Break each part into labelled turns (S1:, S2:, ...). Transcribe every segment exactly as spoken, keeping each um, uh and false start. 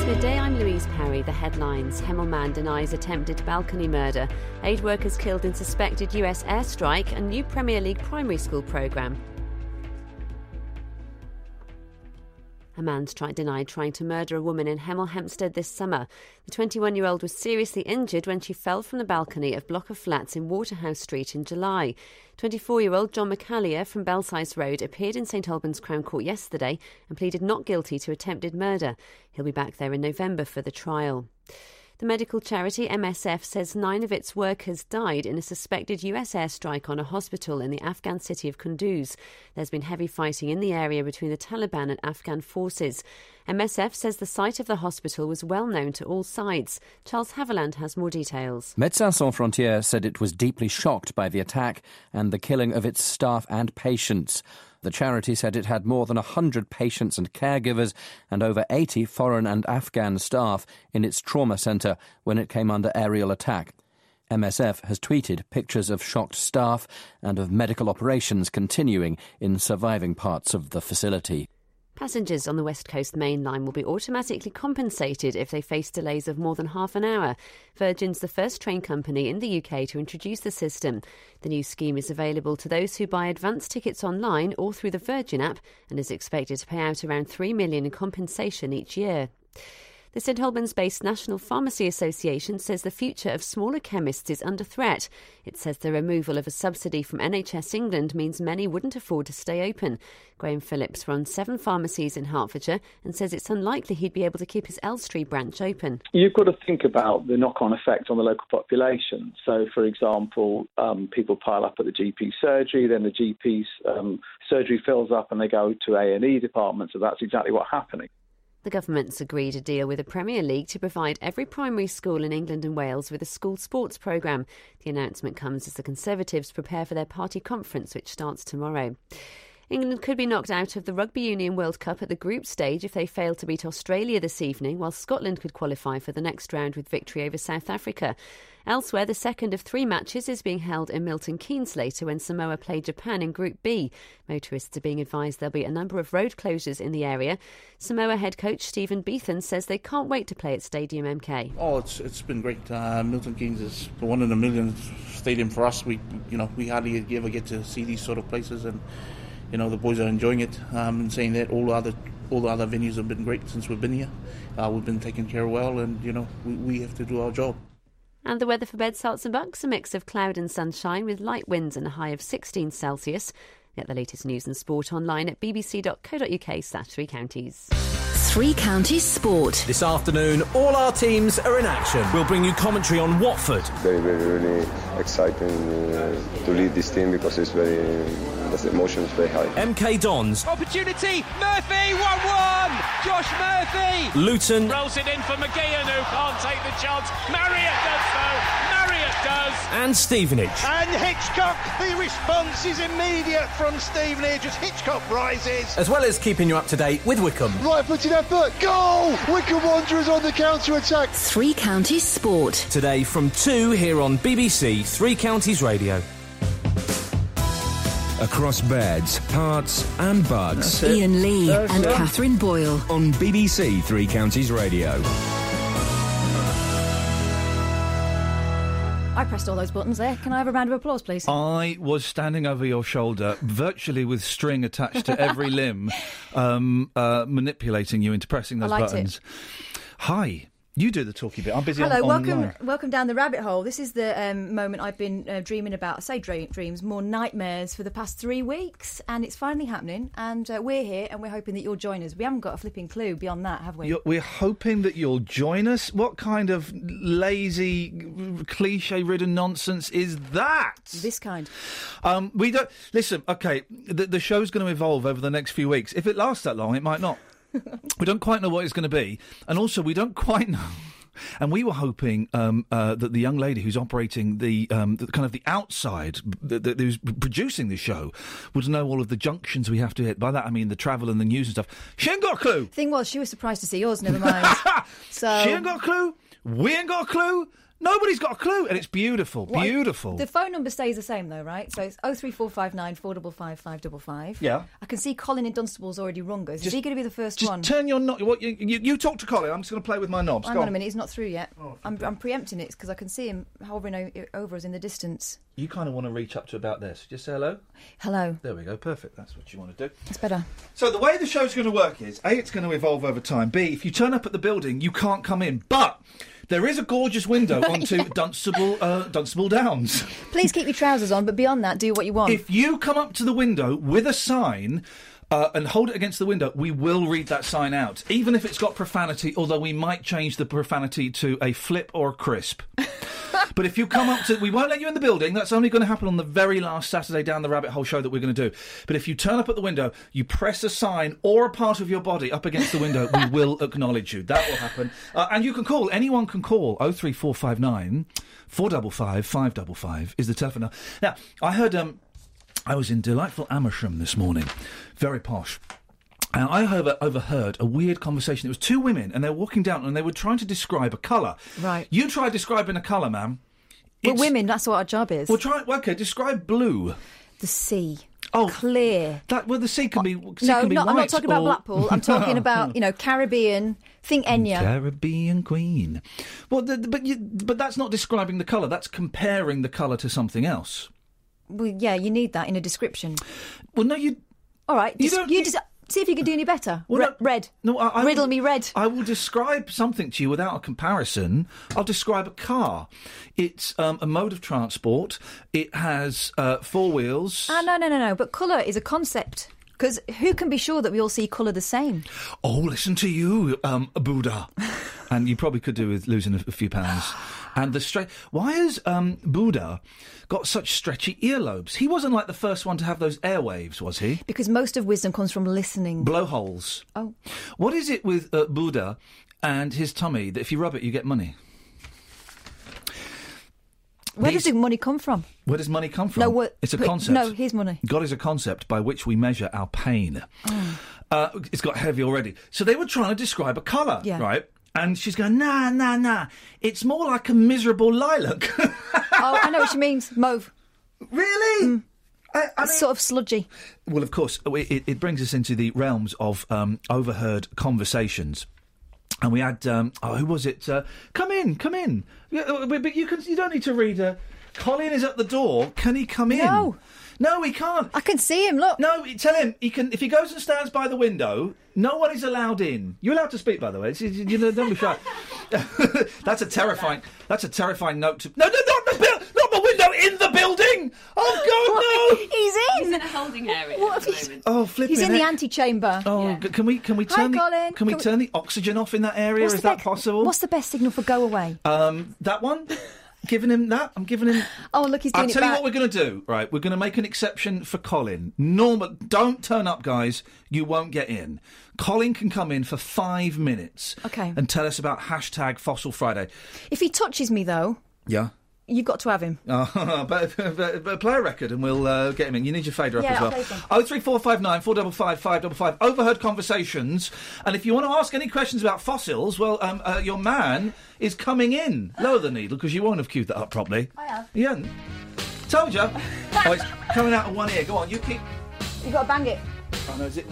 S1: Midday, I'm Louise Parry. The headlines. Hemel man denies attempted balcony murder. Aid workers killed in suspected U S airstrike. And new Premier League primary school programme. A man's tried denied trying to murder a woman in Hemel Hempstead this summer. The twenty-one-year-old was seriously injured when she fell from the balcony of block of flats in Waterhouse Street in July. twenty-four-year-old John McAleer from Belsize Road appeared in St Albans Crown Court yesterday and pleaded not guilty to attempted murder. He'll be back there in November for the trial. The medical charity M S F says nine of its workers died in a suspected U S airstrike on a hospital in the Afghan city of Kunduz. There's been heavy fighting in the area between the Taliban and Afghan forces. M S F says the site of the hospital was well known to all sides. Charles Haviland has more details.
S2: Médecins Sans Frontières said it was deeply shocked by the attack and the killing of its staff and patients. The charity said it had more than one hundred patients and caregivers and over eighty foreign and Afghan staff in its trauma centre when it came under aerial attack. M S F has tweeted pictures of shocked staff and of medical operations continuing in surviving parts of the facility.
S1: Passengers on the West Coast Main Line will be automatically compensated if they face delays of more than half an hour. Virgin's the first train company in the U K to introduce the system. The new scheme is available to those who buy advance tickets online or through the Virgin app and is expected to pay out around three million pounds in compensation each year. The St Albans-based National Pharmacy Association says the future of smaller chemists is under threat. It says the removal of a subsidy from N H S England means many wouldn't afford to stay open. Graham Phillips runs seven pharmacies in Hertfordshire and says it's unlikely he'd be able to keep his Elstree branch open.
S3: You've got to think about the knock-on effect on the local population. So, for example, um, people pile up at the G P surgery, then the G P's um, surgery fills up and they go to A and E department, so that's exactly what's happening.
S1: The government's agreed a deal with the Premier League to provide every primary school in England and Wales with a school sports programme. The announcement comes as the Conservatives prepare for their party conference, which starts tomorrow. England could be knocked out of the Rugby Union World Cup at the group stage if they fail to beat Australia this evening, while Scotland could qualify for the next round with victory over South Africa. Elsewhere, the second of three matches is being held in Milton Keynes later when Samoa play Japan in Group B. Motorists are being advised there'll be a number of road closures in the area. Samoa head coach Stephen Beathan says they can't wait to play at Stadium M K.
S4: Oh, it's it's been great. Uh, Milton Keynes is the one in a million stadium for us. We you know we hardly ever get to see these sort of places, and you know the boys are enjoying it. Um, and saying that all the other all the other venues have been great since we've been here. Uh, we've been taken care of well, and you know we, we have to do our job.
S1: And the weather for Beds, Herts and Bucks, a mix of cloud and sunshine with light winds and a high of sixteen Celsius. Get the latest news and sport online at bbc.co.uk slash three counties.
S5: Three Counties Sport.
S6: This afternoon, all our teams are in action. We'll bring you commentary on Watford.
S7: Very, very, really exciting uh, to lead this team because it's very, the emotion is very high.
S6: M K Dons.
S8: Opportunity, Murphy, one one! Josh Murphy!
S6: Luton.
S8: Rolls it in for McGeehan, who can't take the chance. Marriott does so. Marriott does.
S6: And Stevenage.
S9: And Hitchcock, the response is immediate from Stevenage as Hitchcock rises.
S6: As well as keeping you up to date with Wycombe.
S10: Right footed effort, goal! Wycombe Wanderers on the counter-attack.
S5: Three Counties Sport.
S6: Today from two here on B B C Three Counties Radio.
S11: Across Beds, Herts and Bucks.
S5: Ian Lee
S10: That's
S5: and
S10: it.
S5: Catherine Boyle.
S11: On B B C Three Counties Radio.
S12: I pressed all those buttons there. Can I have a round of applause, please?
S13: I was standing over your shoulder, virtually with string attached to every limb, um, uh, manipulating you into pressing those
S12: I liked
S13: buttons. It. Hi. You do the talky bit. I'm busy
S12: Hello,
S13: on,
S12: welcome
S13: online.
S12: welcome down the rabbit hole. This is the um, moment I've been uh, dreaming about. I say dream, dreams, more nightmares for the past three weeks, and it's finally happening, and uh, we're here, and we're hoping that you'll join us. We haven't got a flipping clue beyond that, have we?
S13: You're, we're hoping that you'll join us. What kind of lazy, cliche-ridden nonsense is that?
S12: This kind.
S13: Um, we don't... Listen, OK, the, the show's going to evolve over the next few weeks. If it lasts that long, it might not. We don't quite know what it's going to be. And also, we don't quite know... And we were hoping um, uh, that the young lady who's operating the, um, the kind of the outside, the, the, who's producing the show, would know all of the junctions we have to hit. By that I mean the travel and the news and stuff. She ain't got a clue.
S12: Thing was, she was surprised to see us. Never mind. So
S13: she ain't got a clue. We ain't got a clue. Nobody's got a clue, and it's beautiful,
S12: What-
S13: beautiful.
S12: The phone number stays the same though, right? So it's oh three four five nine four five five five five five.
S13: Yeah.
S12: I can see Colin in Dunstable's already rung us. Is
S13: Just-
S12: he going to be the first
S13: Just
S12: one?
S13: turn your knob. What you, you, you talk to Colin. I'm just going to play with my knobs.
S12: Hang
S13: Go
S12: on a minute, he's not through yet.
S13: Oh,
S12: I'm, I'm preempting it because I can see him hovering o- over us in the distance.
S13: You kind of want to reach up to about this. Just say hello.
S12: Hello.
S13: There we go. Perfect. That's what you want to do.
S12: It's better.
S13: So the way the show's going to work is, A, it's going to evolve over time. B, if you turn up at the building, you can't come in. But there is a gorgeous window onto
S12: Yeah.
S13: Dunstable, uh, Dunstable Downs.
S12: Please keep your trousers on, but beyond that, do what you want.
S13: If you come up to the window with a sign uh, and hold it against the window, we will read that sign out, even if it's got profanity, although we might change the profanity to a flip or a crisp. But if you come up to... We won't let you in the building. That's only going to happen on the very last Saturday Down the Rabbit Hole show that we're going to do. But if you turn up at the window, you press a sign or a part of your body up against the window, we will acknowledge you. That will happen. Uh, and you can call. Anyone can call. oh three four five nine four five five five five five is the telephone number. Now, I heard... Um, I was in delightful Amersham this morning. Very posh. And I over- overheard a weird conversation. It was two women, and they were walking down, and they were trying to describe a colour.
S12: Right.
S13: You try describing a colour, ma'am.
S12: We're
S13: It's-
S12: women, that's what our job is.
S13: Well, try... Okay, describe blue.
S12: The sea.
S13: Oh.
S12: Clear.
S13: That Well, the sea can be sea
S12: No,
S13: can be
S12: not, I'm
S13: white
S12: not talking about
S13: or-
S12: Blackpool. I'm talking about, you know, Caribbean. Think Enya.
S13: Caribbean Queen. Well, the, the- but you, but that's not describing the colour. That's comparing the colour to something else.
S12: Well, yeah, you need that in a description.
S13: Well, no, you...
S12: All right,
S13: You
S12: dis-
S13: don't-
S12: you
S13: you-
S12: dis- see if you can do any better.
S13: Well,
S12: Re-
S13: no-
S12: red.
S13: No, I, I
S12: Riddle
S13: will,
S12: me red.
S13: I will describe something to you without a comparison. I'll describe a car. It's um, a mode of transport. It has uh, four wheels.
S12: Ah, no, no, no, no. But colour is a concept. Because who can be sure that we all see colour the same?
S13: Oh, listen to you, um, Buddha. And you probably could do with losing a, a few pounds. And the stre- Why has um, Buddha got such stretchy earlobes? He wasn't like the first one to have those airwaves, was he?
S12: Because most of wisdom comes from listening.
S13: Blowholes.
S12: Oh.
S13: What is it with uh, Buddha and his tummy that if you rub it, you get money?
S12: Where
S13: These-
S12: does the money come from?
S13: Where does money come from?
S12: No, what-
S13: it's a
S12: but-
S13: concept.
S12: no, here's money.
S13: God is a concept by which we measure our pain.
S12: Oh.
S13: Uh, it's got heavy already. So they were trying to describe a colour,
S12: Yeah.
S13: right? And she's going, nah, nah, nah. It's more like a miserable lilac.
S12: Oh, I know what she means. Mauve.
S13: Really? I, I
S12: It's
S13: mean-
S12: sort of sludgy.
S13: Well, of course, it, it brings us into the realms of um, overheard conversations. And we had, um, oh, who was it? Uh, come in, come in. Yeah, uh, But you can, you don't need to read. Uh, Colin is at the door. Can he come in?
S12: No.
S13: No, he can't.
S12: I can see him, look.
S13: No, tell him he can. If he goes and stands by the window, no one is allowed in. You're allowed to speak, by the way. It's- You know, don't be shy. That's a terrifying. That's a terrifying note to. No, no, not the buil- not the window in the building. Oh God, no!
S12: He's in.
S1: He's in a holding area
S12: What
S1: at the
S12: have you-
S1: moment.
S13: Oh, flipping
S12: He's in the
S13: heck.
S12: antechamber.
S13: Oh,
S1: Yeah.
S13: g- can we can we
S12: Hi,
S13: turn the
S12: Colin.
S13: can we
S12: Can we-
S13: turn the oxygen off in that area?
S12: What's
S13: Is
S12: the
S13: that
S12: be-
S13: possible?
S12: What's the best signal for go away?
S13: Um, that one. Giving him that. I'm giving him.
S12: Oh, look, he's doing
S13: I'll
S12: it
S13: tell you
S12: back.
S13: what we're going to do. Right, we're going to make an exception for Colin. Normal, don't turn up, guys. You won't get in. Colin can come in for five minutes.
S12: Okay.
S13: And tell us about hashtag Fossil Friday.
S12: If he touches me, though,
S13: Yeah.
S12: you've got to have him.
S13: Oh, but, but, but play a record and we'll uh, get him in. You need your fader
S12: Yeah,
S13: up
S12: I'll
S13: as
S12: play
S13: well.
S12: some.
S13: Oh three four five nine four five five five five five. Overheard conversations. And if you want to ask any questions about fossils, well, um, uh, your man is coming in. Lower the needle because you won't have queued that up properly.
S12: I have.
S13: You hadn't. Told you. Oh, it's coming out of one ear. Go on, you keep.
S12: You've got to bang it.
S13: Oh no, is it?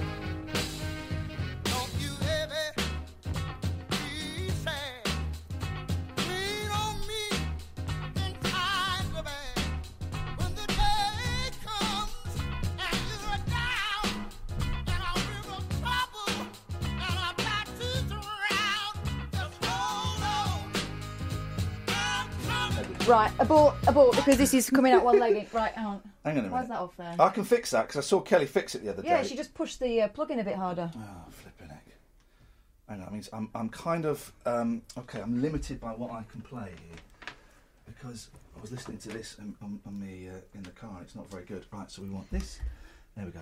S12: Right, abort, abort, because this is coming out one leg. Right, hang on.
S13: Hang on a
S12: Why's
S13: minute.
S12: that off there?
S13: I can fix that because I saw Kelly fix it the other
S12: Yeah,
S13: day.
S12: she just pushed the uh, plug in a bit harder.
S13: Oh, flipping heck. Hang on, I mean, I'm, I'm kind of, um, okay, I'm limited by what I can play here because I was listening to this on, on, on me uh, in the car and it's not very good. Right, so we want this. There we go.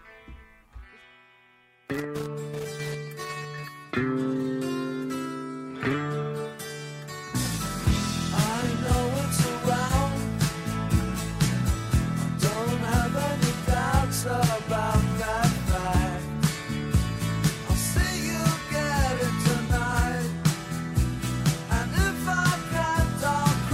S14: I know it's around. I don't have any doubts about that fact. I'll see you get it tonight. And if I can't, I'll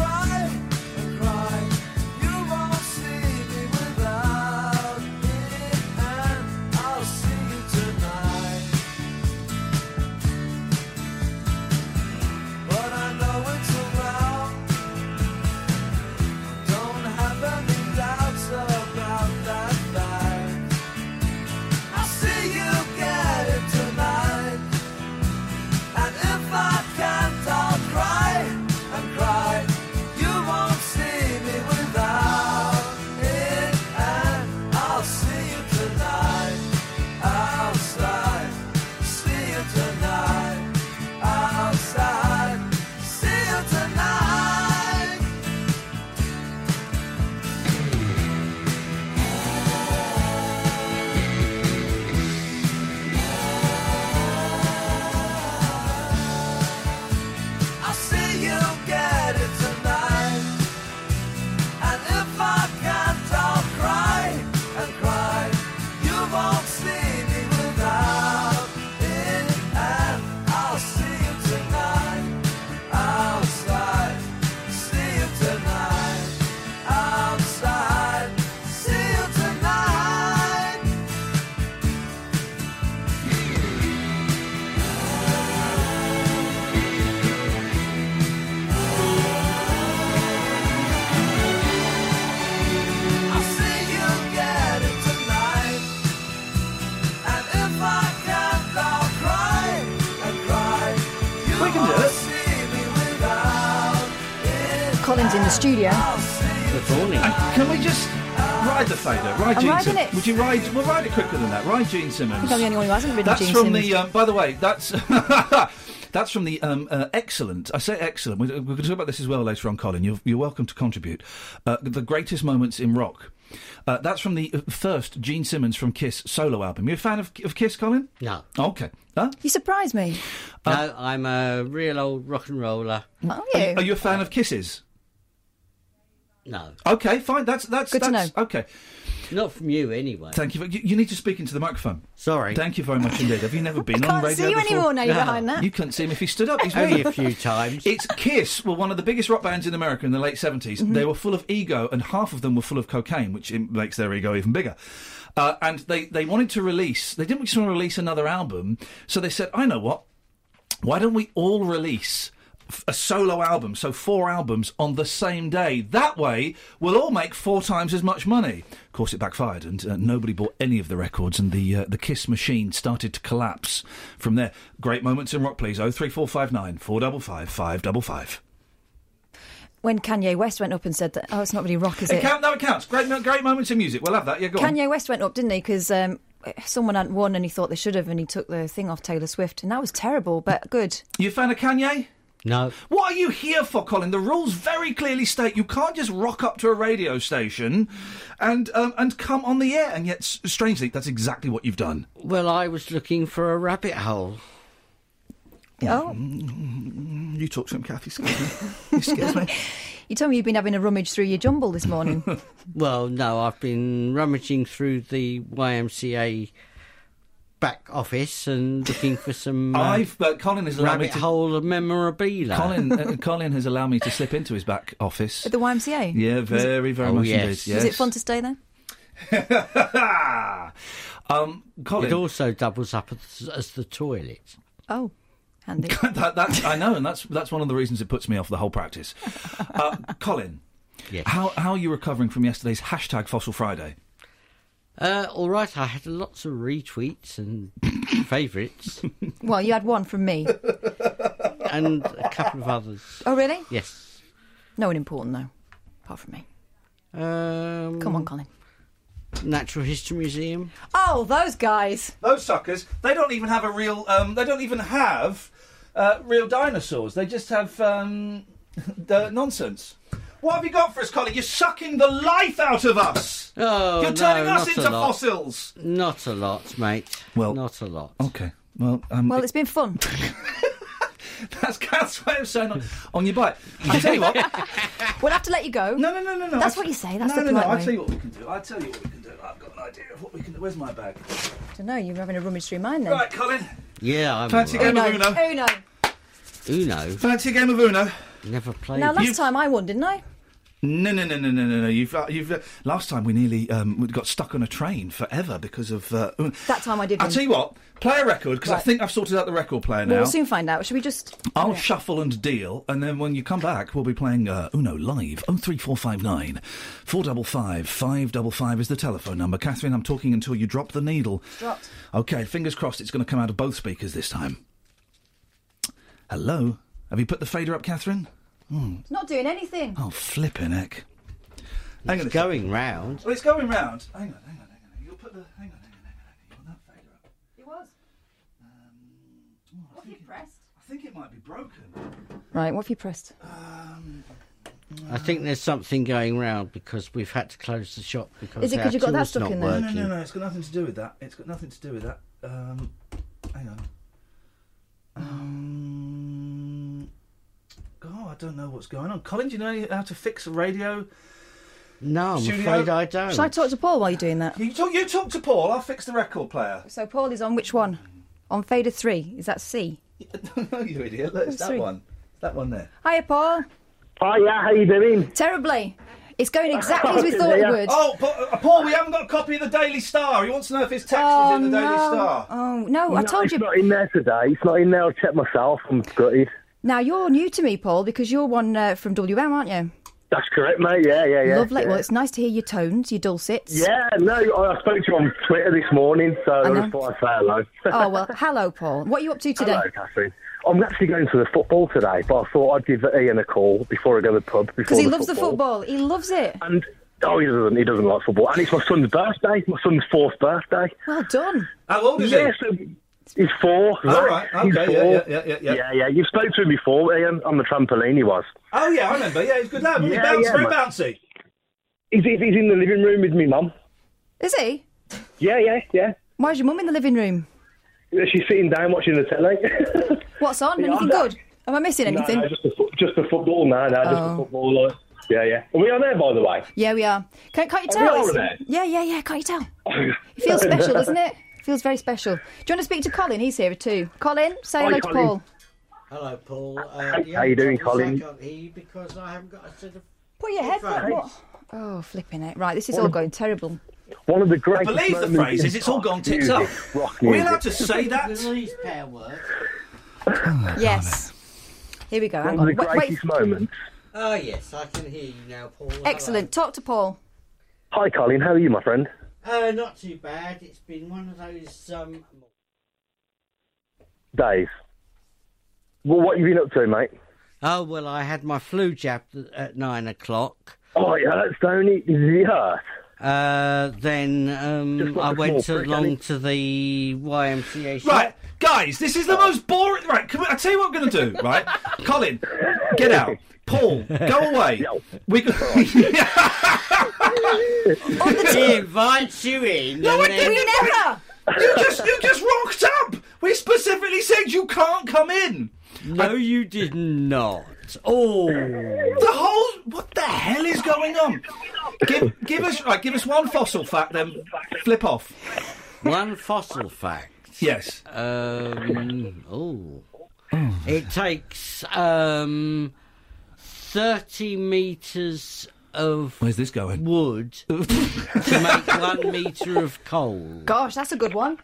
S12: Colin's in the studio.
S13: And can we just ride the fader? Ride
S12: I'm
S13: Gene
S12: riding
S13: Simmons.
S12: it.
S13: Would you ride? We'll ride it quicker than that. Ride Gene Simmons.
S12: I think I'm the only one who hasn't ridden
S13: That's
S12: Gene
S13: from
S12: Simmons.
S13: the. Um, by the way, that's. That's from the um, uh, excellent, I say excellent, we're, we're going to talk about this as well later on, Colin, you're, you're welcome to contribute, uh, the greatest moments in rock. Uh, that's from the first Gene Simmons from Kiss solo album. You a fan of, of Kiss, Colin?
S15: No.
S13: Okay. Huh?
S12: You surprised me.
S15: No, I'm a real old rock and roller.
S12: Are
S13: you? Are, are you a fan of Kisses?
S15: No.
S13: Okay, fine, that's... that's
S12: Good to
S13: that's,
S12: know.
S13: Okay.
S15: Not from you, anyway.
S13: Thank you. For, you. You need to speak into the microphone.
S15: Sorry.
S13: Thank you very much indeed. Have you never been
S12: I
S13: on
S12: can't
S13: radio
S12: see you
S13: before?
S12: anymore now you're behind that.
S13: You couldn't see him if he stood up. He's
S15: Only
S13: really-
S15: a few times.
S13: It's Kiss were one of the biggest rock bands in America in the late seventies.
S12: Mm-hmm.
S13: They were full of ego, and half of them were full of cocaine, which im- makes their ego even bigger. Uh, and they, they wanted to release... They didn't just want to release another album, so they said, I know what, why don't we all release f- a solo album, so four albums on the same day? That way, we'll all make four times as much money. Of course, it backfired, and uh, nobody bought any of the records, and the uh, the Kiss machine started to collapse from there. Great moments in rock, please. oh three four five nine, four five five, five five five.
S12: When Kanye West went up and said that, oh, it's not really rock, is
S13: It
S12: it?
S13: count, no, it counts. Great, mo- great moments in music. We'll have that. Yeah, go on.
S12: Kanye West went up, didn't he? Because um, someone hadn't won and he thought they should have, and he took the thing off Taylor Swift, and that was terrible, but good.
S13: You a fan of Kanye?
S15: No.
S13: What are you here for, Colin? The rules very clearly state you can't just rock up to a radio station and um, and come on the air. And yet, s- strangely, that's exactly what you've done.
S15: Well, I was looking for a rabbit hole.
S12: Oh.
S13: You talk to him, Kathy. Excuse me.
S12: You told me you've been having a rummage through your jumble this morning.
S15: Well, no, I've been rummaging through the Y M C A back office and looking for some uh,
S13: I've uh, Colin has allowed me
S15: rabbit
S13: to.
S15: hole of memorabilia.
S13: Colin, uh, Colin has allowed me to slip into his back office.
S12: At the Y M C A?
S13: Yeah, very, very
S15: Oh,
S13: much
S15: yes.
S13: indeed. Yes.
S12: Was it fun to stay there?
S13: um, Colin,
S15: It also doubles up as, as the toilet.
S12: Oh, handy.
S13: that, that's, I know, and that's that's one of the reasons it puts me off the whole practice. Uh, Colin,
S15: Yes.
S13: how how are you recovering from yesterday's hashtag Fossil Friday?
S15: Uh, all right, I had lots of retweets and favourites
S12: Well, you had one from me.
S15: and a couple of others.
S12: Oh, really?
S15: Yes.
S12: No one important, though, apart from me.
S15: Um,
S12: Come on, Colin.
S15: Natural History Museum.
S12: Oh, those guys.
S13: Those suckers, they don't even have a real. Um, they don't even have uh, real dinosaurs. They just have um, the nonsense. What have you got for us, Colin? You're sucking the life out of us.
S15: Oh,
S13: You're turning
S15: no,
S13: us
S15: not
S13: into
S15: a lot.
S13: fossils.
S15: Not a lot, mate.
S13: Well,
S15: not a lot.
S13: Okay. Well, um,
S12: Well, it's been fun.
S13: that's Kath's way of saying on, on your bite. I tell you what.
S12: We'll have to let you go.
S13: No, no, no, no, no.
S12: That's
S13: I-
S12: what you say. That's
S13: no,
S12: the
S13: no, no.
S12: polite
S13: I'll
S12: way.
S13: tell you what we can do. I'll tell you what we can do. I've got an idea of what we can do. Where's my bag?
S12: I don't know. You're having a rummage through mine then.
S13: Right, Colin.
S15: Yeah, I'm
S13: Fancy
S15: all
S13: a game
S15: right.
S13: of Uno?
S12: Uno.
S15: Uno.
S13: Fancy a game of Uno?
S15: Never played.
S12: Now, last
S13: You've-
S12: time I won, didn't I?
S13: No, no, no, no, no, no, no. You've, uh, you've. Uh, last time we nearly um, we got stuck on a train forever because of. Uh, Uno.
S12: That time I did
S13: I'll
S12: win.
S13: tell you what. Play a record because I
S12: Right.
S13: think I've sorted out the record player
S12: Well,
S13: now.
S12: we'll soon find out. Should we just...
S13: I'll
S12: Yeah.
S13: shuffle and deal, and then when you come back, we'll be playing uh, Uno live. Oh three four five nine, four five five, five five five is the telephone number. Catherine, I'm talking until you drop the needle.
S12: Dropped.
S13: Okay, fingers crossed it's going to come out of both speakers this time. Hello? Have you put the fader up, Catherine? Hmm.
S12: It's not doing anything.
S13: Oh, flipping heck. Hang on a
S15: It's going round.
S13: Oh, it's going round. Hang on, hang on, hang on. You'll put the... Hang on, hang on, hang on. hang on. You want that fader up?
S12: It was.
S13: Um,
S12: What have you pressed?
S13: I think it might be broken.
S12: Right, what have you pressed?
S13: Um,
S15: I think there's something going round because we've had to close the shop because
S12: Is it 'cause
S15: our
S12: you've got that
S15: tool's
S12: stuck
S15: not
S12: in there?
S13: no, no,
S15: working.
S13: no, no. It's got nothing to do with that. It's got nothing to do with that. Um, hang on. Um, oh, I don't know what's going on. Colin, do you know any- how to fix a radio?
S15: No, I'm
S13: Studio?
S15: afraid I don't.
S12: Shall I talk to Paul while you're doing that?
S13: You talk, you talk to Paul. I'll fix the record player.
S12: So Paul is on which one? On fader three. Is that C?
S13: No, you idiot. Look, it's that
S12: Three.
S13: one. That one there.
S12: Hiya, Paul.
S16: Hiya, how you doing?
S12: Terribly. It's going exactly as we thought it would.
S13: Oh, but, uh, Paul, we haven't got a copy of the Daily Star. He wants to know if his text
S12: Oh,
S13: is in the Daily
S12: no.
S13: Star.
S12: Oh, no, I
S16: No,
S12: told
S16: it's
S12: you.
S16: not in there today. It's not in there. I'll check myself. I'm gutted.
S12: Now, you're new to me, Paul, because you're one uh, from W M, aren't you?
S16: That's correct, mate. Yeah, yeah, yeah.
S12: Lovely.
S16: Yeah.
S12: Well, it's nice to hear your tones, your dulcets.
S16: Yeah, no, I I spoke to you on Twitter this morning, so I,
S12: I know.
S16: just thought I'd say hello.
S12: Oh, well, hello, Paul. What are you up to today?
S16: Hello, Catherine. I'm actually going to the football today, but I thought I'd give Ian a call before I go to the pub.
S12: Because he loves the football. He loves it.
S16: And oh, he doesn't. He doesn't like football. And it's my son's birthday. My son's fourth birthday.
S12: Well done.
S13: How old is
S16: yeah,
S13: he?
S16: So he's four.
S13: All right.
S16: He's
S13: Okay.
S16: four.
S13: Yeah, yeah, yeah, yeah.
S16: Yeah, yeah. You spoke to him before, Ian, on the trampoline. He was.
S13: Oh yeah, I remember. Yeah, he's a good lad. Wasn't
S16: Yeah,
S13: he? Bouncy,
S16: yeah,
S13: very
S16: man.
S13: bouncy.
S16: He's, he's he's in the living room with me, mum.
S12: Is he?
S16: Yeah, yeah, yeah.
S12: Why's your mum in the living room?
S16: She's sitting down watching the telly.
S12: What's on?
S16: Yeah,
S12: Anything
S16: I'm-
S12: good? Am I missing anything?
S16: No, no, just the fo- just the football. No, no, just
S12: Oh.
S16: the football. Like, yeah, yeah. Are we on there, by the way?
S12: Yeah, we are. Can, can't you
S16: Are we
S12: tell?
S16: all
S12: It's-
S16: there?
S12: Yeah, yeah, yeah. Can't you tell? It feels special, doesn't it? It feels very special. Do you want to speak to Colin? He's here too. Colin, say
S16: Hi,
S12: hello to
S16: Colin.
S12: Paul.
S15: Hello, Paul. Uh,
S16: How-
S15: the
S16: how you
S15: only
S16: doing,
S15: problem
S16: Colin?
S15: is I can't hear you because I haven't got a set of.
S12: Put your headphone. What? Oh, flipping it. Right, this is all going terrible.
S16: One of the
S13: I
S16: greatest.
S13: believe the
S16: moments
S13: phrase
S16: in
S13: is it's all gone
S16: rock
S13: tits up.
S16: music, rock
S13: Are we
S16: music.
S13: allowed to say that?
S15: These pair words.
S12: Yes. Here we go. Hang
S16: One
S12: on.
S16: of the
S12: Wait, wait.
S16: greatest moments.
S15: Oh, yes, I can hear you now, Paul. Hello.
S12: Excellent. Talk to Paul.
S16: Hi, Colin. How are you, my friend?
S15: Uh, not too bad. It's been one of those. Um...
S16: Dave. Well, what have you been up to, mate?
S15: Oh, well, I had my flu jab at nine o'clock.
S16: Oh, it hurts, don't it? Does it hurt?
S15: Uh, then um,
S16: Just like
S15: I
S16: a
S15: went
S16: small prick,
S15: along
S16: ain't it?
S15: to the Y M C A shop.
S13: Right, guys, this is the most boring. Right, can we, I tell you what I'm going to do. Right, Colin, get out. Paul, go away. We.
S15: He invites you in.
S13: No, I
S15: and then-
S13: didn't. You just, you just rocked up. We specifically said you can't come in.
S15: No, you did not. Oh,
S13: The whole. What the hell is going on? Give, give us, right. Give us one fossil fact, then flip off.
S15: one fossil fact.
S13: Yes.
S15: Um. Oh. It takes um thirty meters of
S13: Where's this going?
S15: wood to make one meter of coal.
S12: Gosh, that's a good one.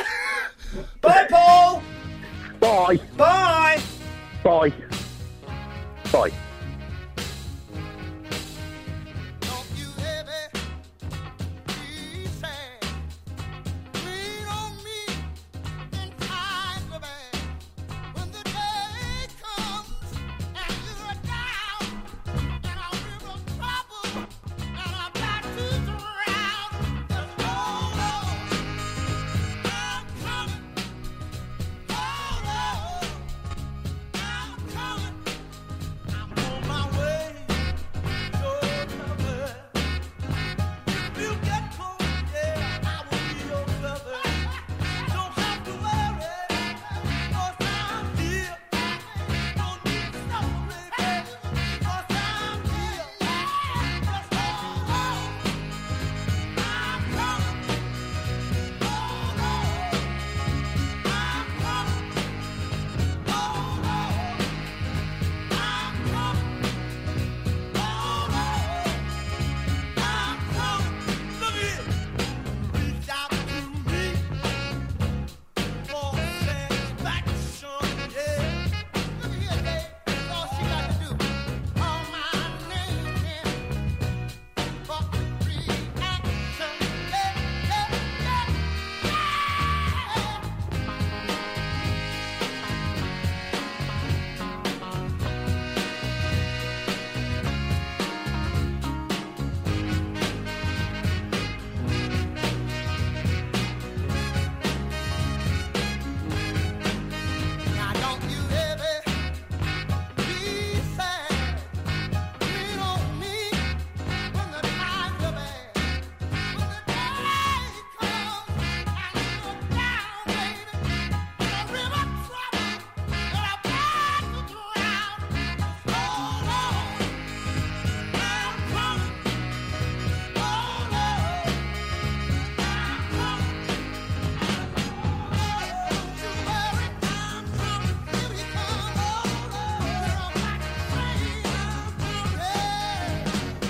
S13: Bye, Paul.
S16: Bye.
S13: Bye.
S16: Bye. Bye.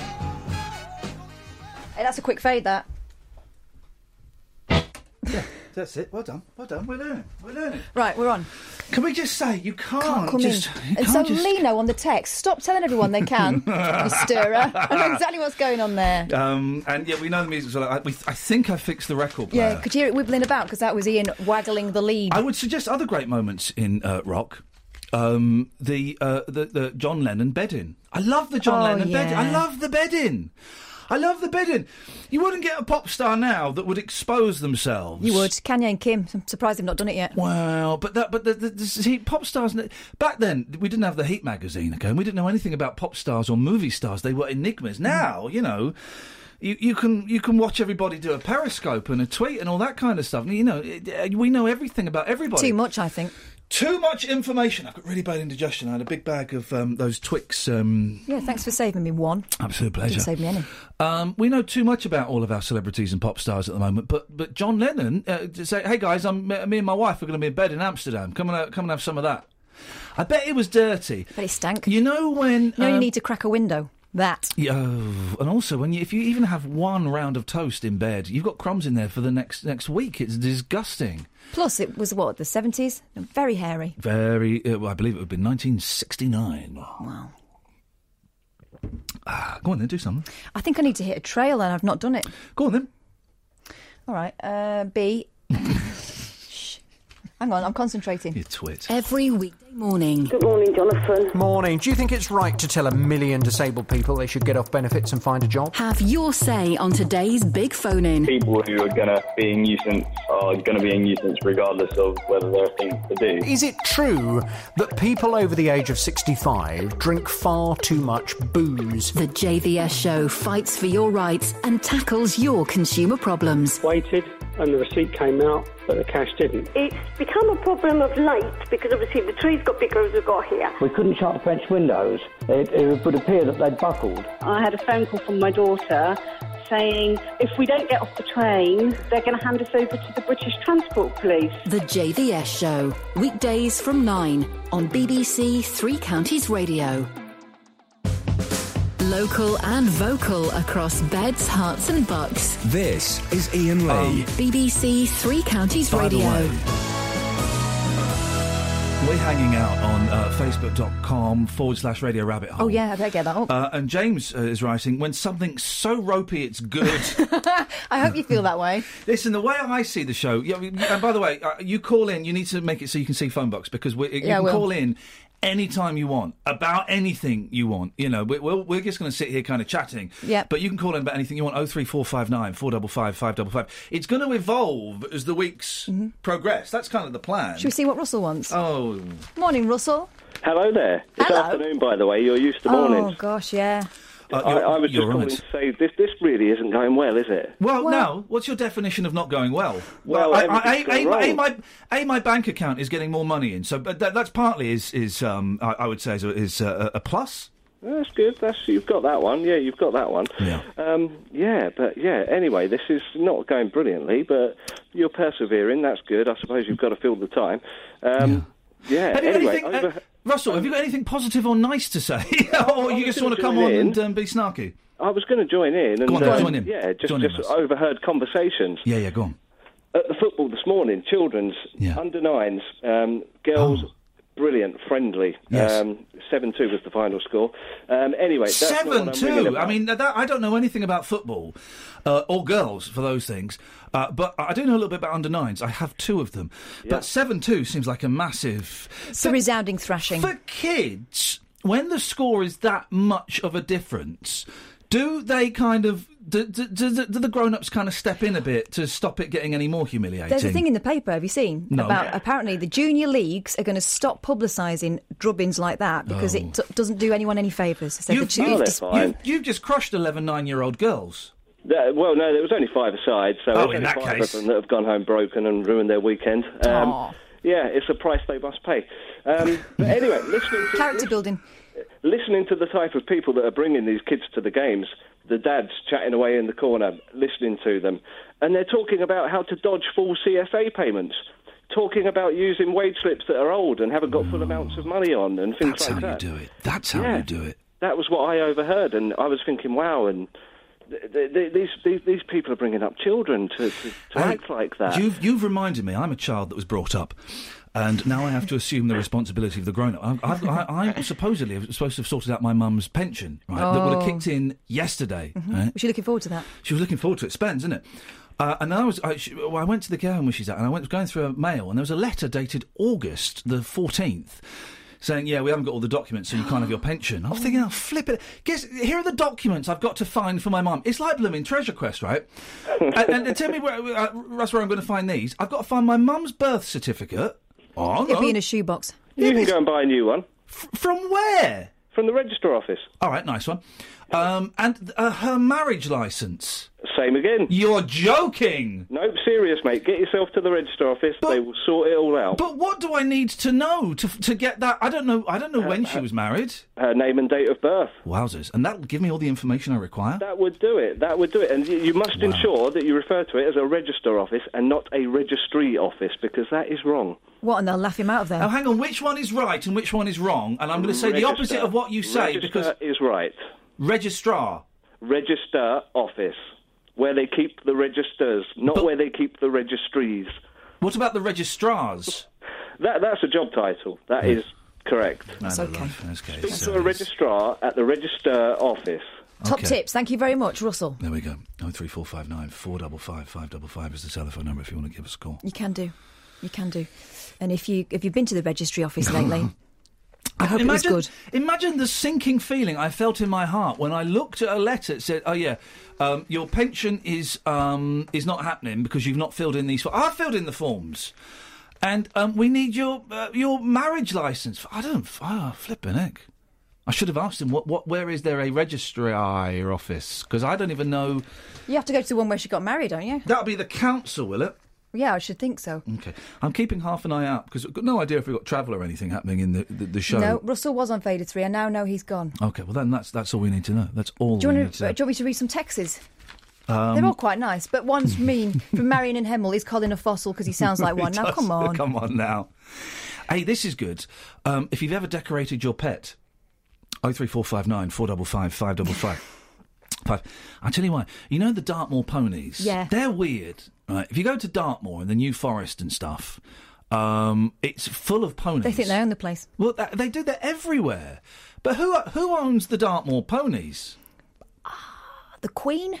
S12: Hey, that's a quick fade, that.
S13: That's it. Well done. Well done. We're doing it. We're doing it.
S12: Right, we're on.
S13: Can we just say you can't,
S12: Can't come
S13: just.
S12: in.
S13: You
S12: And
S13: can't
S12: so
S13: just...
S12: Lino on the text, stop telling everyone they can. You stirrer. I know exactly what's going on there.
S13: Um, and yeah, we know the music's all. I, we, I think I fixed the record player.
S12: Yeah, could you hear it wibbling about because that was Ian waggling the lead.
S13: I would suggest other great moments in uh, rock. Um, the, uh, the the John Lennon bed-in. I love the John
S12: Oh,
S13: Lennon
S12: yeah.
S13: bed-in. I love the bed-in. I love the bed-in. You wouldn't get a pop star now that would expose themselves.
S12: You would. Kanye and Kim. I'm surprised they've not done it yet.
S13: Well, but that, but the, the, the, see, pop stars back then we didn't have the Heat magazine, okay, and we didn't know anything about pop stars or movie stars. They were enigmas. Now, you know, you, you can you can watch everybody do a Periscope and a tweet and all that kind of stuff. You know, it, we know everything about everybody.
S12: Too much, I think.
S13: Too much information. I've got really bad indigestion. I had a big bag of um, those Twix. Um,
S12: Yeah, thanks for saving me one.
S13: Absolute pleasure.
S12: Didn't save me any.
S13: Um, we know too much about all of our celebrities and pop stars at the moment, but but John Lennon uh, to say, "Hey guys, I'm me and my wife are going to be in bed in Amsterdam. Come and uh, come and have some of that." I bet it was dirty.
S12: But it stank.
S13: You know when
S12: You know
S13: um,
S12: you need to crack a window. That.
S13: Yeah, and also when you if you even have one round of toast in bed, you've got crumbs in there for the next next week. It's disgusting.
S12: Plus, it was what, the seventies? Very hairy.
S13: Very. Uh, well, I believe it would have been nineteen sixty-nine.
S12: Wow.
S13: Ah, go on then, do something.
S12: I think I need to hit a trail and I've not done it.
S13: Go on then.
S12: All right. Uh, B. Shh. Hang on, I'm concentrating.
S13: You twit.
S5: Every weekday morning.
S17: Good morning, Jonathan.
S18: Morning. Do you think it's right to tell a million disabled people they should get off benefits and find a job?
S5: Have your say on today's big phone-in.
S19: People who are going to be a nuisance are going to be a nuisance regardless of whether there are things to do.
S18: Is it true that people over the age of sixty-five drink far too much booze?
S5: The J V S Show fights for your rights and tackles your consumer problems.
S20: Waited and the receipt came out, but the cash didn't.
S17: It's become a problem of late because obviously the trees got bigger as we got here.
S21: We couldn't shut the French windows. It, it would appear that they'd buckled.
S22: I had a phone call from my daughter saying if we don't get off the train, they're going to hand us over to the British Transport Police.
S5: The J V S Show, weekdays from nine on B B C Three Counties Radio. Local and vocal across beds, hearts and bucks.
S11: This is Ian Lee.
S5: On B B C Three Counties
S13: By the
S5: Radio.
S13: way, we're hanging out on uh, facebook.com forward slash radio rabbit hole.
S12: Oh, yeah, I better get that up.
S13: Uh, and James uh, is writing, when something's so ropey it's good.
S12: I hope you feel that way.
S13: Listen, the way I see the show, yeah, and by the way, uh, you call in, you need to make it so you can see phone box, because we, you
S12: Yeah, I
S13: can
S12: will.
S13: call in anytime you want, about anything you want. You know, we, we're, we're just going to sit here kind of chatting.
S12: Yep.
S13: But you can call in about anything you want, oh three four five nine, four five five, five five five. It's going to evolve as the weeks progress. That's kind of the plan.
S12: Should we see what Russell wants?
S13: Oh.
S12: Morning, Russell.
S23: Hello there. It's
S12: Hello.
S23: afternoon, by the way. You're used to
S12: Oh,
S23: mornings.
S12: gosh, yeah.
S13: Uh,
S23: I,
S13: you're-
S23: I was just
S13: you're
S23: calling
S13: right.
S23: to say this. This really isn't going well, is it?
S13: Well, no. What's your definition of not going well?
S23: Well,
S13: I, I,
S23: everything's
S13: a,
S23: gone
S13: a, a,
S23: wrong.
S13: my, a, my bank account is getting more money in, so but that, that's partly is is um, I, I would say is, a, is a, a plus.
S23: That's good. That's you've got that one. Yeah, you've got that one.
S13: Yeah.
S23: Um, yeah, but yeah. Anyway, this is not going brilliantly, but you're persevering. That's good. I suppose you've got to fill the time. Um, yeah.
S13: Have you got
S23: anyway,
S13: anything,
S23: over,
S13: uh, Russell? Have you got anything positive or nice to say, or you just want to come
S23: join
S13: on
S23: in.
S13: and um, be snarky?
S23: I was going to join in and
S13: Go on,
S23: um,
S13: join in.
S23: yeah, just
S13: Join in,
S23: just
S13: Russ.
S23: overheard conversations.
S13: Yeah, yeah, go on.
S23: At the football this morning, children's, under nines, um, girls, brilliant, friendly.
S13: Oh. Yes.
S23: Um, seven two was the final score. Um, anyway, that's not what
S13: Seven
S23: I'm ringing
S13: two.
S23: about.
S13: I mean, that, I don't know anything about football uh, or girls for those things, uh, but I do know a little bit about under nines. I have two of them, but seven two seems like a massive.
S12: It's a resounding thrashing.
S13: For kids, when the score is that much of a difference, do they kind of do, do, do, the- do the grown-ups kind of step in a bit to stop it getting any more humiliating?
S12: There's a thing in the paper, have you seen?
S13: No.
S12: About apparently the junior leagues are going to stop publicising drubbings like that because
S13: Oh.
S12: it t- doesn't do anyone any favours. So
S13: You've,
S12: the
S23: Oh,
S12: you've
S23: they're
S12: dis-
S23: fine.
S13: you've just crushed eleven nine-year-old girls.
S23: That- well, no, there was only five aside, so
S13: Oh,
S23: there's
S13: in
S23: only
S13: that
S23: five
S13: case.
S23: of them that have gone home broken and ruined their weekend. Um,
S12: Aw.
S23: yeah, it's a price they must pay. Um, but anyway, listening to,
S12: Character building.
S23: listening to the type of people that are bringing these kids to the games, the dads chatting away in the corner, listening to them, and they're talking about how to dodge full C S A payments, talking about using wage slips that are old and haven't got full amounts of money on and things
S13: That's
S23: like
S13: how
S23: that.
S13: you do it. That's how
S23: Yeah.
S13: you do it.
S23: That was what I overheard, and I was thinking, wow, and th- th- these, these these people are bringing up children to, to, to
S13: I-
S23: act like that.
S13: You've, you've reminded me, I'm a child that was brought up, and now I have to assume the responsibility of the grown-up. I've, I've, I, I supposedly was supposed to have sorted out my mum's pension, right, that would have
S12: Oh.
S13: kicked in yesterday.
S12: Mhm.
S13: Right?
S12: Was she looking forward to that?
S13: She was looking forward to it. Spends, isn't it? Uh, and I was, I, she, well, I went to the care home where she's at, and I went going through her mail, and there was a letter dated August the fourteenth, saying, "Yeah, we haven't got all the documents, so you can't have your pension." I was thinking, "Oh, flip it! Guess here are the documents I've got to find for my mum." It's like blooming Treasure Quest, right? and, and tell me, where, uh, Russ, where I'm going to find these. I've got to find my mum's birth certificate. Oh,
S12: It'd
S13: no.
S12: be in a shoebox.
S23: You can go and buy a new one.
S13: F- from where?
S23: From the register office.
S13: All right, nice one. Um, and uh, her marriage licence.
S23: Same again.
S13: You're joking.
S23: Nope, serious, mate. Get yourself to the register office. They will sort it all out.
S13: But what do I need to know to to get that? I don't know. I don't know
S23: Uh,
S13: when she
S23: uh,
S13: was married.
S23: Her name and date of birth.
S13: Wowzers! And that will give me all the information I require.
S23: That would do it. That would do it. And you, you must ensure that you refer to it as a register office and not a registry office, because that is wrong.
S12: What, and they'll laugh him out of there?
S13: Now, hang on. Which one is right and which one is wrong? And I'm going to say the
S23: Register.
S13: opposite of what you say
S23: Register
S13: because
S23: is right.
S13: Registrar.
S23: Register office, where they keep the registers, not where they keep the registries.
S13: What about the registrars?
S23: That that's a job title. That is correct.
S13: That's okay.
S23: Speak to a registrar at the register office.
S12: Top
S13: Okay.
S12: tips. Thank you very much, Russell.
S13: There we go. Oh three four five nine four double five five double five is the telephone number if you want to give us a call.
S12: You can do. You can do. And if you if you've been to the registry office lately, I hope
S13: imagine,
S12: it was good.
S13: Imagine the sinking feeling I felt in my heart when I looked at a letter that said, "Oh yeah, um, your pension is um, is not happening because you've not filled in these." Forms. I filled in the forms, and um, we need your uh, your marriage licence. I don't. Oh, flipping heck! I should have asked him what what where is there a registrar office, because I don't even know.
S12: You have to go to the one where she got married, don't you?
S13: That'll be the council, will it?
S12: Yeah, I should think so.
S13: Okay, I'm keeping half an eye out because I've got no idea if we've got travel or anything happening in the the, the show.
S12: No, Russell was on Fader three. I now know he's gone.
S13: Okay, well then that's that's all we need to know. That's all
S12: Do you,
S13: we
S12: want
S13: need
S12: to,
S13: to know.
S12: do you want me to read some texts?
S13: Um,
S12: They're all quite nice, but one's mean. From Marion in Hemel, is Colin a fossil because he sounds like one?
S13: It
S12: Now,
S13: does.
S12: come on.
S13: Come on now. Hey, this is good. Um, if you've ever decorated your pet, oh three four five nine four double five five double five. Five. I tell you why. You know the Dartmoor ponies?
S12: Yeah.
S13: They're weird. Right? If you go to Dartmoor and the New Forest and stuff, um, it's full of ponies.
S12: They think they own the place.
S13: Well, th- they do that everywhere. But who who owns the Dartmoor ponies?
S12: The Queen?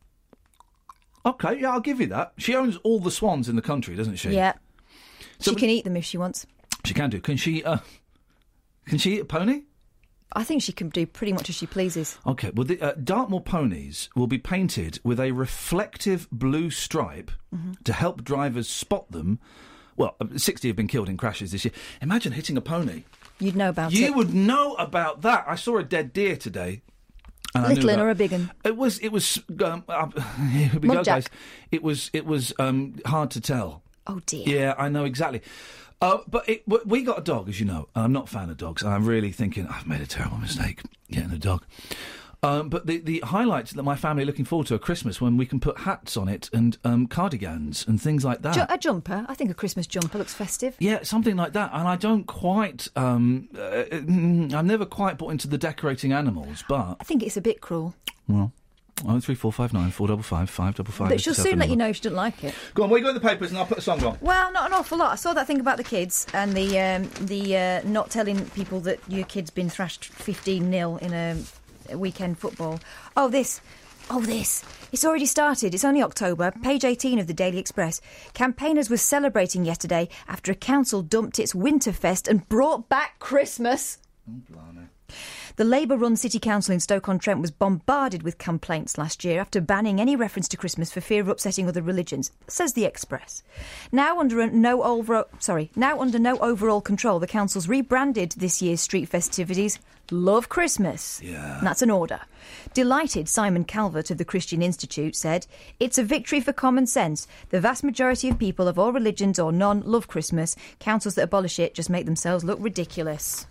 S13: Okay, yeah, I'll give you that. She owns all the swans in the country, doesn't she?
S12: Yeah.
S13: So
S12: she can eat them if she wants.
S13: She can do. Can she? Uh, can she eat a pony?
S12: I think she can do pretty much as she pleases.
S13: Okay. Well, the uh, Dartmoor ponies will be painted with a reflective blue stripe
S12: Mhm.
S13: to help drivers spot them. Well, uh, sixty have been killed in crashes this year. Imagine hitting a pony.
S12: You'd know about
S13: you
S12: it.
S13: would know about that. I saw a dead deer today. And I knew
S12: Little un
S13: that-
S12: or a big un?
S13: It was. It was. Um, uh, here we go,
S12: Muntjac.
S13: guys. It was. It was um, hard to tell.
S12: Oh dear.
S13: Yeah, I know exactly. Uh, but it, w- we got a dog, as you know. I'm not a fan of dogs. And I'm really thinking I've made a terrible mistake getting a dog. Um, but the, the highlights that my family are looking forward to are Christmas, when we can put hats on it and um, cardigans and things like that.
S12: Ju- a jumper. I think a Christmas jumper looks festive.
S13: Yeah, something like that. And I don't quite... Um, uh, mm, I'm never quite bought into the decorating animals, but...
S12: I think it's a bit cruel.
S13: Well, oh three four five nine four double five five double five.
S12: But she'll soon let you know if she doesn't like it.
S13: Go on, what you got in the papers and I'll put a song on.
S12: Well, not an awful lot. I saw that thing about the kids and the um, the uh, not telling people that your kid's been thrashed fifteen nil in a, a weekend football. Oh, this. Oh, this. It's already started. It's only October. Page eighteen of the Daily Express. Campaigners were celebrating yesterday after a council dumped its Winterfest and brought back Christmas.
S13: Oh, blimey.
S12: The Labour-run City Council in Stoke-on-Trent was bombarded with complaints last year after banning any reference to Christmas for fear of upsetting other religions, says the Express. Now under a no over, sorry, now under no overall control, the council's rebranded this year's street festivities Love Christmas.
S13: Yeah.
S12: And that's an order. Delighted, Simon Calvert of the Christian Institute said, "It's a victory for common sense. The vast majority of people of all religions or none love Christmas. Councils that abolish it just make themselves look ridiculous."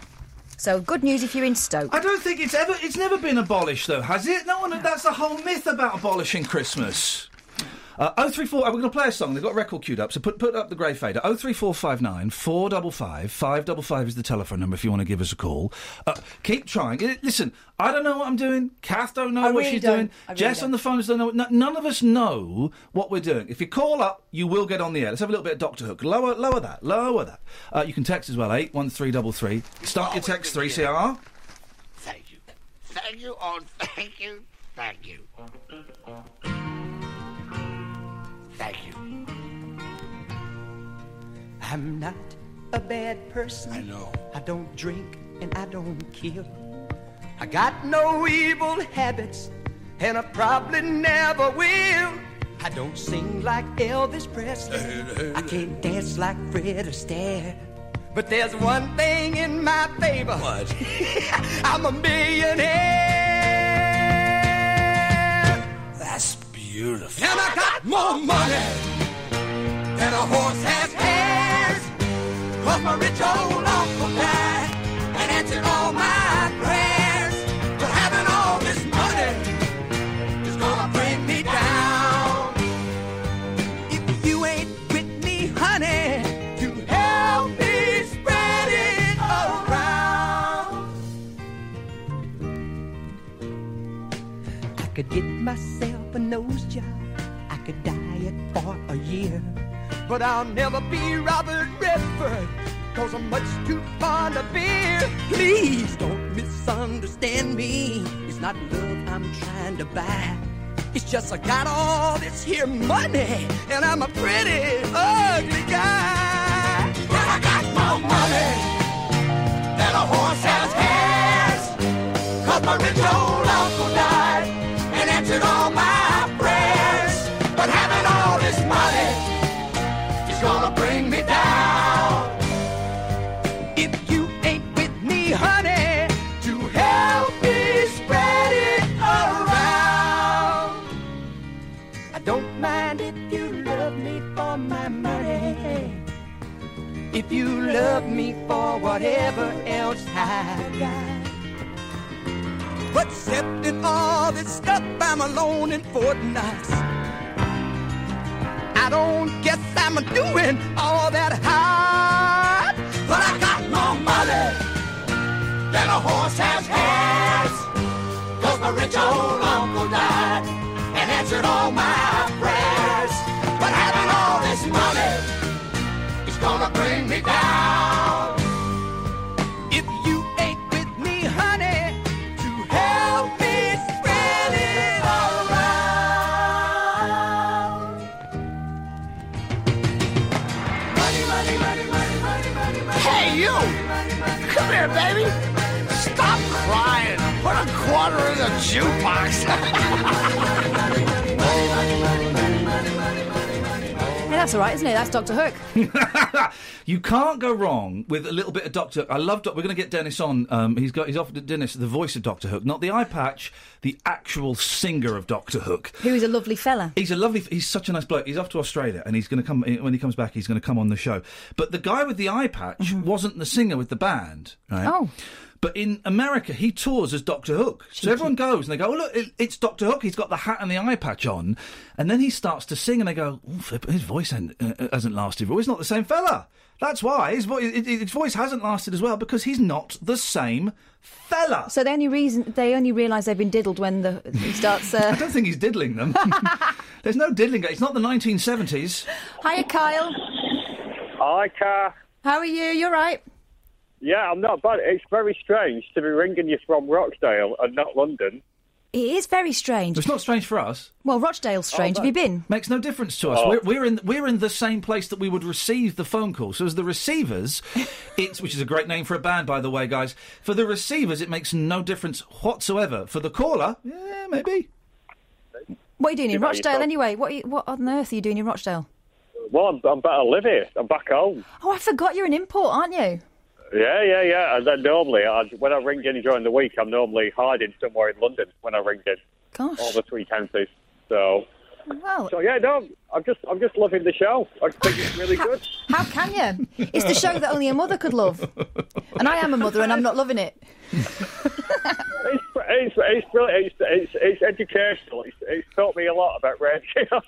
S12: So, good news if you're in Stoke.
S13: I don't think it's ever... It's never been abolished, though, has it? No one... That's the whole myth about abolishing Christmas. Uh, oh three four. We're going to play a song. They've got a record queued up, so put put up the grey fader. Oh three four five nine four five five five five five is the telephone number if you want to give us a call. Uh, keep trying. Uh, Listen, I don't know what I'm doing. Kath don't know
S12: I
S13: what
S12: really
S13: she's
S12: don't.
S13: doing.
S12: I really
S13: Jess
S12: don't.
S13: on the phones don't know. No, none of us know what we're doing. If you call up, you will get on the air. Let's have a little bit of Doctor Hook. Lower, lower that. Lower that. Uh, you can text as well. Eight one three three three. Start your text three C R.
S2: Thank you. Thank you, oh, thank you, thank you. Thank you.
S3: I'm not a bad person.
S2: I know.
S3: I don't drink and I don't kill. I got no evil habits, and I probably never will. I don't sing like Elvis Presley. I can't dance like Fred Astaire. But there's one thing in my favor.
S2: What?
S3: I'm a millionaire.
S2: That's beautiful.
S3: And I got more money than a horse has hairs. Cause my rich old uncle died and answered all my prayers. But having all this money is gonna bring me down. If you ain't with me, honey, to help me spread it around. I could get myself a nose job. I could diet for a year. But I'll never be Robert Redford, cause I'm much too fond of beer. Please don't misunderstand me. It's not love I'm trying to buy. It's just I got all this here money, and I'm a pretty ugly guy. And I got more money than a horse has hairs. Cause my rich old uncle died and answered all my prayers. But having all this money is gonna bring me down. If you ain't with me, honey, to help me spread it around. I don't mind if you love me for my money. If you love me for whatever else I got. But accepting all this stuff, I'm alone in Fort Knox. I don't guess I'm doing all that hard. But I got more money than a horse has hairs. Cause my rich old uncle died and answered all my prayers. But having all this money is gonna bring me down. If you ain't with me, honey, to help me spread it around. Money, money, money, money, money, money, money.
S2: Hey, you! Come here, baby! Stop crying! Put a quarter in the jukebox!
S12: Hey, that's all right, isn't it? That's Doctor Hook.
S13: You can't go wrong with a little bit of Doctor. I love. Doc- We're going to get Dennis on. Um, he's got. He's offered Dennis the voice of Doctor Hook, not the eye patch, the actual singer of Doctor Hook.
S12: Who is a lovely fella.
S13: He's a lovely. He's such a nice bloke. He's off to Australia, and he's going to come when he comes back. He's going to come on the show. But the guy with the eye patch mm-hmm. wasn't the singer with the band, right?
S12: Oh.
S13: But in America, he tours as Doctor Hook. So
S12: Cheeky.
S13: everyone goes and they go, oh, look, it, it's Doctor Hook. He's got the hat and the eye patch on. And then he starts to sing and they go, oh, flip, his voice hasn't, uh, hasn't lasted. Well, he's not the same fella. That's why. His, vo- his voice hasn't lasted as well because he's not the same fella.
S12: So the only reason they only realise they've been diddled when the he starts. Uh...
S13: I don't think he's diddling them. There's no diddling. It's not the nineteen seventies.
S12: Hiya, Kyle.
S20: Hi, Car.
S12: How are you? You're right.
S20: Yeah, I'm not bad. It's very strange to be ringing you from Rochdale and not London.
S12: It is very strange.
S13: It's not strange for us.
S12: Well, Rochdale's strange.
S20: Oh,
S12: Have you been?
S13: Makes no difference to us.
S20: Oh.
S13: We're, we're in we're in the same place that we would receive the phone call. So as the receivers, it's which is a great name for a band, by the way, guys. For the receivers, it makes no difference whatsoever. For the caller, yeah, maybe.
S12: What are you doing in
S20: You bet
S12: Rochdale
S20: yourself.
S12: anyway? What are you, what on earth are you doing in Rochdale?
S20: Well, I'm, I'm better live here. I'm back home.
S12: Oh, I forgot you're an import, aren't you?
S20: Yeah, yeah, yeah. And then normally, I, when I ring in during the week, I'm normally hiding somewhere in London when I ring in.
S12: Gosh.
S20: All the three counties. So,
S12: well,
S20: so yeah, no, I'm just, I'm just loving the show. I think it's really good.
S12: How can you? It's the show that only a mother could love, and I am a mother, and I'm not loving it.
S20: It's, it's, it's brilliant. It's, it's, it's educational. It's, it's taught me a lot about radio.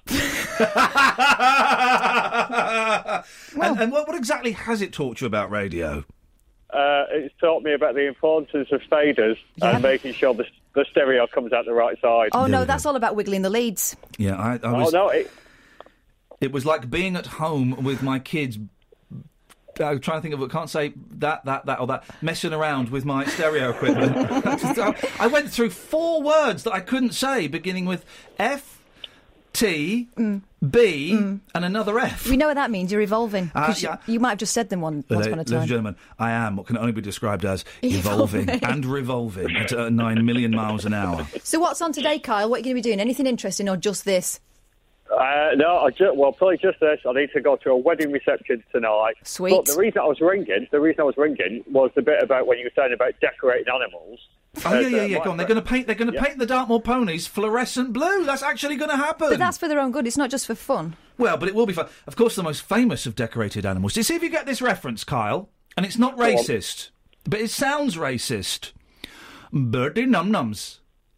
S13: and and what, what exactly has it taught you about radio?
S20: Uh, it's taught me about the importance of faders
S12: Yeah.
S20: and making sure the, the stereo comes out the right side.
S12: Oh, no, that's all about wiggling the leads.
S13: Yeah, I, I was...
S20: Oh, no, it...
S13: It was like being at home with my kids... I'm trying to think of it. Can't say that, that, that, or that. Messing around with my stereo equipment. I went through four words that I couldn't say, beginning with F, T,
S12: Mm.
S13: B, and another F.
S12: We know what that means. You're evolving.
S13: Uh,
S12: 'Cause
S13: yeah.
S12: you, you might have just said them one, once
S13: Uh,
S12: upon a
S13: Ladies and
S12: time.
S13: gentlemen, I am what can only be described as evolving,
S12: Evolving.
S13: and revolving at uh, nine million miles an hour.
S12: So what's on today, Kyle? What are you going to be doing? Anything interesting or just this?
S20: Uh, no, I just, well, probably just this. I need to go to a wedding reception tonight.
S12: Sweet.
S20: But the reason I was ringing, the reason I was ringing was the bit about when you were saying about decorating animals.
S13: Oh yeah,
S20: As,
S13: yeah,
S20: uh,
S13: yeah.
S20: my
S13: Go on. They're
S20: friend-
S13: going to paint. They're going to
S20: Yeah.
S13: paint the Dartmoor ponies fluorescent blue. That's actually going to happen.
S12: But that's for their own good. It's not just for fun.
S13: Well, but it will be fun. Of course, the most famous of decorated animals. Do you see if you get this reference, Kyle? And it's not
S20: Go on.
S13: racist, but it sounds racist. Birdie num-nums.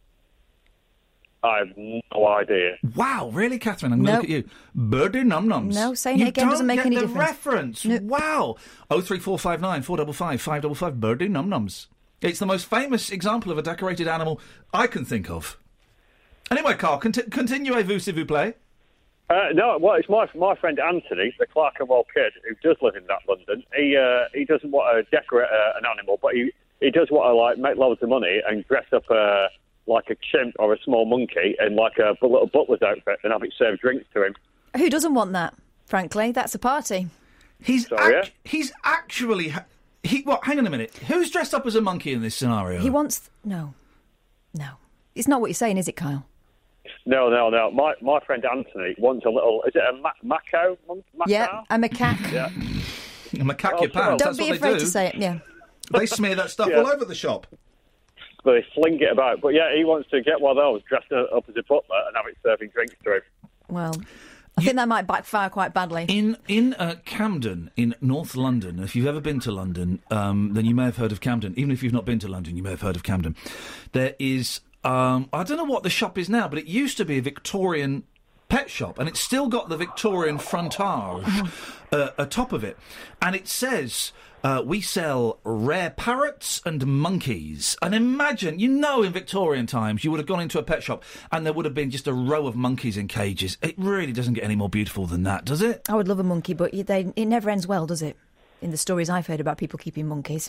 S20: I have no idea.
S13: Wow, really, Catherine? I'm going to
S12: No.
S13: look at you. Birdie num-nums.
S12: No, saying
S13: you
S12: it again doesn't
S13: don't
S12: make
S13: get
S12: any
S13: the
S12: difference.
S13: reference. Wow. Oh three four five nine four five five five five five. Birdie num-nums. It's the most famous example of a decorated animal I can think of. Anyway, Carl, conti- continuez-vous, s'il vous plaît?
S20: Uh, no, well, it's my my friend Anthony, the Clerkenwell kid, who does live in that London. He uh, he doesn't want to decorate uh, an animal, but he, he does want to like make loads of money and dress up uh, like a chimp or a small monkey in like a little butler's outfit and have it serve drinks to him.
S12: Who doesn't want that? Frankly, that's a party.
S13: He's
S20: Sorry,
S13: act- he's actually ha- he. What? Hang on a minute. Who's dressed up as a monkey in this scenario?
S12: He wants... No. No. It's not what you're saying, is it, Kyle?
S20: No, no, no. My my friend Anthony wants a little. Is it a ma- macaw? mon- macaw?
S12: Yeah, a macaque.
S20: Yeah.
S13: A macaque
S20: Oh,
S13: your pants.
S12: Don't
S13: That's
S12: be
S13: what
S12: afraid
S13: they do.
S12: to say it, yeah.
S13: They smear that stuff
S20: Yeah.
S13: all over the shop.
S20: But they fling it about. But yeah, he wants to get one of those, dressed up as a butler, and have it serving drinks to him.
S12: Well, I think that might backfire quite badly.
S13: In in uh, Camden, in North London, if you've ever been to London, um, then you may have heard of Camden. Even if you've not been to London, you may have heard of Camden. There is, um, I don't know what the shop is now, but it used to be a Victorian pet shop, and it's still got the Victorian frontage uh, atop of it. And it says, uh, we sell rare parrots and monkeys. And imagine, you know, in Victorian times, you would have gone into a pet shop and there would have been just a row of monkeys in cages. It really doesn't get any more beautiful than that, does it?
S12: I would love a monkey, but you- they, it never ends well, does it? In the stories I've heard about people keeping monkeys.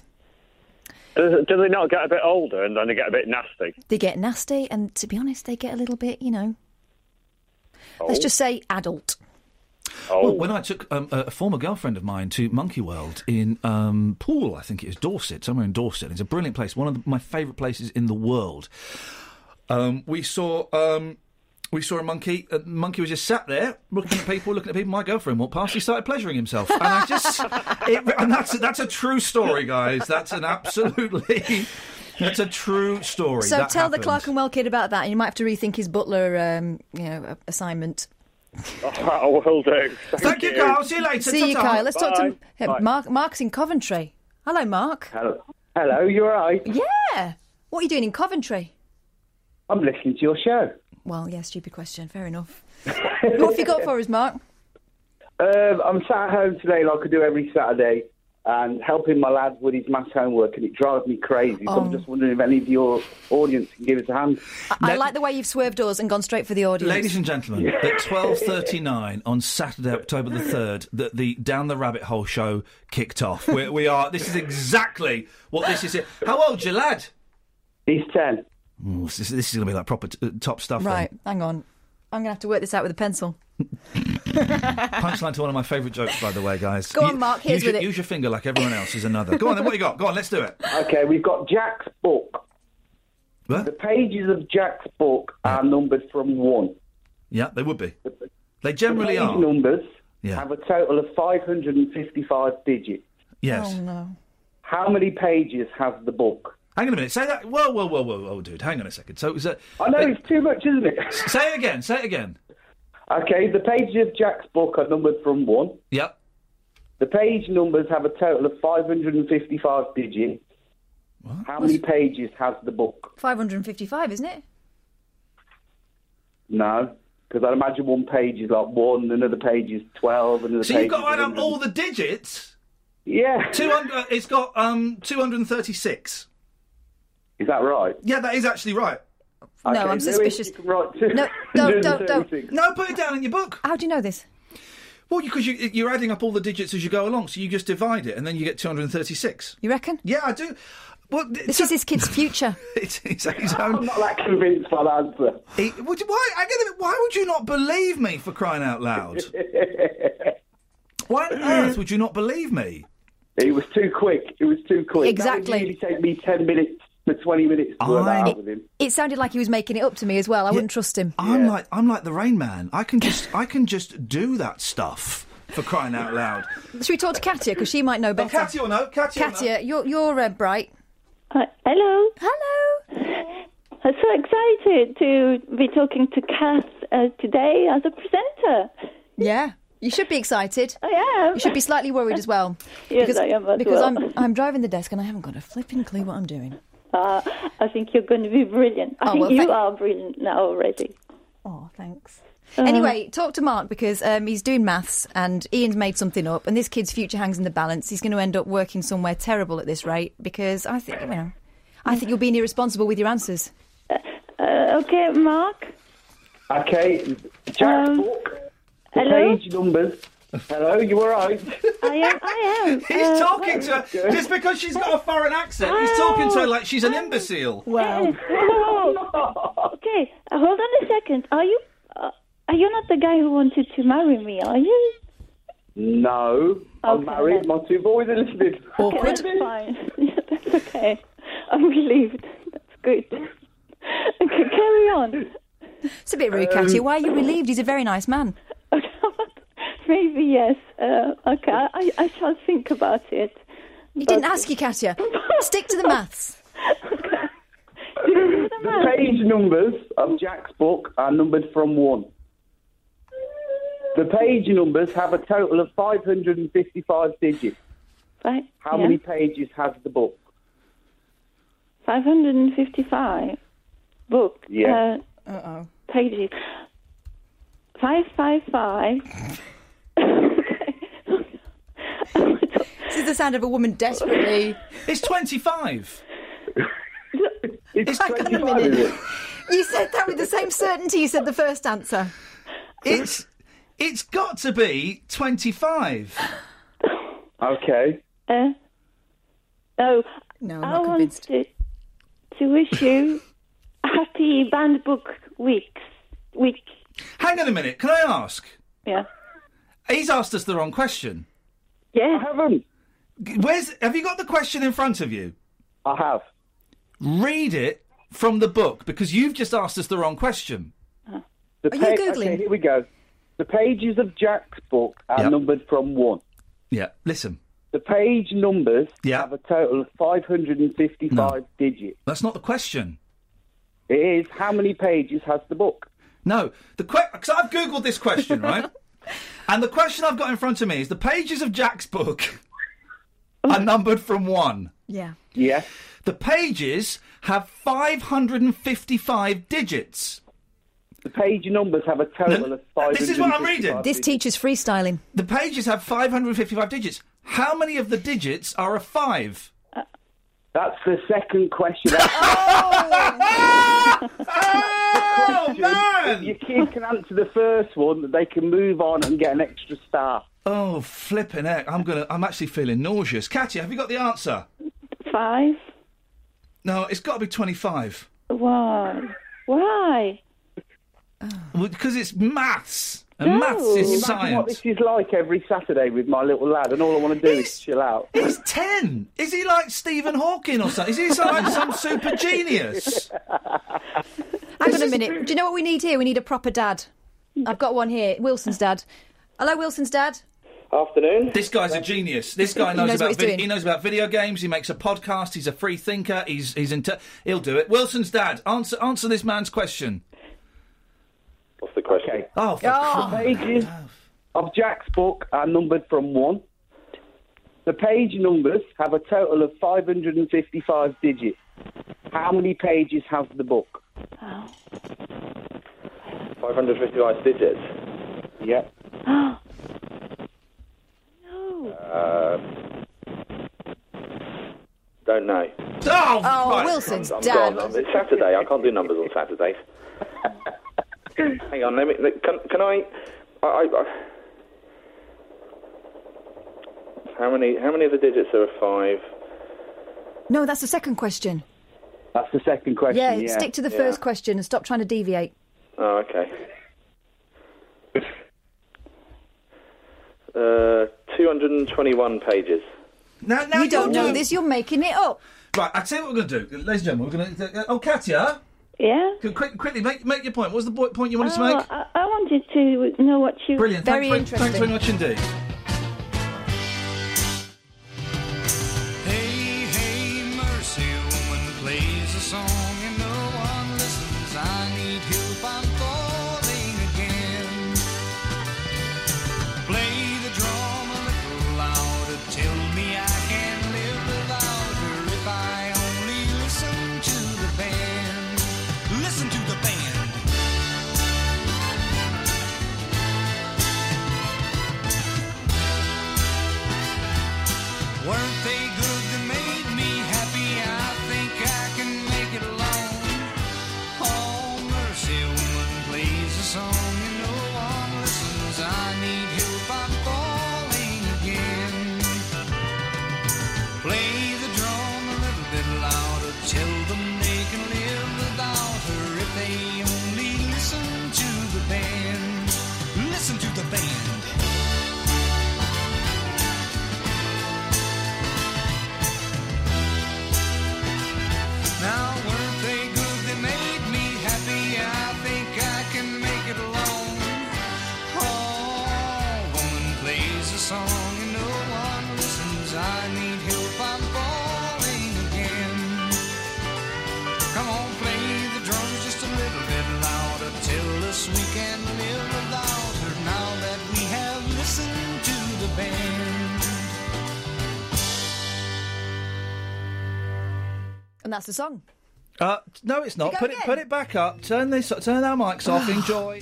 S20: Do do they not get a bit older and then they get a bit nasty?
S12: They get nasty, and to be honest, they get a little bit, you know... Let's
S20: Oh.
S12: just say adult.
S20: Oh.
S13: Well, when I took um, a, a former girlfriend of mine to Monkey World in um, Poole, I think it is, Dorset, somewhere in Dorset. It's a brilliant place, one of the, my favourite places in the world. Um, we saw um, we saw a monkey. A monkey was just sat there looking at people, looking at people. My girlfriend walked past. He started pleasuring himself, and I just it, and that's that's a true story, guys. That's an absolutely. That's a true story.
S12: So
S13: That
S12: tell the
S13: happened.
S12: Clerkenwell kid about that, and you might have to rethink his butler, um, you know, a- assignment.
S20: Oh, will do. Thank,
S13: Thank you, Carl. See you later.
S12: See you,
S13: Ta-ta.
S12: Kyle. Let's talk to
S20: Bye.
S12: uh,
S20: Bye.
S12: Mark. Mark's in Coventry. Hello, Mark.
S21: Hello, Hello you all right?
S12: Yeah. What are you doing in Coventry?
S21: I'm listening to your show.
S12: Well, yeah, stupid question. Fair enough. What have you got for us, Mark?
S21: Um, I'm sat at home today like I do every Saturday and helping my lad with his maths homework, and it drives me crazy. So
S12: Oh.
S21: I'm just wondering if any of your audience can give us a hand.
S12: I, I like the way you've swerved us and gone straight for the audience.
S13: Ladies and gentlemen, at twelve thirty-nine on Saturday, October the third, the, the Down the Rabbit Hole show kicked off. We're, we are. This is exactly what this is. How old's your lad?
S21: He's ten.
S13: Ooh, this, this is going to be like proper t- uh, top stuff. then.
S12: Right, hang on. I'm going to have to work this out with a pencil.
S13: Punchline to one of my favourite jokes, by the way, guys.
S12: Go on,
S13: You-
S12: Mark, here's
S13: use your,
S12: with it.
S13: Use your finger like everyone else is another. Go on, then. What you got? Go on, let's do it.
S21: Okay, we've got Jack's book.
S13: What?
S21: The pages of Jack's book are numbered from one.
S13: Yeah, they would be. They generally
S21: the page
S13: are.
S21: numbers
S13: Yeah.
S21: have a total of five hundred fifty-five digits.
S13: Yes.
S12: Oh, no.
S21: How many pages has the book?
S13: Hang on a minute. Say that. Whoa, whoa, whoa, whoa, whoa, dude. Hang on a second. So, is that?
S21: I know it's too much, isn't it?
S13: Say it again. Say it again.
S21: Okay, the pages of Jack's book are numbered from one.
S13: Yep.
S21: The page numbers have a total of five hundred fifty-five digits. How many pages has the book?
S12: five hundred fifty-five, isn't it?
S21: No, because I'd imagine one page is like one, another page is twelve, another
S13: So
S21: page
S13: you've got to
S21: is
S13: add up
S21: one hundred.
S13: all the digits?
S21: Yeah.
S13: two hundred, it's got um, two hundred thirty-six.
S21: Is that right?
S13: Yeah, that is actually right.
S12: No,
S21: Okay,
S12: I'm
S21: Lewis,
S12: suspicious.
S21: you can write two
S12: No, don't, don't,
S21: hundred
S12: don't.
S21: thirty-six.
S13: No, put it down in your book.
S12: How do you know this?
S13: Well, because you, you're adding up all the digits as you go along, so you just divide it, and then you get two hundred thirty-six.
S12: You reckon?
S13: Yeah, I do. Well,
S12: This is this kid's future.
S13: it's, it's his own.
S21: I'm not that convinced by the answer.
S13: He, would you- why? I get it, why would you not believe me, for crying out loud? Why on earth would you not believe me?
S21: It was too quick. It was too quick.
S12: Exactly.
S21: That would really take me ten minutes to twenty minutes to work that
S13: I'm-
S21: out with him.
S12: It sounded like he was making it up to me as well. I wouldn't trust him.
S13: I'm like I'm like the Rain Man. I can just I can just do that stuff, for crying out loud.
S12: Should we talk to Katia because she might know better?
S13: Katia will know. Katia, will know.
S12: Katia, you're you're uh, bright.
S4: Uh, hello.
S12: Hello.
S4: I'm so excited to be talking to Kath uh, today as a presenter.
S12: Yeah, you should be excited.
S4: I am.
S12: You should be slightly worried as well.
S4: Yes,
S12: because,
S4: I am as
S12: Because
S4: well.
S12: I'm I'm driving the desk and I haven't got a flipping clue what I'm doing.
S4: Uh, I think you're going to be brilliant. I
S12: Oh,
S4: think
S12: well,
S4: you
S12: thank-
S4: are brilliant now already.
S12: Oh, thanks.
S4: Uh,
S12: Anyway, talk to Mark because um, he's doing maths and Ian's made something up and this kid's future hangs in the balance. He's going to end up working somewhere terrible at this rate because I think, you know, I think you're being irresponsible with your answers.
S4: Uh, okay, Mark.
S21: Okay, Jack's
S4: Um,
S21: book, the
S4: hello?
S21: page numbers. Hello, you all right?
S4: I am. I am.
S13: He's
S4: Uh,
S13: talking to her just because she's got a foreign accent. He's talking to her like she's an imbecile.
S4: Wow. Okay, uh, hold on a second. Are you? Uh, are you not the guy who wanted to marry me? Are you?
S21: No, I'm
S4: Okay,
S21: married.
S4: then.
S21: My two boys are listening.
S4: Okay, that's fine. Yeah, that's okay. I'm relieved. That's good. Okay, carry on.
S12: It's a bit rude,
S21: Um,
S12: Katia. Why are you relieved? He's a very nice man.
S4: Maybe yes. Uh, okay, I, I shall think about it.
S12: He didn't ask you, Katia. Stick to the maths.
S21: The page numbers of Jack's book are numbered from one. The page numbers have a total of five hundred fifty-five digits.
S4: Right.
S21: How
S4: yeah.
S21: many pages has the book?
S4: five hundred fifty-five. Book.
S21: Yeah.
S4: Uh,
S12: Uh-oh.
S4: pages. five five five.
S12: This is the sound of a woman desperately.
S13: It's twenty-five.
S21: It's
S12: Hang on a
S21: twenty-five,
S12: minute.
S21: is it?
S12: You said that with the same certainty you said the first answer.
S13: It's it's got to be twenty-five.
S21: Okay.
S4: Uh, oh,
S12: no, I'm
S4: I
S12: not
S4: want
S12: convinced.
S4: to, to wish you happy band book weeks. Week.
S13: Hang on a minute. Can I ask?
S4: Yeah.
S13: He's asked us the wrong question.
S4: Yeah.
S21: I haven't.
S13: Where's? Have you got the question in front of you?
S21: I have.
S13: Read it from the book because you've just asked us the wrong question.
S21: The
S12: Are you
S21: pa-
S12: Googling?
S21: Okay, here we go. The pages of Jack's book are
S13: Yep.
S21: numbered from one.
S13: Yeah. Listen.
S21: The page numbers
S13: Yeah.
S21: have a total of five hundred fifty-five digits.
S13: That's not the question.
S21: It is, how many pages has the book?
S13: No, the because I've googled this question, right? And the question I've got in front of me is the pages of Jack's book are numbered from one.
S12: Yeah.
S21: Yeah.
S13: The pages have five hundred fifty-five digits.
S21: The page numbers have a total
S13: No,
S21: of five hundred fifty-five
S13: this is what I'm reading.
S12: This teacher's freestyling.
S13: The pages have five hundred fifty-five digits. How many of the digits are a five?
S21: That's the second question.
S13: Oh, man!
S21: If your kid can answer the first one, they can move on and get an extra star.
S13: Oh, flipping heck. I'm gonna I'm actually feeling nauseous. Katia, have you got the answer?
S4: Five.
S13: No, it's got to be twenty-five.
S4: Why? Why?
S13: Well, because it's maths. And
S4: No.
S13: maths
S21: Can you
S13: is
S21: imagine what
S13: science.
S21: this is like every Saturday with my little lad, and all I want to do is chill out.
S13: He's ten. Is he like Stephen Hawking or something? Is he some, like some super genius?
S12: Hang on a minute. Do you know what we need here? We need a proper dad. I've got one here. Wilson's dad. Hello, Wilson's dad.
S7: Afternoon.
S13: This guy's a genius. This guy knows,
S12: knows what
S13: about
S12: he's
S13: vid-
S12: doing.
S13: he knows about video games. He makes a podcast. He's a free thinker. He's he's into. He'll do it. Wilson's dad. Answer answer this man's question.
S7: What's the question?
S21: Okay.
S13: Oh, for
S21: The pages of Jack's book are numbered from one. The page numbers have a total of five hundred fifty-five digits. How many pages has the book?
S4: Oh.
S7: five hundred fifty-five digits.
S21: Yeah.
S4: No.
S7: Uh, don't know.
S13: Oh,
S12: Oh,
S7: right.
S12: Wilson's
S7: I'm, I'm
S12: dad.
S7: gone. It's Saturday. I can't do numbers on Saturdays. Hang on. Let me. Can, can I, I, I? How many? How many of the digits are five?
S12: No, that's the second question.
S21: That's the second question.
S12: Yeah,
S21: Yeah.
S12: stick to the
S7: Yeah.
S12: first question and stop trying to deviate.
S7: Oh, okay. Uh, two hundred twenty-one pages.
S13: Now, now
S12: You don't
S13: you're
S12: know
S13: doing-
S12: this, you're making it up.
S13: Right, I tell you what we're going to do, ladies and gentlemen. We're going to. Uh, oh, Katya.
S4: Yeah?
S13: Quick, quick, quickly, make make your point. What was the bo- point you wanted
S4: Oh,
S13: to make?
S4: I, I wanted to know what you...
S13: Brilliant.
S12: Very
S13: thanks, very, thanks very much indeed.
S14: Hey, hey, mercy, woman plays a song and no one listens. I need help, I'm falling again. Play the drum a little louder, tell me I can live without her if I only listen to the band. Listen to the band. Weren't they good that made me happy? I think I can make it alone. Oh, mercy, woman plays a song and no one listens. I need help, I'm falling again. Play the drum a little bit louder. Tell them they can live without her if they only listen to the band. Listen to the band. Now, weren't they good? They made me happy. I think I can make it alone. Oh, woman plays a song and no one listens. I need help, I'm falling again. Come on, play the drums just a little bit louder. Tell us we can live without her now that we have listened to the band.
S12: And that's the song.
S13: Uh, no, it's not.
S12: You go
S13: Put it,
S12: again.
S13: put it back up. Turn this, turn our mics off. Enjoy.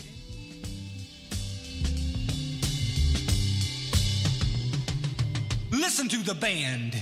S14: Listen to the band.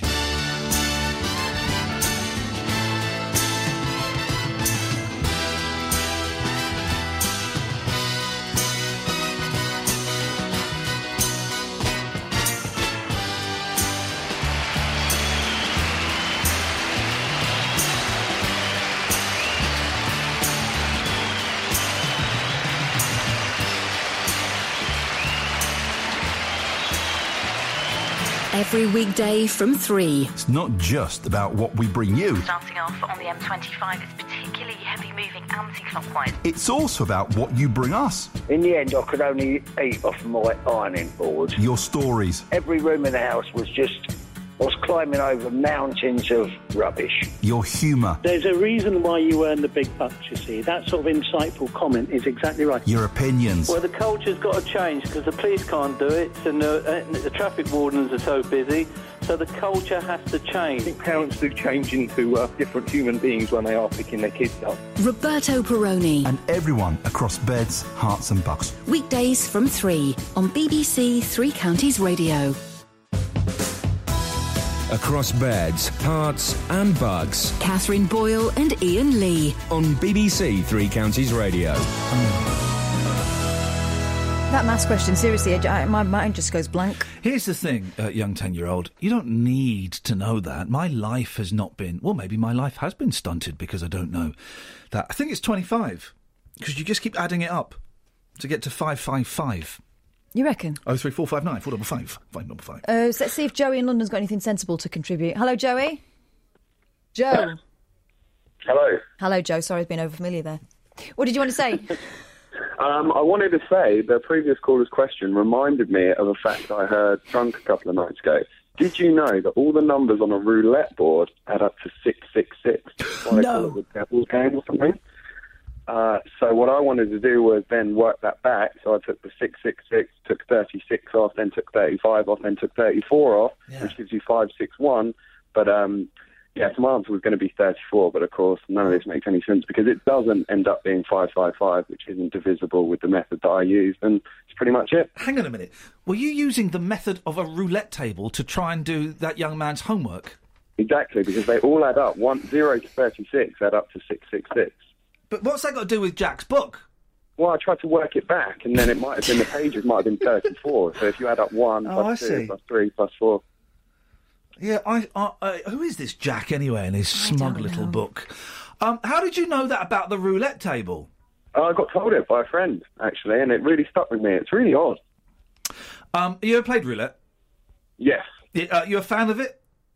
S5: Every weekday from three.
S11: It's not just about what we bring you.
S6: Starting off on the M twenty-five, it's particularly heavy moving anti-clockwise.
S11: It's also about what you bring us.
S21: In the end, I could only eat off my ironing board.
S11: Your stories.
S21: Every room in the house was just... I was climbing over mountains of rubbish.
S11: Your humour.
S8: There's a reason why you earn the big bucks, you see. That sort of insightful comment is exactly right.
S11: Your opinions.
S9: Well, the culture's got to change because the police can't do it and the, uh, the traffic wardens are so busy, so the culture has to change.
S24: I think parents do change into uh, different human beings when they are picking their kids up.
S5: Roberto Peroni.
S11: And everyone across beds, hearts and bucks.
S5: Weekdays from three on B B C Three Counties Radio.
S11: Across beds, hearts and bugs.
S5: Catherine Boyle and Ian Lee.
S11: On B B C Three Counties Radio.
S12: That maths question, seriously, I, my mind just goes blank.
S13: Here's the thing, uh, young ten-year-old. You don't need to know that. My life has not been... Well, maybe my life has been stunted because I don't know that. I think it's twenty-five. Because you just keep adding it up to get to five five five.
S12: You reckon?
S13: Oh three four five nine four double five five double five.
S12: Uh, so let's see if Joey in London's got anything sensible to contribute. Hello, Joey. Joe.
S25: Hello.
S12: Hello, Joe. Sorry, I've been over familiar there. What did you want to say?
S25: Um, I wanted to say the previous caller's question reminded me of a fact I heard drunk a couple of nights ago. Did you know that all the numbers on a roulette board add up to six six six? Why they call it the devil's game or something? Uh, so what I wanted to do was then work that back. So I took the six six six, took thirty-six off, then took thirty-five off, then took thirty-four off,
S13: Yeah.
S25: which gives you five six one. But um, yeah, so my answer was going to be thirty-four. But of course, none of this makes any sense because it doesn't end up being five five five, which isn't divisible with the method that I used, and it's pretty much it.
S13: Hang on a minute. Were you using the method of a roulette table to try and do that young man's homework?
S25: Exactly, because they all add up. One zero to thirty-six add up to six six six.
S13: But what's that got to do with Jack's book?
S25: Well, I tried to work it back, and then it might have been the pages might have been thirty-four. So if you add up one
S13: Oh,
S25: plus
S13: I
S25: two
S13: see.
S25: plus three plus four.
S13: Yeah, I, I, I. Who is this Jack anyway in his smug little book? Um, how did you know that about the roulette table?
S25: Oh, I got told it by a friend actually, and it really stuck with me. It's really odd.
S13: Um, you ever played roulette?
S25: Yes.
S13: Yeah, uh, you a fan of it?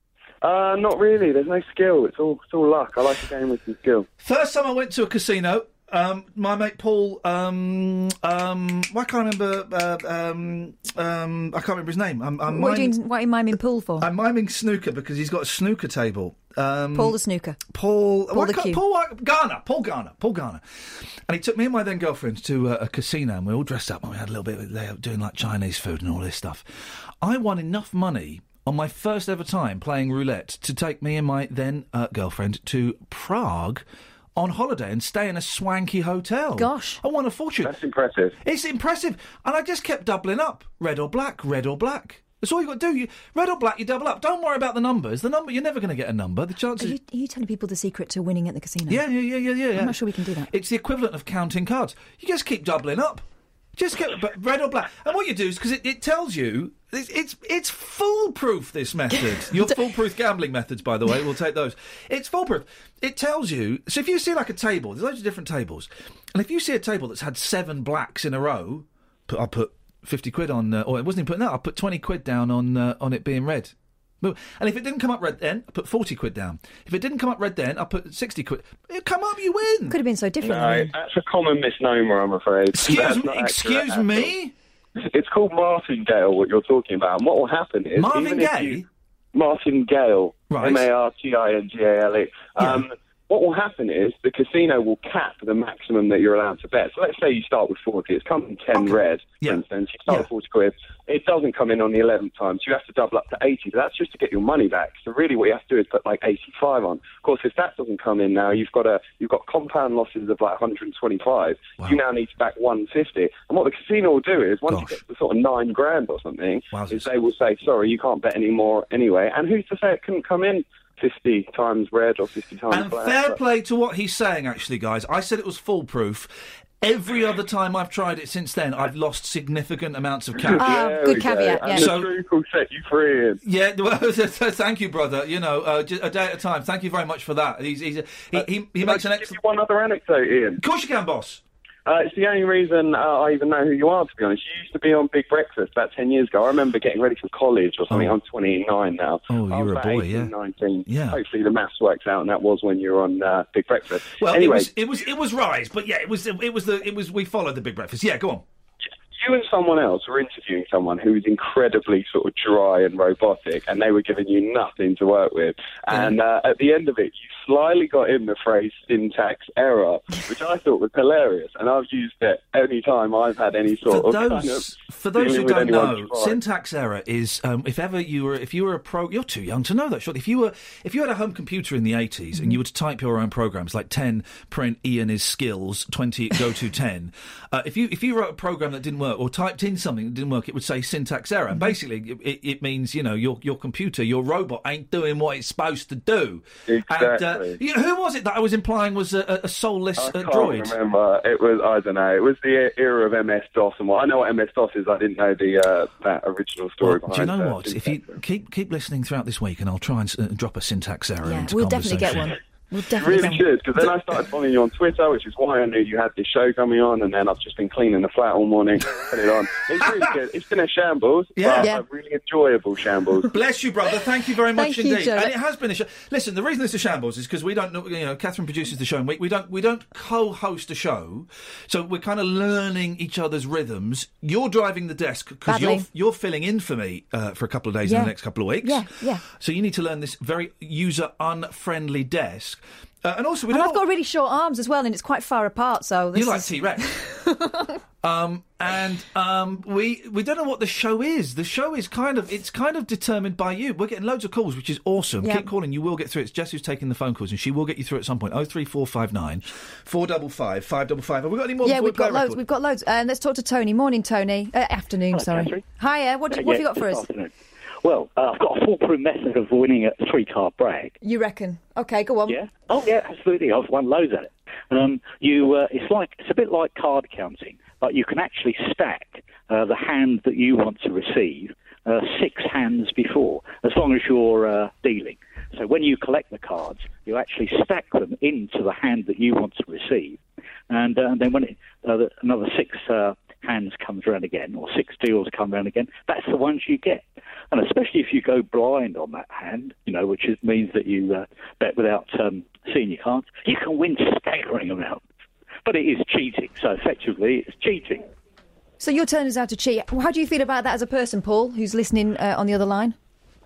S25: Uh, not really. There's no skill. It's all it's all luck. I like a game with some skill.
S13: First time I went to a casino, um, my mate Paul, um, um, why can't I remember? Uh, um, um, I can't remember his name. I'm, I'm
S12: What are you
S13: miming-
S12: doing? What are you miming pool for?
S13: I'm miming snooker because he's got a snooker table. Um,
S12: Paul the snooker.
S13: Paul,
S12: Paul
S13: why
S12: the
S13: can't-
S12: Q.
S13: Paul why- Garner, Paul Garner, Paul Garner, and he took me and my then girlfriend to uh, a casino, and we all dressed up, and we had a little bit of they were doing like Chinese food and all this stuff. I won enough money on my first ever time playing roulette to take me and my then uh, girlfriend to Prague on holiday and stay in a swanky hotel.
S12: Gosh.
S13: I won a fortune.
S25: That's impressive.
S13: It's impressive. And I just kept doubling up. Red or black, red or black. That's all you got to do. You, red or black, you double up. Don't worry about the numbers. The number, you're never going to get a number. The
S12: Are
S13: chances...
S12: you, are you telling people the secret to winning at the casino?
S13: Yeah, yeah, yeah, yeah, yeah. yeah.
S12: I'm not sure we can do that.
S13: It's the equivalent of counting cards. You just keep doubling up. Just get but red or black. And what you do is, because it, it tells you, it's, it's it's foolproof, this method. Your foolproof gambling methods, by the way, we'll take those. It's foolproof. It tells you, so if you see like a table, there's loads of different tables, and if you see a table that's had seven blacks in a row, put, I'll put fifty quid on, uh, or it wasn't even putting that, I'll put twenty quid down on uh, on it being red. And if it didn't come up red then, I put forty quid down. If it didn't come up red then, I put sixty quid. It come up, you win.
S12: Could have been so different.
S25: No, that's a common misnomer, I'm afraid.
S13: Excuse
S25: That's
S13: me-
S25: not accurate
S13: excuse
S25: at all.
S13: me?
S25: It's called martingale, what you're talking about. And what will happen is...
S13: Marvin
S25: even if
S13: Gaye?
S25: you- Martingale.
S13: Right.
S25: M A R T I N G A L E. Um, what will happen is the casino will cap the maximum that you're allowed to bet. So let's say you start with forty. It's come in ten red, for instance. You start with forty quid. It doesn't come in on the eleventh time, so you have to double up to eighty. But that's just to get your money back. So really what you have to do is put like eighty-five on. Of course, if that doesn't come in now, you've got a you've got compound losses of like one hundred twenty-five. You now need to back one hundred fifty. And what the casino will do is, once you get to sort of nine grand or something, is they will say, sorry, you can't bet any more anyway. And who's to say it couldn't come in fifty times red or fifty times
S13: And
S25: black?
S13: fair
S25: But-
S13: play to what he's saying, actually, guys. I said it was foolproof. Every other time I've tried it since then, I've lost significant amounts of cash.
S25: Ah, There good we go. caveat, And yeah. the
S13: So,
S25: truth will set you free. Ian.
S13: yeah, well, thank you, brother. You know, uh, ju- a day at a time. Thank you very much for that. He's, he's a, he, he, he
S25: Can I
S13: makes an
S25: just give
S13: excellent...
S25: you one other anecdote, Ian?
S13: Of course you can, boss.
S25: Uh, it's the only reason uh, I even know who you are, to be honest. You used to be on Big Breakfast about ten years ago. I remember getting ready for college or something.
S13: Oh.
S25: I'm twenty-nine now.
S13: Oh,
S25: I
S13: you
S25: was
S13: were a
S25: about
S13: boy,
S25: eighteen,
S13: yeah.
S25: nineteen.
S13: Yeah.
S25: Hopefully the maths works out, and that was when you were on uh, Big Breakfast.
S13: Well,
S25: anyway,
S13: it was it was it was Rise, but yeah, it was it was the it was we followed the Big Breakfast. Yeah, go on.
S25: you and someone else were interviewing someone who was incredibly sort of dry and robotic, and they were giving you nothing to work with. And uh, at the end of it, you slyly got in the phrase syntax error, which I thought was hilarious. And I've used it any time I've had any sort
S13: For
S25: of
S13: those,
S25: kind of
S13: for those
S25: dealing
S13: who
S25: with
S13: don't
S25: anyone's
S13: know,
S25: dry.
S13: syntax error is um, if ever you were if you were a pro. You're too young to know that. Surely, if you were if you had a home computer in the eighties and you were to type your own programs like ten print Ian is skills, twenty go to ten. Uh, if you if you wrote a program that didn't work or typed in something that didn't work, it would say syntax error. And basically, it, it means you know your your computer, your robot ain't doing what it's supposed to do.
S25: Exactly.
S13: And, uh, you know, who was it that I was implying was a, a soulless
S25: I
S13: uh,
S25: can't
S13: droid?
S25: remember. It was I don't know. It was the era of M S DOS and what I know what M S DOS is. I didn't know the uh, that original story
S13: Well, do you
S25: behind.
S13: know
S25: uh,
S13: what? If you keep keep listening throughout this week, and I'll try and uh, drop a syntax error
S12: Yeah,
S13: into
S12: we'll definitely
S13: conversation.
S12: get one. We'll
S25: You
S12: definitely
S25: really
S12: get one.
S25: should, because then I started following you on Twitter, which is why I knew you had this show coming on, and then I've just been cleaning the flat all morning, put it on. It's really good. It's been a shambles,
S13: Yeah.
S25: but
S13: Yeah.
S25: a really enjoyable shambles.
S13: Bless you, brother. Thank you very much
S25: Thank you,
S13: indeed.
S25: Joe.
S13: And it has been a show. Listen, the reason it's a shambles is because we don't know. You know, Catherine produces the show, and we, we don't we don't co-host a show, so we're kind of learning each other's rhythms. You're driving the desk because you're
S12: Badly.
S13: you're filling in for me uh, for a couple of days in
S12: Yeah.
S13: the next couple of weeks.
S12: Yeah, yeah.
S13: So you need to learn this very user unfriendly desk. desk. Uh, and also, we
S12: And
S13: don't
S12: I've got really short arms as well, and it's quite far apart, so... This
S13: You like
S12: is...
S13: T-Rex. um, and um, we we don't know what the show is. The show is kind of, it's kind of determined by you. We're getting loads of calls, which is awesome.
S12: Yeah.
S13: Keep calling, you will get through. It's Jess who's taking the phone calls, and she will get you through at some point. oh three four five nine, four five five, five five five. Have we got any more?
S12: Yeah,
S13: before
S12: we've
S13: we play
S12: got
S13: a
S12: loads.
S13: record?
S12: We've got loads. Um, let's talk to Tony. Morning, Tony. Uh, afternoon,
S1: Hello,
S12: sorry.
S1: Catherine.
S12: Hiya. What,
S1: Uh,
S12: what have
S1: yeah,
S12: you got for
S1: this
S12: us?
S1: afternoon. Well, uh, I've got a foolproof method of winning a three-card brag.
S12: You reckon? Okay, go on.
S1: Yeah. Oh, yeah, absolutely. I've won loads at it. Um, you, uh, it's like it's a bit like card counting, but you can actually stack uh, the hand that you want to receive uh, six hands before, as long as you're uh, dealing. So when you collect the cards, you actually stack them into the hand that you want to receive, and, uh, and then when it, uh, the, another six uh, hands comes around again, or six deals come around again, that's the ones you get. And especially if you go blind on that hand, you know, which is, means that you uh, bet without um, seeing your cards, you can win staggering amounts. But it is cheating, so effectively it's cheating.
S12: So your turn is out to cheat. How do you feel about that as a person, Paul, who's listening uh, on the other line?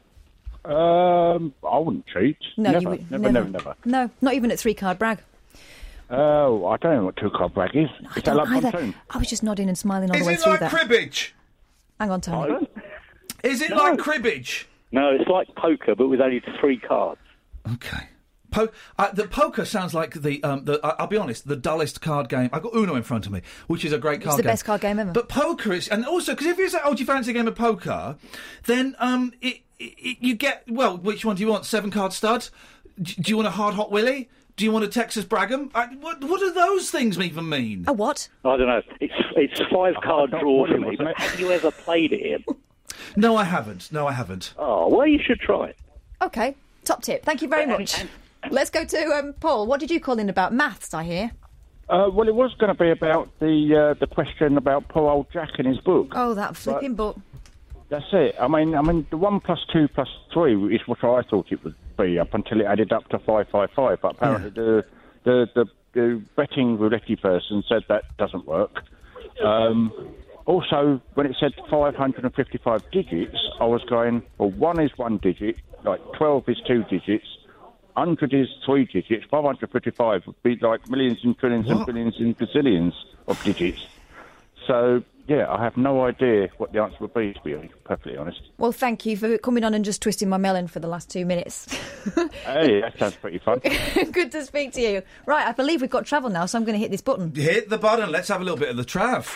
S10: Um, I wouldn't cheat.
S12: No,
S10: never,
S12: you would
S10: never, never, never.
S12: No, not even at three-card brag.
S10: Oh, I don't know what two-card brag is.
S12: I
S10: Is that
S12: don't
S10: like
S12: either.
S10: pontoon?
S12: I was just nodding and smiling all
S13: Is
S12: the way
S13: it
S12: through
S13: like
S12: that.
S13: cribbage?
S12: Hang on, Tony.
S13: Is it
S1: No.
S13: like cribbage?
S1: No, it's like poker, but with only three cards.
S13: Okay. Po- uh, the poker sounds like the, um, the uh, I'll be honest, the dullest card game. I've got Uno in front of me, which is a great
S12: It's
S13: card
S12: the
S13: game.
S12: best card game ever.
S13: But poker is, and also, because if you say, oh, do you fancy a game of poker, then um, it, it, you get, well, which one do you want? Seven card stud? D- do you want a hard hot Willie? Do you want a Texas Brag'em? I, what, what do those things even mean?
S12: A what?
S1: I don't know. It's it's five card draw for me. But have you ever played it, Ian?
S13: No, I haven't. No, I haven't.
S1: Oh, well, you should try it.
S12: Okay, top tip. Thank you very much. Let's go to um, Paul. What did you call in about? Maths, I hear.
S10: Uh, well, it was going to be about the uh, the question about poor old Jack and his book.
S12: Oh, that flipping book.
S10: That's it. I mean, I mean, the one plus two plus three is what I thought it would be up until it added up to five five five. But apparently, the, the the the betting roulette person said that doesn't work. Um, also, when it said five hundred and fifty-five digits, I was going, well, one is one digit, like twelve is two digits. one hundred is three digits, five hundred fifty-five would be like millions and trillions
S13: What?
S10: and billions and gazillions of digits. So, yeah, I have no idea what the answer would be, to be perfectly honest.
S12: Well, thank you for coming on and just twisting my melon for the last two minutes.
S10: Hey, that sounds pretty fun.
S12: Good to speak to you. Right, I believe we've got travel now, so I'm going to hit this button.
S13: Hit the button. Let's have a little bit of the trav.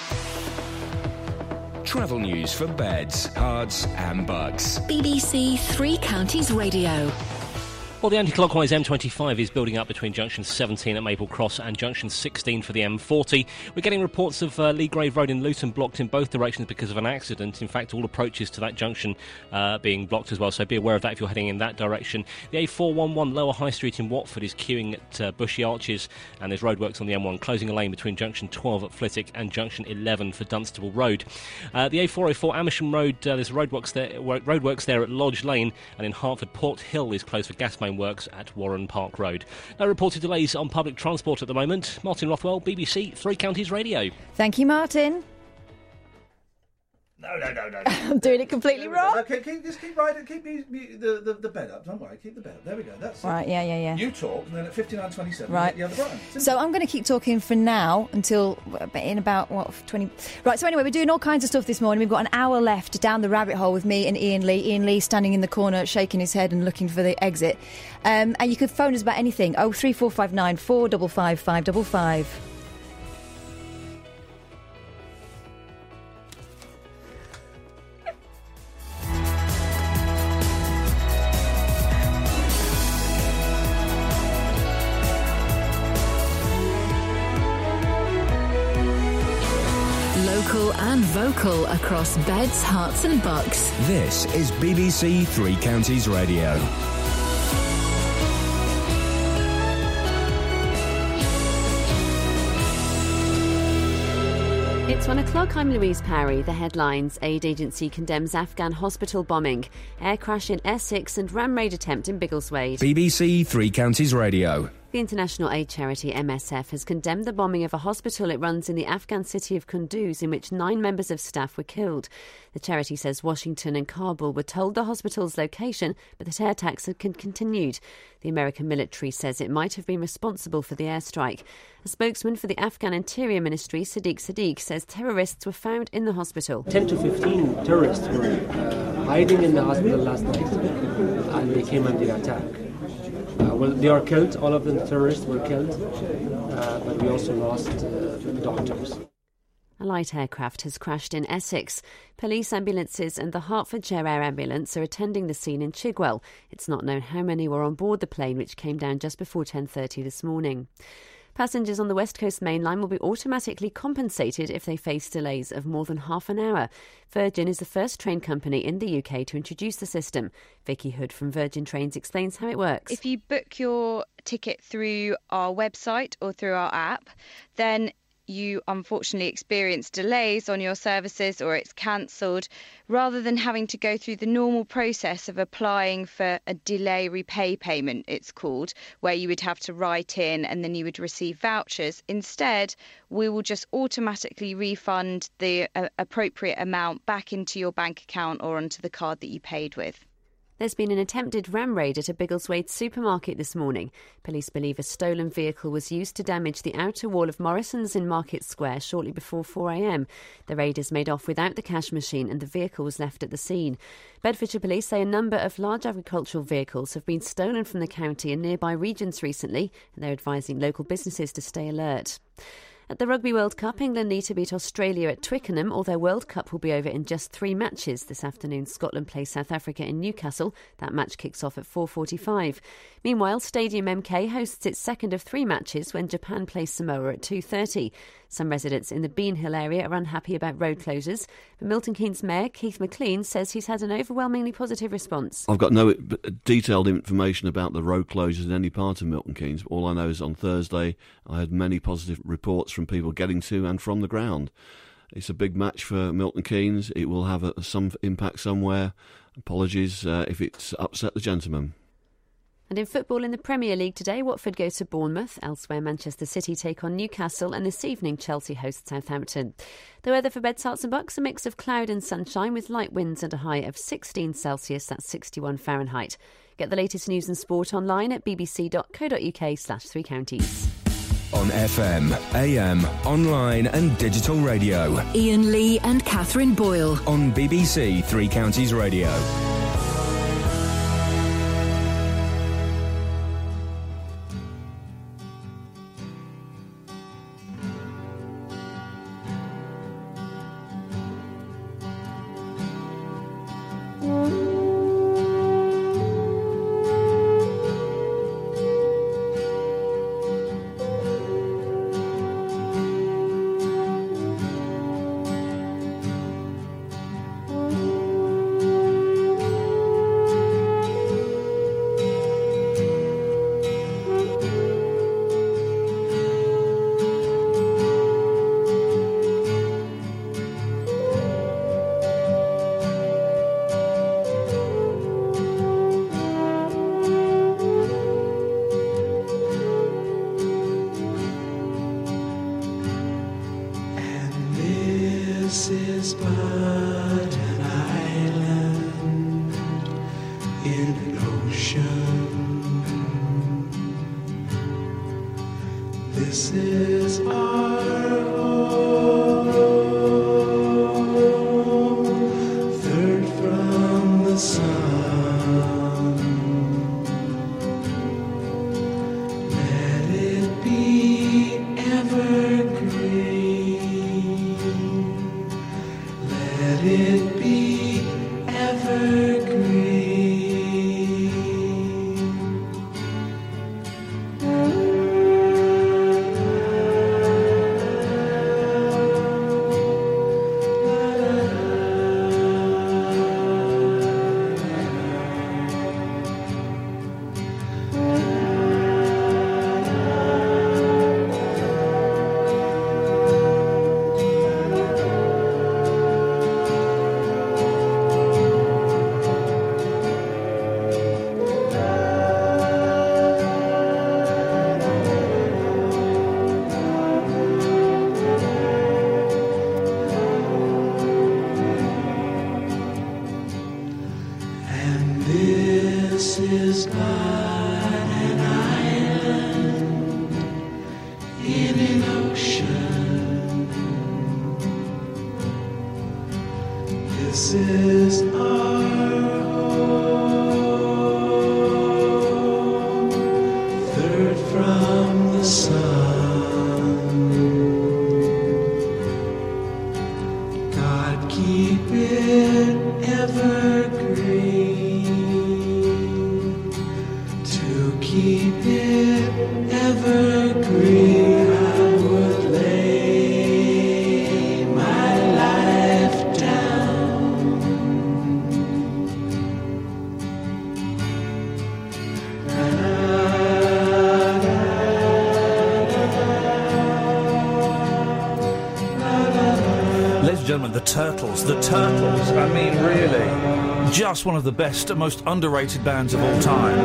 S11: Travel news for beds, cards, and bugs.
S5: B B C Three Counties Radio.
S15: Well, the anti-clockwise M twenty-five is building up between junction seventeen at Maple Cross and junction sixteen for the M forty. We're getting reports of uh, Lee Grave Road in Luton blocked in both directions because of an accident. In fact, all approaches to that junction uh, being blocked as well, so be aware of that if you're heading in that direction. The A four eleven Lower High Street in Watford is queuing at uh, Bushy Arches, and there's roadworks on the M one, closing a lane between junction twelve at Flitwick and junction eleven for Dunstable Road. Uh, the A four oh four Amersham Road, uh, there's roadworks there, roadworks there at Lodge Lane, and in Hertford, Port Hill is closed for gas main works at Warren Park Road. No reported delays on public transport at the moment. Martin Rothwell, B B C Three Counties Radio.
S12: Thank you, Martin.
S13: No, no, no, no.
S12: I'm doing it completely wrong.
S13: Okay, keep, just keep riding, keep the, the, the, the bed up. Don't worry, keep the bed up. There we go. That's it.
S12: Right, yeah, yeah, yeah.
S13: You talk, and then at fifty-nine twenty-seven,
S12: Right.
S13: you hit the other button. Simple.
S12: So I'm going to keep talking for now until in about, what, twenty... Right, so anyway, we're doing all kinds of stuff this morning. We've got an hour left down the rabbit hole with me and Ian Lee. Ian Lee standing in the corner, shaking his head and looking for the exit. Um, and you could phone us about anything. Oh, three four five nine, four five five, five five five.
S5: Local and vocal across beds, hearts and bucks.
S11: This is B B C Three Counties Radio.
S16: It's one o'clock. I'm Louise Parry. The headlines. Aid agency condemns Afghan hospital bombing. Air crash in Essex and ram raid attempt in Biggleswade.
S11: B B C Three Counties Radio.
S16: The international aid charity M S F has condemned the bombing of a hospital it runs in the Afghan city of Kunduz, in which nine members of staff were killed. The charity says Washington and Kabul were told the hospital's location, but that air attacks had continued. The American military says it might have been responsible for the airstrike. A spokesman for the Afghan Interior Ministry, Sadiq Sadiq, says terrorists were found in the hospital.
S17: ten to fifteen terrorists were uh, hiding in the hospital last night, and they came under attack. Uh, well, they are killed. All of the terrorists were killed, uh, but we also lost uh, doctors.
S16: A light aircraft has crashed in Essex. Police ambulances and the Hertfordshire Air Ambulance are attending the scene in Chigwell. It's not known how many were on board the plane, which came down just before ten thirty this morning. Passengers on the West Coast Main Line will be automatically compensated if they face delays of more than half an hour. Virgin is the first train company in the U K to introduce the system. Vicky Hood from Virgin Trains explains how it works.
S18: If you book your ticket through our website or through our app, then you unfortunately experience delays on your services or it's cancelled, rather than having to go through the normal process of applying for a delay repay payment, it's called, where you would have to write in and then you would receive vouchers. Instead, we will just automatically refund the uh, appropriate amount back into your bank account or onto the card that you paid with.
S16: There's been an attempted ram raid at a Biggleswade supermarket this morning. Police believe a stolen vehicle was used to damage the outer wall of Morrison's in Market Square shortly before four a m. The raiders made off without the cash machine and the vehicle was left at the scene. Bedfordshire Police say a number of large agricultural vehicles have been stolen from the county and nearby regions recently, and they're advising local businesses to stay alert. At the Rugby World Cup, England need to beat Australia at Twickenham, or their World Cup will be over in just three matches. This afternoon, Scotland play South Africa in Newcastle. That match kicks off at four forty-five. Meanwhile, Stadium M K hosts its second of three matches when Japan plays Samoa at two thirty. Some residents in the Bean Hill area are unhappy about road closures, but Milton Keynes Mayor Keith McLean says he's had an overwhelmingly positive response.
S19: I've got no detailed information about the road closures in any part of Milton Keynes. All I know is on Thursday I had many positive reports from people getting to and from the ground. It's a big match for Milton Keynes. It will have a, some impact somewhere. Apologies uh, if it's upset the gentleman.
S16: And in football in the Premier League today, Watford go to Bournemouth. Elsewhere, Manchester City take on Newcastle, and this evening Chelsea host Southampton. The weather for Beds, Herts and Bucks, a mix of cloud and sunshine with light winds and a high of sixteen Celsius, that's sixty-one Fahrenheit. Get the latest news and sport online at bbc.co.uk slash three counties.
S11: On F M, A M, online and digital radio.
S5: Ian Lee and Catherine Boyle.
S11: On B B C Three Counties Radio.
S14: is not an island in an ocean. This is our home, third from the sun. God keep it evergreen, to keep it evergreen. I would lay my life down.
S13: Ladies and gentlemen, the Turtles. The Turtles. I mean, really, just one of the best, most underrated bands of all time.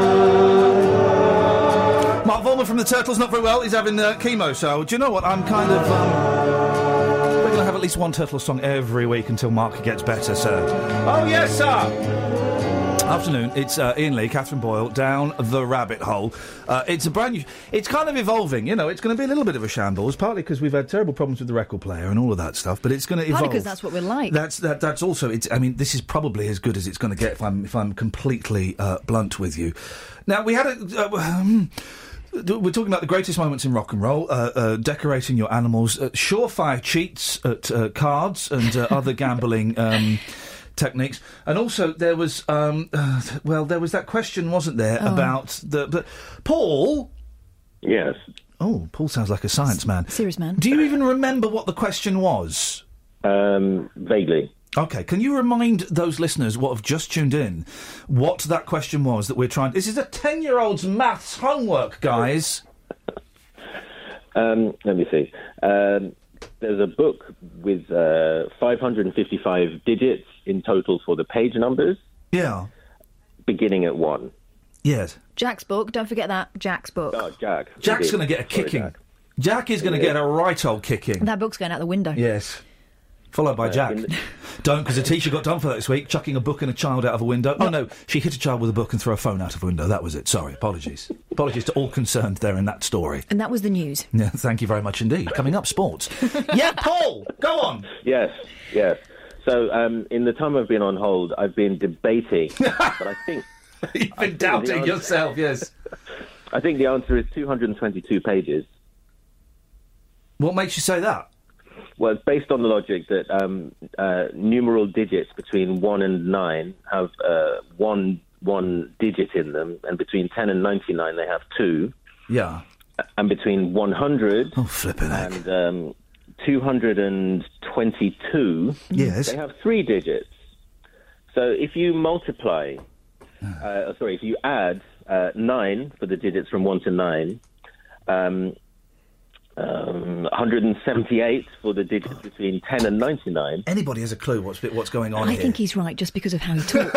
S13: Mark Volman from the Turtles, not very well. He's having uh, chemo, so do you know what? I'm kind of. Um, we're going to have at least one Turtles song every week until Mark gets better, sir. Oh, yes, sir! Afternoon, it's uh, Ian Lee, Catherine Boyle, Down the Rabbit Hole. Uh, it's a brand new... It's kind of evolving, you know, it's going to be a little bit of a shambles, partly because we've had terrible problems with the record player and all of that stuff, but it's going to evolve.
S12: Partly because that's what we're like.
S13: That's that, that's also... It's, I mean, this is probably as good as it's going to get if I'm, if I'm completely uh, blunt with you. Now, we had a... Uh, um, We're talking about the greatest moments in rock and roll, uh, uh, decorating your animals, uh, surefire cheats at uh, cards and uh, other gambling um, techniques. And also there was, um, uh, well, there was that question, wasn't there,
S2: Oh.
S13: about the... But Paul?
S2: Yes.
S13: Oh, Paul sounds like a science man.
S12: Serious man.
S13: Do you even remember what the question was?
S2: Um, vaguely.
S13: OK, can you remind those listeners what have just tuned in what that question was that we're trying... This is a ten-year-old's maths homework, guys.
S2: Um, let me see. Um, there's a book with uh, five hundred fifty-five digits in total for the page numbers.
S13: Yeah.
S2: Beginning at one.
S13: Yes.
S12: Jack's book, don't forget that. Jack's book.
S2: Oh, Jack.
S13: Jack's going to get a
S2: Sorry,
S13: kicking.
S2: Jack.
S13: Jack is going to get a right old kicking.
S12: That book's going out the window.
S13: Yes. Followed by
S2: Uh,
S13: Jack.
S2: in the-
S13: Don't, because a teacher got done for that this week, chucking a book and a child out of a window. Oh, no, she hit a child with a book and threw a phone out of a window. That was it. Sorry, apologies. Apologies to all concerned there in that story.
S12: And that was the news.
S13: Yeah, thank you very much indeed. Coming up, sports. Yeah, Paul, go on.
S2: Yes, yes. So, um, in the time I've been on hold, I've been debating, but I think...
S13: You've been doubting yourself, yes.
S2: I think the answer is two hundred twenty-two pages.
S13: What makes you say that?
S2: Well, it's based on the logic that um, uh, numeral digits between one and nine have uh, one one digit in them, and between ten and ninety-nine they have two.
S13: Yeah.
S2: And between one hundred
S13: oh, flippin' heck.
S2: and um, two hundred twenty-two,
S13: yes.
S2: they have three digits. So if you multiply, uh, sorry, if you add uh, nine for the digits from one to nine, um, um, one hundred seventy-eight for the digits between ten and ninety-nine.
S13: Anybody has a clue what's what's going on
S12: I
S13: here?
S12: think he's right just because of how he talks.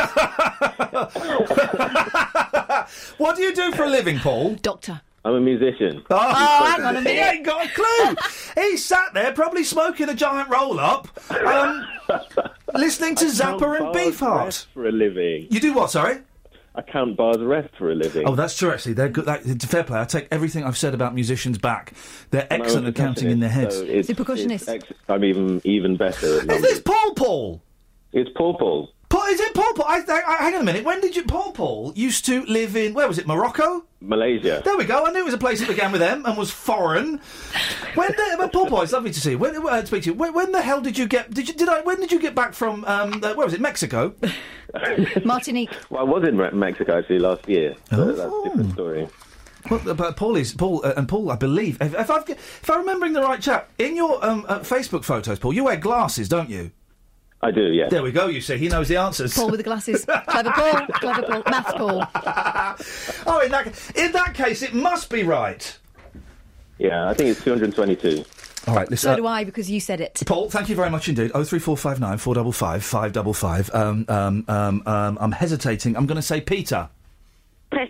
S13: What do you do for a living, Paul?
S12: Doctor.
S2: I'm a musician.
S13: Oh,
S12: hang on a minute.
S13: He ain't got a clue. He sat there, probably smoking a giant roll-up, um, listening to
S2: I count
S13: Zappa and
S2: bars
S13: Beefheart.
S2: rest for a living.
S13: You do what, sorry?
S2: I count bars rest for a living.
S13: Oh, that's true, actually. They're good. That, it's fair play. I take everything I've said about musicians back. They're
S2: I'm a
S13: excellent at counting in their heads.
S2: so it's-
S12: Is he a percussionist?
S2: it's ex- I'm even even better at
S13: Is
S2: numbers.
S13: this Paul Paul?
S2: It's Paul Paul.
S13: Paul, is it Paul Paul? I, I, I, hang on a minute. When did you... Paul Paul used to live in... Where was it? Morocco?
S2: Malaysia.
S13: There we go. I knew it was a place that began with M and was foreign. When the... uh, Paul Paul, it's lovely to see you. When, uh, speak to you. When, when the hell did you get... Did you... Did I... When did you get back from... Um, uh, where was it? Mexico?
S12: Martinique.
S2: Well, I was in Me- Mexico actually last year. So
S13: Oh.
S2: that's a different story.
S13: Well, but Paul is Paul, uh, and Paul, I believe, if, if, I've, if I'm remembering the right chap, in your um, uh, Facebook photos, Paul, you wear glasses, don't you?
S2: I do, yes.
S13: There we go. You see, he knows the answers.
S12: Paul with the glasses. Clever Paul. Clever Paul. Maths Paul.
S13: Oh, in that in that case, it must be right.
S2: Yeah, I think it's two hundred twenty-two.
S13: All right, listen.
S12: So do I, because you said it.
S13: Paul, thank you very much indeed. Oh three four five nine four double five five double five. Um, um, um, um, I'm hesitating. I'm going to say Peter.
S3: Peter.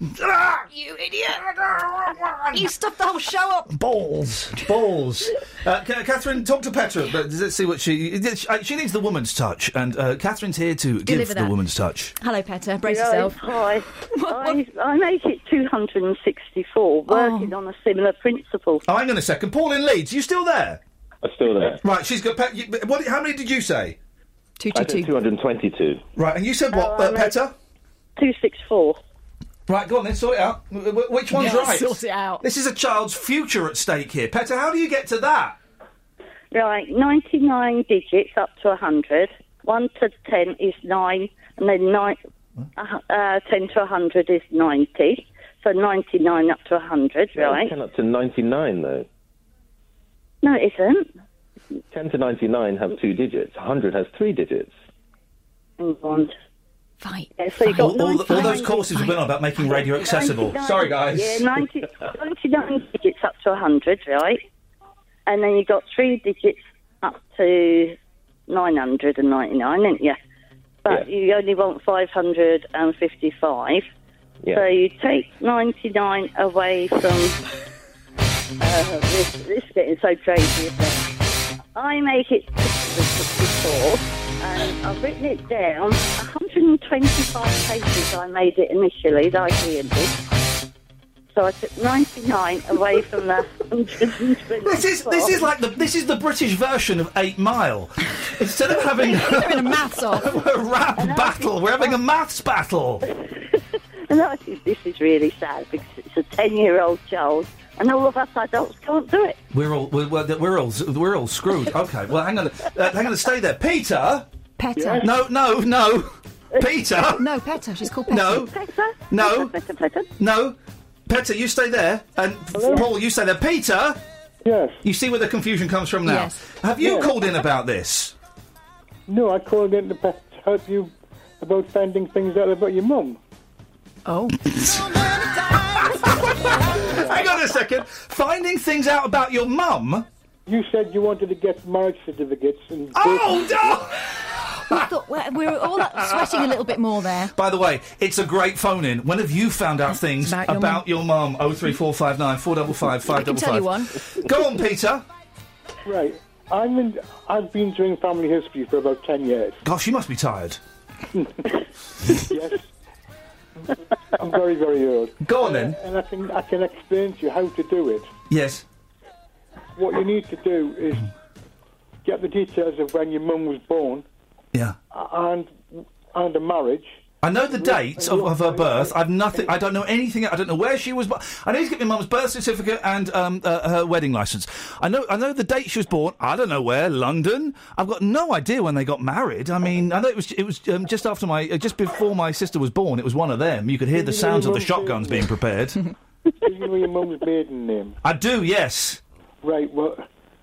S12: You idiot! You stuffed the whole show up.
S13: Balls, balls. Uh, C- Catherine, talk to Petra. But let's see what she. She needs the woman's touch, and uh, Catherine's here to give
S12: Deliver
S13: the
S12: that.
S13: woman's touch.
S12: Hello, Petter. Brace
S3: Right,
S12: yourself.
S3: Hi. I, I make it two hundred sixty-four, working on a similar principle.
S13: Oh, hang on a second. Paul in Leeds, you still there?
S2: I'm still there.
S13: Right, she's got. Pe- you, what? How many did you say?
S12: Two
S2: I said two hundred twenty-two.
S13: Right, and you said what,
S3: Oh, I
S13: uh,
S3: make-
S13: Petter?
S3: two sixty-four.
S13: Right, go on then, sort it out. W- w- which one's
S12: Yeah,
S13: right?
S12: sort it out.
S13: This is a child's future at stake here. Petter, how do you get to that?
S3: Right, ninety-nine digits up to one hundred. one to ten is nine, and then nine, uh, uh, ten to one hundred is ninety. So ninety-nine up to one hundred, right?
S2: ten up to ninety-nine, though.
S3: No, it isn't.
S2: ten to ninety-nine have two digits. one hundred has three digits.
S3: Hang on.
S12: Fight.
S3: Yeah, so you got
S13: All, all, the, all those
S3: ninety-nine
S13: courses we've been on about making radio accessible.
S3: ninety-nine
S13: Sorry, guys.
S3: Yeah, ninety, ninety-nine digits up to one hundred, right? And then you got three digits up to nine hundred ninety-nine, didn't you? But
S2: Yeah.
S3: you only want five hundred fifty-five.
S2: Yeah.
S3: So you take ninety-nine away from... Uh, this, this is getting so crazy, isn't it? I make it sixty-four, and I've written it down. one hundred twenty-five pages I made it initially, like Ian did. So I took ninety-nine away from the one hundred twenty-four.
S13: This is this is like the this is the British version of Eight Mile. Instead of having
S12: You're having a maths off.
S13: a rap battle, we're having a maths battle.
S3: And I think this is really sad because it's a ten-year-old child, and all of us adults can't do it.
S13: We're all we're, we're, we're all we're all screwed. Okay, well hang on, uh, hang on, stay there, Peter.
S12: Petter.
S13: No, no, no, Peter.
S12: No, Petter. She's called Petter.
S13: No, no,
S3: Petter, Petter.
S13: no, Peter. You stay there, and Paul, you stay there. Peter.
S7: Yes.
S13: You see where the confusion comes from now.
S7: Yes.
S13: Have you
S7: Yes.
S13: called in about this?
S7: No, I called in to pe- help you about finding things out about your mum.
S12: Oh.
S13: Hang on a second. Finding things out about your mum?
S7: You said you wanted to get marriage certificates and...
S13: Oh, no!
S12: We thought we're, we're all sweating a little bit more there.
S13: By the way, it's a great phone-in. When have you found out things
S12: About your
S13: about your mum? Oh three four five nine four five five five
S12: I can
S13: five
S12: tell
S13: five.
S12: you one.
S13: Go on, Peter.
S7: Right. I'm in, I've been doing family history for about ten years.
S13: Gosh, you must be tired.
S7: Yes. I'm very, very old.
S13: Go on, then.
S7: And I can, I can explain to you how to do it.
S13: Yes.
S7: What you need to do is get the details of when your mum was born.
S13: Yeah.
S7: And, and a marriage.
S13: I know the dates of, of her birth. I've nothing. I don't know anything. I don't know where she was born. I know to get my mum's birth certificate and um, uh, her wedding license. I know. I know the date she was born. I don't know where. London. I've got no idea when they got married. I mean, I know it was. It was um, just after my, uh, just before my sister was born. It was one of them. You could hear the sounds of the shotguns being prepared.
S7: Do you know your mum's maiden name?
S13: I do. Yes.
S7: Right. Well,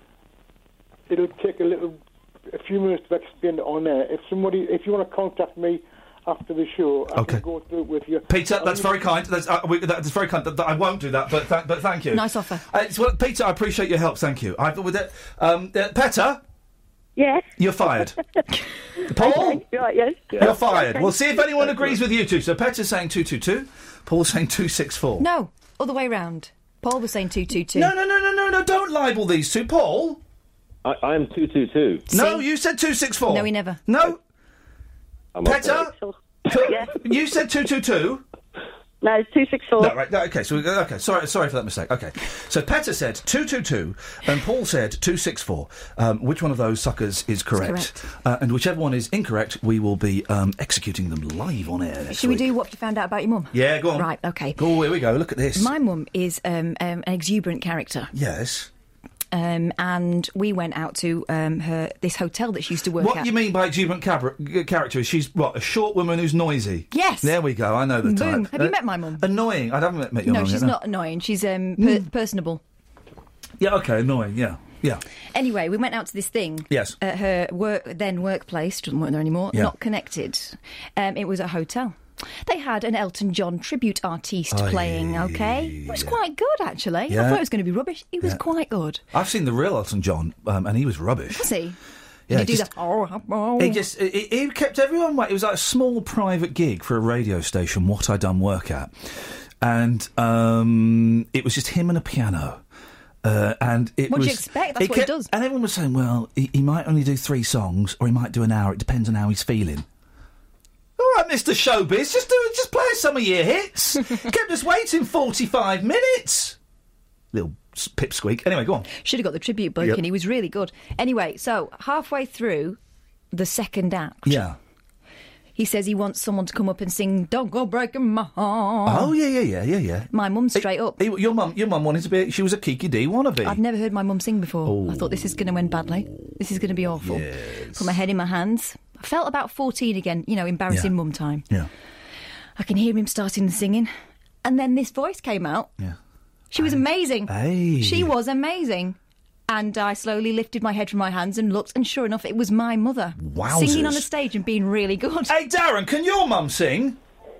S7: it'll take a little, a few minutes to explain it on air. If somebody, if you want to contact me after the show, I
S13: Okay.
S7: can go through it with you.
S13: Peter, that's very kind. That's, uh, we, that's very kind. Th- th- I won't do that, but th- but thank you.
S12: Nice offer.
S13: Uh, it's- well, Peter, I appreciate your help. Thank you. I, with it, um, uh, Petter,
S3: Yes.
S13: you're fired. Paul,
S3: Okay, right, yes.
S13: you're fired. We'll see if anyone agrees with you two. So Petter's saying two two two, Paul's saying two six four.
S12: No, other way round. Paul was saying two two two.
S13: No, no, no, no, no, no! Don't libel these two, Paul.
S2: I, I'm two two two.
S13: No, you said two six four.
S12: No, he never.
S13: No,
S2: I'm
S13: Petter,
S3: Yeah.
S13: you said two two two.
S3: No, two six four.
S13: No, right. No, okay. So we, okay. Sorry, sorry for that mistake. Okay. So Petter said two two two, and Paul said two six four. Um, which one of those suckers is correct?
S12: correct.
S13: Uh, and whichever one is incorrect, we will be um, executing them live on air next
S12: Should we
S13: week.
S12: do what you found out about your mum?
S13: Yeah, go on.
S12: Right, okay.
S13: Oh, here we go. Look at this.
S12: My mum is um, um, an exuberant character.
S13: Yes.
S12: Um, and we went out to um, her this hotel that she used to work
S13: What
S12: at.
S13: you mean by exuberant cabra- g- character is she's, what, a short woman who's noisy?
S12: Yes.
S13: There we go. I know the
S12: Boom.
S13: type.
S12: Have you
S13: Uh,
S12: met my mum?
S13: Annoying. I haven't met, met your
S12: No,
S13: mum yet,
S12: she's not annoying. She's um, per- personable.
S13: Yeah, okay, annoying, yeah. Yeah.
S12: Anyway, we went out to this thing.
S13: Yes.
S12: At her work, then workplace, doesn't work there anymore,
S13: Yeah.
S12: not connected. Um, it was a hotel. They had an Elton John tribute artiste
S13: Aye,
S12: playing, okay? It was quite good, actually. I
S13: Yeah.
S12: thought it was going to be rubbish. It was
S13: Yeah.
S12: quite good.
S13: I've seen the real Elton John, um, and he was rubbish.
S12: Was he?
S13: Yeah,
S12: Did he do
S13: just-
S12: that? Oh, oh.
S13: He just he, he kept everyone waiting. It was like a small private gig for a radio station. What I done work at, and um, it was just him and a piano. Uh, and it
S12: What do
S13: was,
S12: you expect? That's what he
S13: kept-
S12: does.
S13: And everyone was saying, well, he, he might only do three songs, or he might do an hour. It depends on how he's feeling. All right, Mister Showbiz, just do just play some of your hits. Kept us waiting forty-five minutes. Little s- pipsqueak. Anyway, go on.
S12: Should have got the tribute book,
S13: Yep.
S12: and he was really good. Anyway, so halfway through the second act,
S13: Yeah.
S12: he says he wants someone to come up and sing "Don't Go Breaking My Heart."
S13: Oh yeah, yeah, yeah, yeah, yeah.
S12: My mum straight up.
S13: Hey, your mum, your mum wanted to be. She was a Kiki D wannabe.
S12: I've never heard my mum sing before.
S13: Oh.
S12: I thought this is going to end badly. This is going to be awful.
S13: Yes.
S12: Put my head in my hands. I felt about fourteen again, you know, embarrassing
S13: Yeah.
S12: mum time.
S13: Yeah.
S12: I can hear him starting the singing. And then this voice came out.
S13: Yeah.
S12: She was amazing.
S13: Hey.
S12: She was amazing. And I slowly lifted my head from my hands and looked, and sure enough, it was my mother.
S13: Wowzers.
S12: Singing on the stage and being really good.
S13: Hey, Darren, can your mum sing?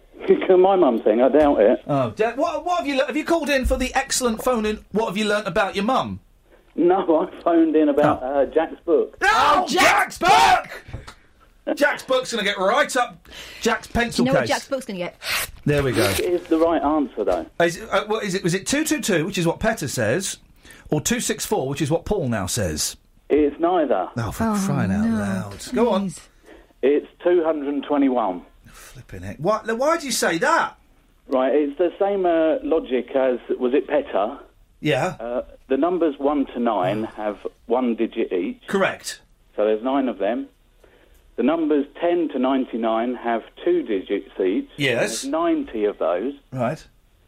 S4: Can my mum sing? I doubt it.
S13: Oh, Da- what, what have you le- have you called in for the excellent phone in? What have you learnt about your mum?
S4: No, I phoned in about uh, Jack's book.
S13: Oh, Jack's book! Jack's book's going to get right up Jack's pencil
S12: You know
S13: case.
S12: what Jack's book's going to get?
S13: There we go.
S4: It is the right answer, though.
S13: Is it, uh, what is it? Was it two two two, which is what Petter says, or two six four, which is what Paul now says?
S4: It's neither.
S13: Oh, for crying out loud! Go on.
S4: It's two hundred twenty-one.
S13: Flipping it. What? Why did you say that?
S4: Right, it's the same uh, logic as, was it Petter?
S13: Yeah.
S4: Uh, the numbers one to nine have one digit each.
S13: Correct.
S4: So there's nine of them. The numbers ten to ninety-nine have two digits each.
S13: Yes.
S4: There's ninety of those.
S13: Right.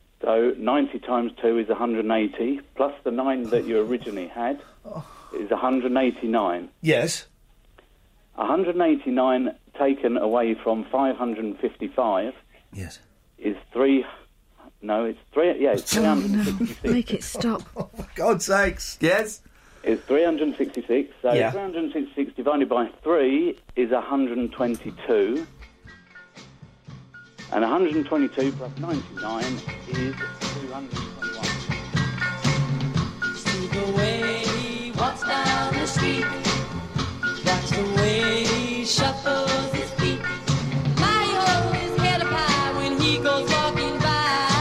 S4: So ninety times two is one hundred eighty, plus the nine that you originally had is one hundred eighty-nine.
S13: Yes.
S4: one hundred eighty-nine taken away from five hundred fifty-five.
S13: Yes.
S4: Is three. No, it's three. Yeah, it's three hundred sixty-six.
S12: Make it stop.
S13: Oh, for God's sakes. Yes.
S4: It's three hundred sixty-six. So
S13: Yeah.
S4: three hundred sixty-six divided by three is one hundred twenty-two. And one hundred twenty-two plus ninety-nine is two hundred twenty-one.
S14: See the way he walks down the street. Watch the way he shuffles his feet. My hold his head up high when he goes walking by.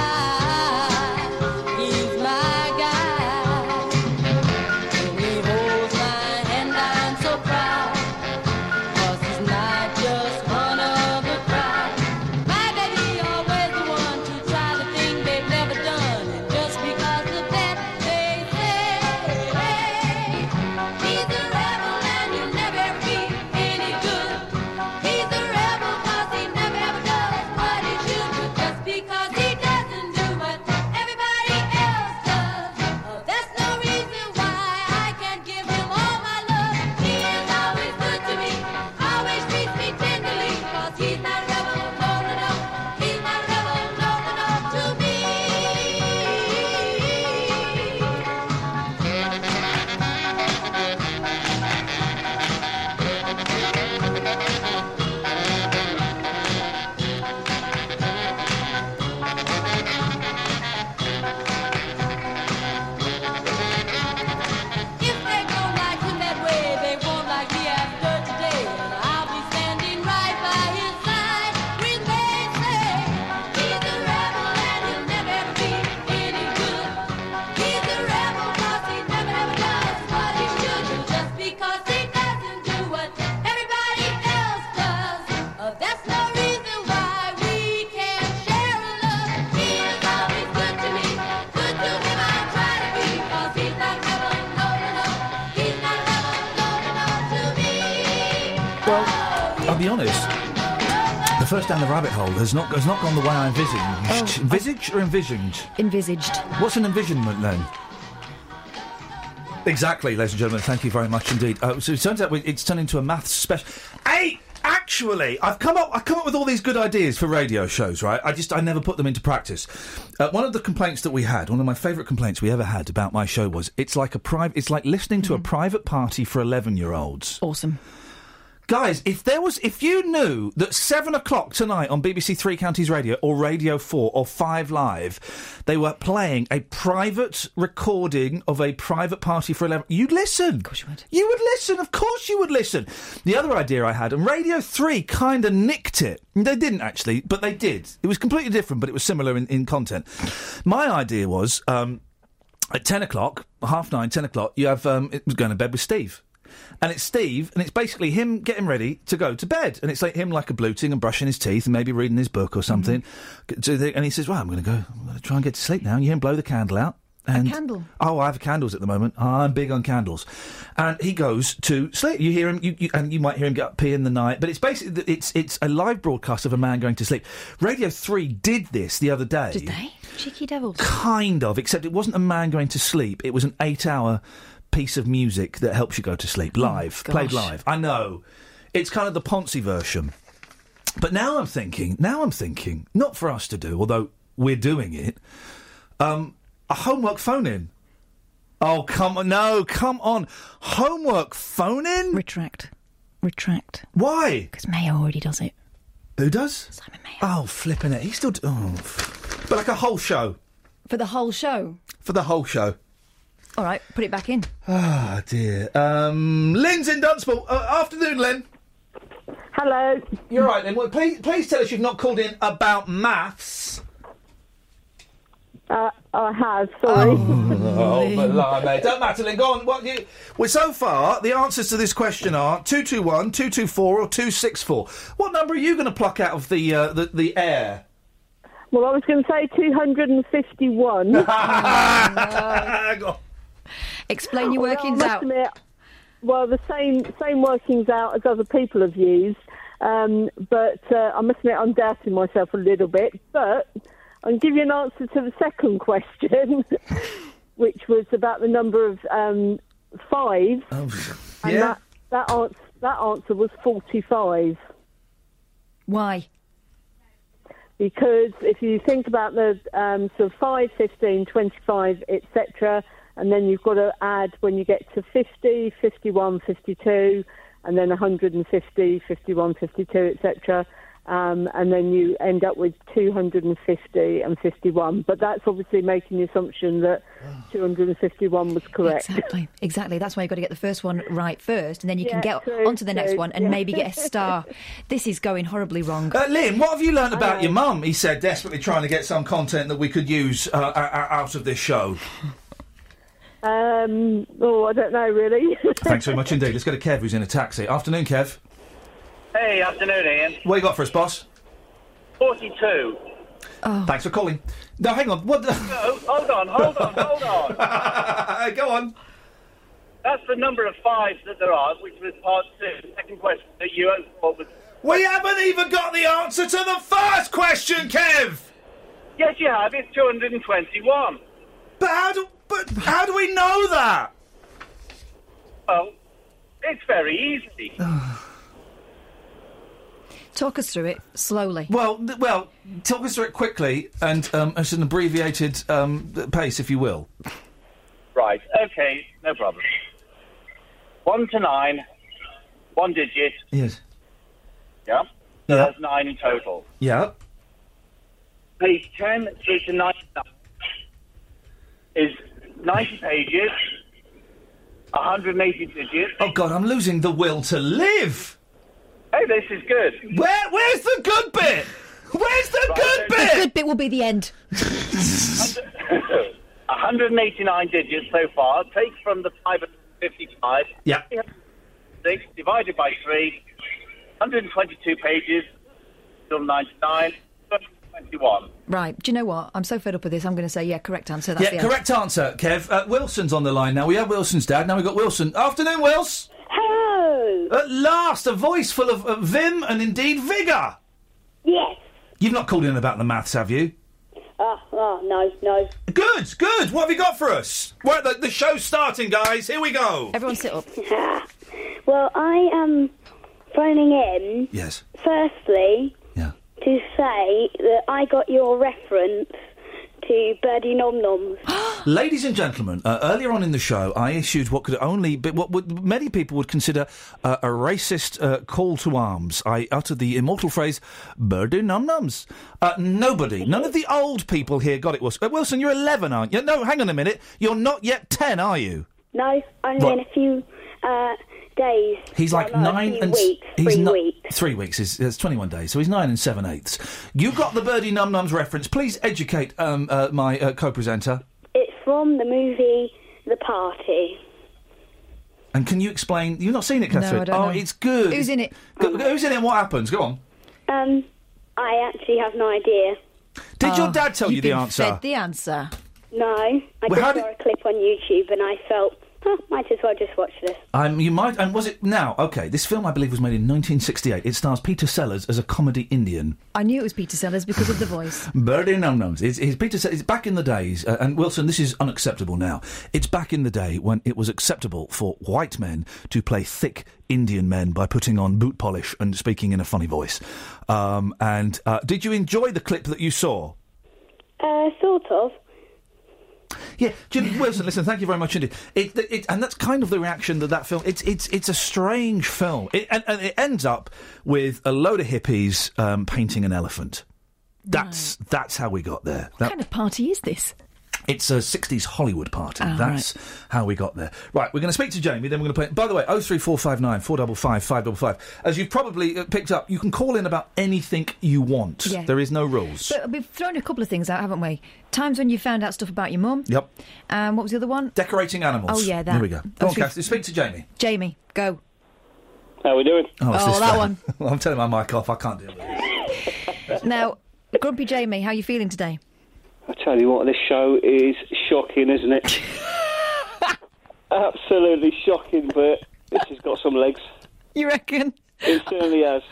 S14: He's my guy. When he holds my hand, I'm so proud. 'Cause he's not just one of the crowd. My baby always the one to try the thing they've never done. And just because of that, they say, he's a rebel and you'll never ever be any good. He's a rebel 'cause he never ever does what he should. But just because he doesn't do what everybody else does, oh, that's no reason why I can't give him all my love. He is always good to me, always treats me tenderly. 'Cause he's not rebel, no, no, no. He's not rebel, no, no, no, to me. If they don't like him that way, they won't like me after today. And I'll be standing right by his side when they say he's a rebel and he'll never ever be any good. He's a rebel 'cause he never ever does what he should do. Just because he doesn't do what everybody else does, oh, that's no reason why we can't share a love. He is always good to me, good to him I try to be. 'Cause he's not rebel, no, no, no. He's not rebel, no, no, no, to me.
S13: Well, I'll be honest. The first down the rabbit hole has not has not gone the way I envisaged.
S12: Oh,
S13: Envisaged or envisioned?
S12: Envisaged.
S13: What's an envisionment then? Exactly, ladies and gentlemen. Thank you very much indeed. Uh, so it turns out we- it's turned into a maths special. Hey, actually, I've come up. I've come up with all these good ideas for radio shows. Right? I just I never put them into practice. Uh, one of the complaints that we had, one of my favourite complaints we ever had about my show was it's like a private. It's like listening to a private party for eleven-year-olds.
S12: Awesome.
S13: Guys, if there was, if you knew that seven o'clock tonight on B B C Three Counties Radio or Radio Four or Five Live, they were playing a private recording of a private party for eleven, you'd listen. Of
S12: course you would.
S13: You would listen. Of course you would listen. The other idea I had, and Radio Three kind of nicked it. They didn't actually, but they did. It was completely different, but it was similar in, in content. My idea was um, at ten o'clock, half nine, ten o'clock. You have um, it was going to bed with Steve. And it's Steve, and it's basically him getting ready to go to bed. And it's like him like a bluting and brushing his teeth and maybe reading his book or something. Mm-hmm. And he says, well, I'm going to go I'm gonna try and get to sleep now. And you hear him blow the candle out. And,
S12: a candle?
S13: Oh, I have candles at the moment. I'm big on candles. And he goes to sleep. You hear him, you, you, and you might hear him get up, pee in the night. But it's basically, it's it's a live broadcast of a man going to sleep. Radio three did this the other day.
S12: Did they? Cheeky devils.
S13: Kind of, except it wasn't a man going to sleep. It was an eight-hour piece of music that helps you go to sleep, live,
S12: oh,
S13: played live. I know. It's kind of the Ponzi version. But now I'm thinking, now I'm thinking, not for us to do, although we're doing it, um, a homework phone-in. Oh, come on, no, come on. Homework phone-in?
S12: Retract. Retract.
S13: Why?
S12: Because Mayo already does it.
S13: Who does?
S12: Simon Mayo.
S13: Oh, flipping it. He's still... D- oh. But like a whole show.
S12: For the whole show?
S13: For the whole show.
S12: All right, put it back in.
S13: Ah, oh, dear. Um, Lynn's in Dunstable. Uh, afternoon, Lynn.
S6: Hello.
S13: You're right, Lynn. Well, please, please tell us you've not called in about maths.
S6: Uh, I have, sorry.
S13: Oh, blimey. Don't matter, Lynn. Go on. What you... Well, so far, the answers to this question are two two one, two two four or two six four. What number are you going to pluck out of the, uh, the, the air?
S6: Well, I was going to say two hundred fifty-one.
S12: Oh, no. Explain your workings
S6: well,
S12: out.
S6: Admit, well, the same same workings out as other people have used, um, but uh, I must admit I'm doubting myself a little bit. But I'll give you an answer to the second question, which was about the number of um, fives,
S13: oh,
S6: and
S13: yeah.
S6: that that answer, that answer was forty-five.
S12: Why?
S6: Because if you think about the um, sort of five, fifteen, twenty-five, et cetera, and then you've got to add when you get to fifty, fifty-one, fifty-two, and then one hundred fifty, fifty-one, fifty-two, et cetera, um, and then you end up with two hundred fifty and fifty-one. But that's obviously making the assumption that two hundred fifty-one was correct.
S12: Exactly, exactly. That's why you've got to get the first one right first, and then you
S6: Yeah,
S12: can get
S6: true,
S12: onto the next
S6: true,
S12: one and
S6: yeah.
S12: maybe get a star. This is going horribly wrong.
S13: Uh, Lynn, what have you learnt
S6: I
S13: about
S6: know.
S13: your mum? He said, desperately trying to get some content that we could use uh, uh, out of this show.
S6: Um, oh, I don't know, really.
S13: Thanks very much indeed. Let's go to Kev, who's in a taxi. Afternoon, Kev.
S20: Hey, afternoon, Ian.
S13: What you got for us, boss?
S20: forty-two.
S12: Oh.
S13: Thanks for calling. No, hang on. What? The...
S20: No, hold on, hold on, hold on.
S13: Go on.
S20: That's the number of fives that there are, which was part two. Second question that you thought was...
S13: We haven't even got the answer to the first question, Kev!
S20: Yes, you have. It's two hundred twenty-one.
S13: But how do, but how do we know that?
S20: Well, it's very easy.
S12: Talk us through it slowly.
S13: Well, th- well, talk us through it quickly and um, at an abbreviated um, pace, if you will.
S20: Right, okay, no problem. One to nine, one digit,
S13: Yes.
S20: yeah?
S13: Yeah.
S20: That's nine in total.
S13: Yeah.
S20: Page ten through to ninety-nine is ninety pages, one hundred eighty digits.
S13: Oh, God, I'm losing the will to live!
S20: Hey, this is good.
S13: Where, where's the good bit? Where's the
S20: Right,
S13: good
S20: so-
S12: The
S13: bit?
S12: good bit will be the end.
S20: one hundred eighty-nine digits so far. Take from the five hundred fifty-five.
S13: Yeah.
S20: Six divided by three. one hundred twenty-two pages. Still ninety-nine. twenty-one.
S12: Right, do you know what? I'm so fed up with this, I'm going to say, yeah, correct answer. That's
S13: Yeah,
S12: the end.
S13: correct answer, Kev. Uh, Wilson's on the line now. We have Wilson's dad. Now we've got Wilson. Afternoon, Wils.
S6: Hello.
S13: At last, a voice full of uh, vim and indeed vigour.
S6: Yes.
S13: You've not called in about the maths, have you?
S6: Oh, oh, no, no.
S13: Good, good. What have you got for us? Well, the, the show's starting, guys. Here we go.
S12: Everyone sit up.
S6: Well, I am phoning in,
S13: Yes.
S6: firstly,
S13: Yeah.
S6: to say that I got your reference to Birdie Nom Noms.
S13: Ladies and gentlemen, uh, earlier on in the show, I issued what could only be what would, many people would consider uh, a racist uh, call to arms. I uttered the immortal phrase, birdie num-nums. Uh, nobody, none of the old people here got it, Wilson. Uh, Wilson, you're eleven, aren't you? No, hang on a minute. You're not yet ten, are you?
S8: No, only
S13: Right.
S8: in a few uh, days.
S13: He's like
S8: Well, no, a
S13: nine
S8: few
S13: and... s-
S8: weeks,
S13: he's
S8: three
S13: not-
S8: weeks.
S13: Three weeks, is it's twenty-one days, so he's nine and seven-eighths. You got the birdie num-nums reference. Please educate um, uh, my uh, co-presenter.
S8: It's from the movie The Party.
S13: And can you explain... You've not seen it,
S8: No,
S13: Catherine?
S8: I don't
S13: oh,
S8: know.
S13: it's good.
S8: Who's in it?
S13: Go- Who's in it and what happens? Go on.
S8: Um, I actually have no idea.
S13: Did your
S12: Oh,
S13: dad tell you
S12: you've
S13: the
S12: been
S13: answer?
S12: Fed the answer.
S8: No, I
S13: Well,
S8: just
S13: how
S8: saw a clip on YouTube and I felt, huh, might as well just watch this.
S13: Um, you might... And was it... Now, OK, this film, I believe, was made in nineteen sixty-eight. It stars Peter Sellers as a comedy Indian.
S12: I knew it was Peter Sellers because of the voice.
S13: Birdie num-nums. It's, it's Peter Sellers. It's back in the days... Uh, and, Wilson, this is unacceptable now. It's back in the day when it was acceptable for white men to play thick Indian men by putting on boot polish and speaking in a funny voice. Um, and uh, did you enjoy the clip that you saw?
S8: Uh, sort of.
S13: Yeah, Jim Wilson. Listen, thank you very much indeed. It, it, and that's kind of the reaction that that film. It's it's it's a strange film. It, and, and it ends up with a load of hippies um, painting an elephant. That's that's how we got there.
S12: What
S13: That,
S12: kind of party is this?
S13: it's a sixties Hollywood party.
S12: Ah,
S13: That's how we got there. Right, we're going to speak to Jamie, then we're going to play... By the way, oh three four five nine, four five five, five five five. As you've probably uh, picked up, you can call in about anything you want.
S12: Yeah.
S13: There is no rules.
S12: But we've thrown a couple of things out, haven't we? Times when you found out stuff about your mum.
S13: Yep.
S12: Um, what was the other one?
S13: Decorating animals.
S12: Oh, yeah, that.
S13: Here we go. Go on,
S12: three-
S13: Kath, speak to Jamie.
S12: Jamie, go.
S24: How we doing?
S13: Oh, it's
S12: Oh,
S13: this
S12: that
S13: phone.
S12: one.
S13: I'm turning my mic off. I can't deal with it.
S12: Now, Grumpy Jamie, how are you feeling today?
S24: I tell you what, this show is shocking, isn't it? Absolutely shocking, but this has got some legs.
S12: You reckon?
S24: It certainly has.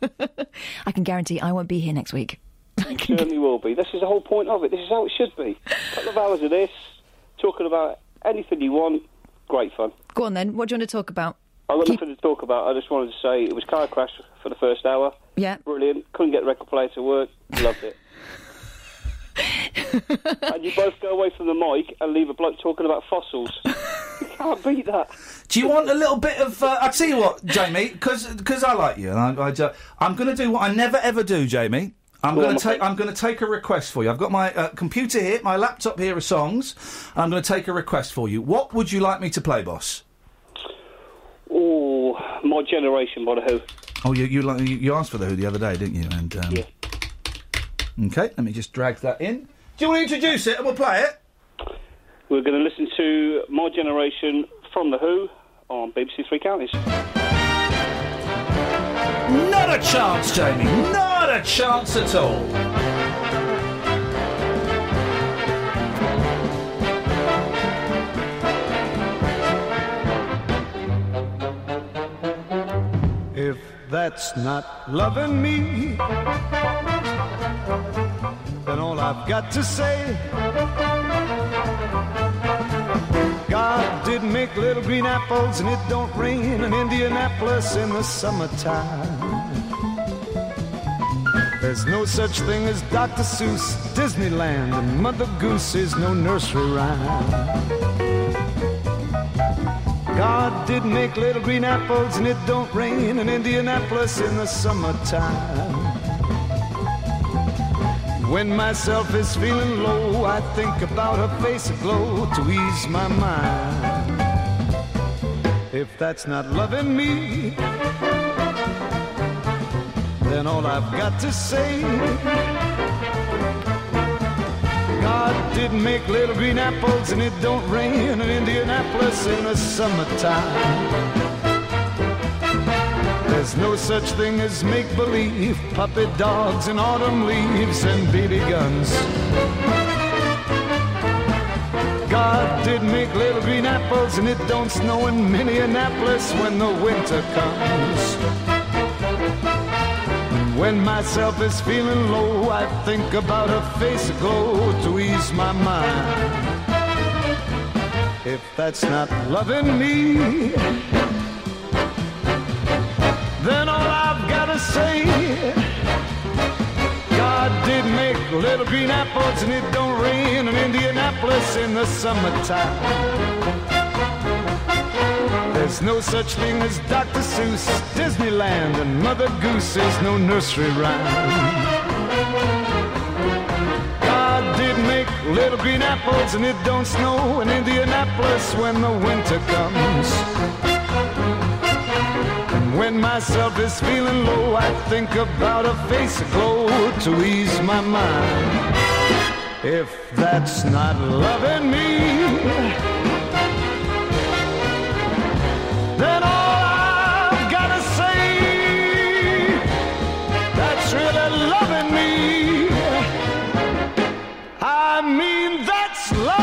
S12: I can guarantee I won't be here next week.
S24: It certainly will be. This is the whole point of it. This is how it should be. A couple of hours of this, talking about anything you want. Great fun.
S12: Go on then, what do you want to talk about?
S24: I've got nothing to talk about. I just wanted to say it was car crash for the first hour.
S12: Yeah.
S24: Brilliant. Couldn't get the record player to work. Loved it. And you both go away from the mic and leave a bloke talking about fossils. You can't beat that.
S13: Do you want a little bit of... Uh, I'll tell you what, Jamie, because I like you, and I, I, ju- I'm going to do what I never ever do, Jamie. I'm
S24: Go
S13: going
S24: on,
S13: to take. I'm going to take a request for you. I've got my uh, computer here, my laptop here of songs. And I'm going to take a request for you. What would you like me to play, boss?
S24: Oh, My Generation by The Who.
S13: Oh, you you, like- you you asked for the Who the other day, didn't you? And um,
S24: Yeah.
S13: Okay, let me just drag that in. Do you want to introduce it and we'll play it?
S24: We're going to listen to My Generation from The Who on B B C Three Counties.
S13: Not a chance, Jamie. Not a chance at all.
S9: If that's not loving me, then all I've got to say, God did make little green apples and it don't rain in Indianapolis in the summertime. There's no such thing as Doctor Seuss, Disneyland, and Mother Goose is no nursery rhyme. God did make little green apples and it don't rain in Indianapolis in the summertime. When myself is feeling low, I think about her face aglow to ease my mind. If that's not loving me, then all I've got to say, God didn't make little green apples and it don't rain in Indianapolis in the summertime. There's no such thing as make-believe, puppy dogs and autumn leaves and B B guns. God did make little green apples and it don't snow in Minneapolis when the winter comes. When myself is feeling low, I think about her face aglow to ease my mind. If that's not loving me, then all I've got to say, God God did make little green apples and it don't rain in Indianapolis in the summertime. There's no such thing as Doctor Seuss, Disneyland, and Mother Goose is no nursery rhyme. God did make little green apples and it don't snow in Indianapolis when the winter comes. And when myself is feeling low, I think about a face aglow to ease my mind. If that's not loving me, then all I've gotta say, that's really loving me. I mean, that's love.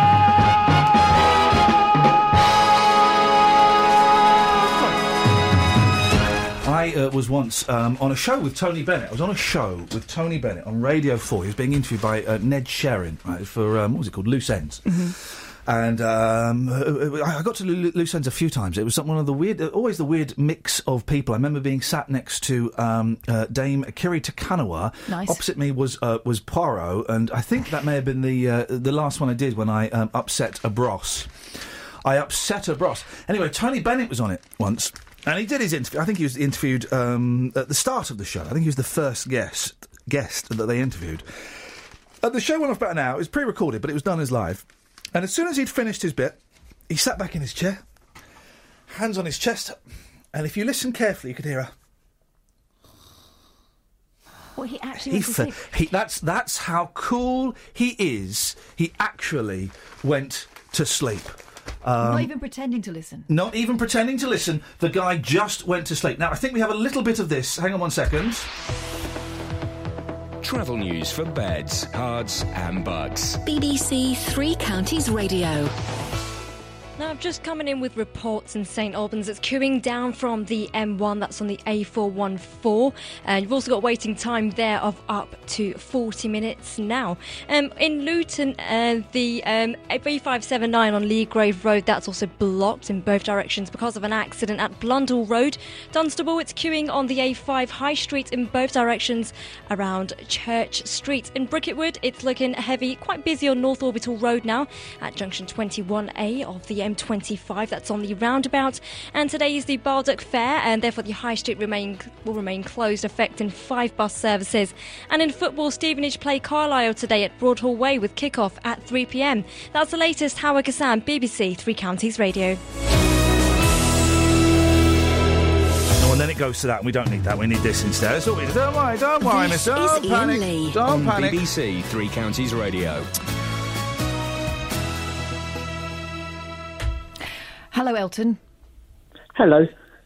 S13: I uh, was once um, on a show with Tony Bennett. I was on a show with Tony Bennett on Radio four. He was being interviewed by uh, Ned Sherrin, right, for, um, what was it called, Loose Ends. Mm-hmm. And um, I got to Loose Ends a few times. It was one of the weird, always the weird mix of people. I remember being sat next to um, uh, Dame Kiri Te Kanawa.
S12: Nice.
S13: Opposite me was uh, was Poirot, and I think that may have been the uh, the last one I did when I um, upset a Bros. I upset a Bros. Anyway, Tony Bennett was on it once, and he did his interview. I think he was interviewed um, at the start of the show. I think he was the first guest guest that they interviewed. Uh, the show went off about an hour. It was pre-recorded, but it was done as live. And as soon as he'd finished his bit, he sat back in his chair, hands on his chest, and if you listen carefully, you could hear a...
S12: What, he actually
S13: He
S12: went to
S13: fe-
S12: sleep?
S13: he, that's, that's how cool he is. He actually went to sleep. Um,
S12: Not even pretending to listen.
S13: Not even pretending to listen. The guy just went to sleep. Now, I think we have a little bit of this. Hang on one second.
S11: Travel news for beds, cards and bugs.
S5: B B C Three Counties Radio.
S1: Now, just coming in with reports in St Albans. It's queuing down from the M one, that's on the A four one four. And you've also got waiting time there of up to forty minutes now. Um, in Luton, uh, the um, B five seven nine on Leagrave Road, that's also blocked in both directions because of an accident at Blundell Road. Dunstable, it's queuing on the A five High Street in both directions around Church Street. In Bricketwood, it's looking heavy, quite busy on North Orbital Road now at junction twenty-one A of the M twenty-five, that's on the roundabout. And today is the Bardock Fair, and therefore the High Street remain will remain closed, affecting five bus services. And in football, Stevenage play Carlisle today at Broadhall Way with kick-off at three p m. That's the latest. Howard Kassan, B B C Three Counties Radio.
S13: Oh, and then it goes to that, and we don't need that. We need this instead. That's all we do. Don't worry, don't worry,
S5: This
S13: mister. Don't
S5: is Ian
S13: panic.
S5: Lee.
S13: Don't
S11: On
S13: panic.
S11: B B C Three Counties Radio.
S12: Hello, Elton.
S21: Hello.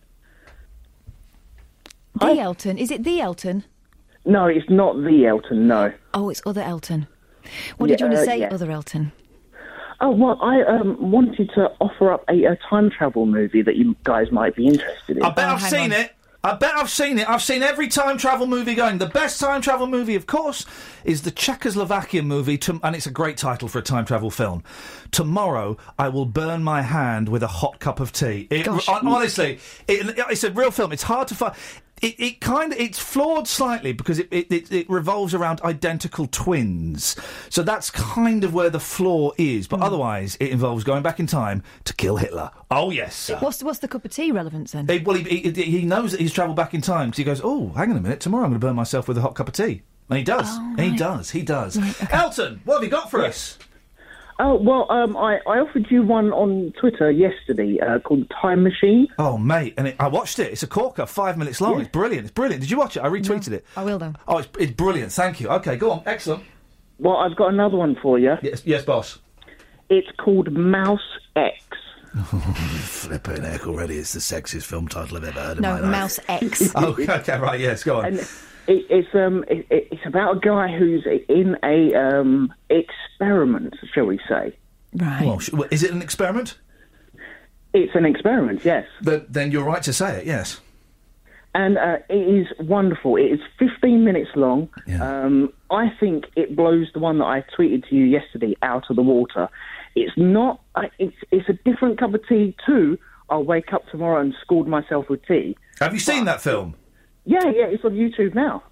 S12: The Elton. Is it the Elton?
S21: No, it's not the Elton, no.
S12: Oh, it's other Elton. What did
S21: Yeah,
S12: you want to
S21: uh,
S12: say,
S21: yeah.
S12: other Elton?
S21: Oh, well, I um, wanted to offer up a, a time travel movie that you guys might be interested in.
S13: I bet I've seen it. I bet I've seen it. I've seen every time travel movie going. The best time travel movie, of course, is the Czechoslovakian movie, to, and it's a great title for a time travel film. Tomorrow, I will burn my hand with a hot cup of tea. It,
S12: Gosh.
S13: hon- honestly, it, it's a real film. It's hard to find. It, it kind of it's flawed slightly because it, it, it, it revolves around identical twins. So that's kind of where the flaw is. But otherwise, it involves going back in time to kill Hitler. Oh yes, sir.
S12: What's what's the cup of tea relevance then?
S13: He, well, he, he, he knows that he's travelled back in time because he goes, oh, hang on a minute, tomorrow I'm going to burn myself with a hot cup of tea. And he does.
S12: Oh,
S13: and he
S12: right.
S13: does. He does.
S12: Right, okay.
S13: Elton, what have you got for us?
S21: Oh, well, um, I, I offered you one on Twitter yesterday uh, called Time Machine.
S13: Oh, mate, and it, I watched it. It's a corker, five minutes long.
S21: Yeah.
S13: It's brilliant. It's brilliant. Did you watch it? I retweeted it.
S12: I will, though.
S13: Oh, it's, it's brilliant. Thank you. Okay, go on. Excellent.
S21: Well, I've got another one for you.
S13: Yes, yes, boss.
S21: It's called Mouse X.
S13: Flipping heck already. It's the sexiest film title I've ever heard
S12: No,
S13: in my life.
S12: Mouse X.
S13: Oh, okay, right, yes, go on.
S21: And it, it's um, it, it's about a guy who's in a um experiment, shall we say?
S12: Right.
S13: Well, sh- well, is it an experiment?
S21: It's an experiment, yes.
S13: But then you're right to say it, yes.
S21: And uh, it is wonderful. It is fifteen minutes long. Um, I think it blows the one that I tweeted to you yesterday out of the water. It's not. Uh, it's it's a different cup of tea too. I'll wake up tomorrow and scald myself with tea.
S13: Have you seen that film?
S21: Yeah, yeah. It's on YouTube now.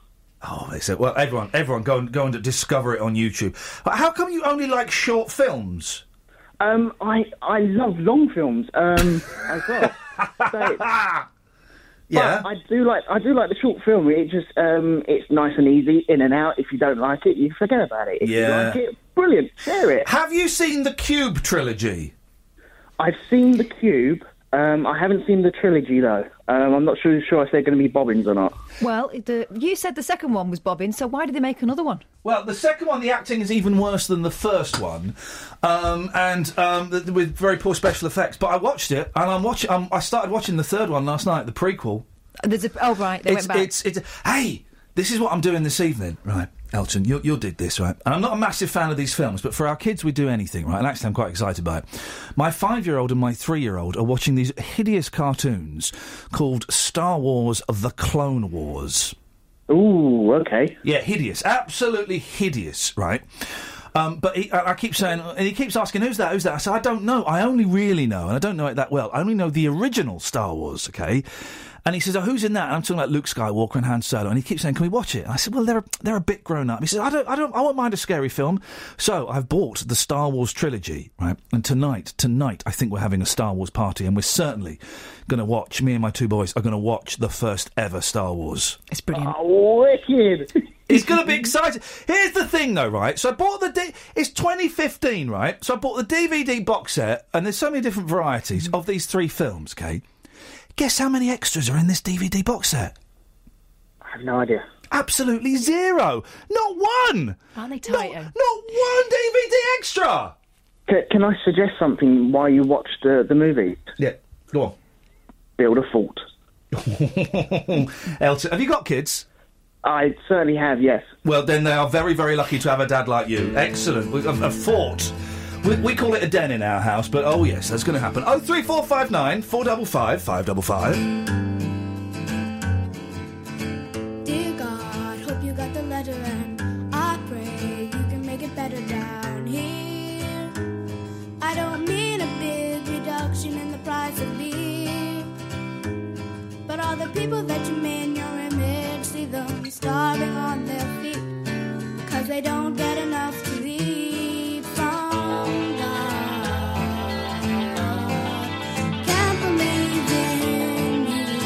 S13: Oh, they said, well, everyone, everyone, go and go and discover it on YouTube. But how come you only like short films?
S21: Um, I I love long films um, as well. So,
S13: Yeah.
S21: but I do like I do like the short film. It just um, it's nice and easy, in and out. If you don't like it, you forget about it. If
S13: Yeah.
S21: you like it, brilliant, share it.
S13: Have you seen the Cube trilogy?
S21: I've seen the Cube. Um, I haven't seen the trilogy though. Um, I'm not sure, sure if they're going to be bobbins or not.
S12: Well, the, you said the second one was bobbing, so why did they make another one?
S13: Well, the second one, the acting is even worse than the first one, um, and um, th- with very poor special effects. But I watched it, and I'm watching. Um, I started watching the third one last night, the prequel.
S12: There's a, oh right, they
S13: it's,
S12: went back.
S13: It's, it's, hey, this is what I'm doing this evening, right? Elton, you'll, you'll dig this, right? And I'm not a massive fan of these films, but for our kids, we do anything, right? And actually, I'm quite excited by it. My five-year-old and my three-year-old are watching these hideous cartoons called Star Wars: The Clone Wars.
S21: Ooh, okay.
S13: Yeah, hideous. Absolutely hideous, right? Um, but he, I, I keep saying, and he keeps asking, who's that, who's that? I said, I don't know. I only really know, and I don't know it that well, I only know the original Star Wars, okay? And he says, oh, who's in that? And I'm talking about Luke Skywalker and Han Solo. And he keeps saying, can we watch it? And I said, well, they're they're a bit grown up. He says, I don't, I don't, I won't mind a scary film. So I've bought the Star Wars trilogy, right? And tonight, tonight, I think we're having a Star Wars party, and we're certainly going to watch. Me and my two boys are going to watch the first ever Star Wars.
S12: It's brilliant.
S21: Oh, wicked!
S13: He's going to be excited. Here's the thing, though, right? So I bought the... D- it's twenty fifteen, right? So I bought the D V D box set, and there's so many different varieties of these three films, okay? Guess how many extras are in this D V D box set?
S21: I have no idea.
S13: Absolutely zero. Not one.
S12: Aren't they tight?
S13: Not, not one D V D extra.
S21: Can, can I suggest something while you watch the, the movie?
S13: Yeah, go on.
S21: Build a fort.
S13: Elton, have you got kids?
S21: I certainly have, yes.
S13: Well, then they are very, very lucky to have a dad like you. Excellent. A, a fort. We, we call it a den in our house, but oh yes, that's going to happen. Oh three four five nine four five five five five five.
S10: Dear God, hope you got the letter, and I pray you can make it better down here. I don't mean a big reduction in the price of beer, but all the people that you made in your image, see them starving on their feet, 'cause they don't get enough to eat from God. Can't believe in you.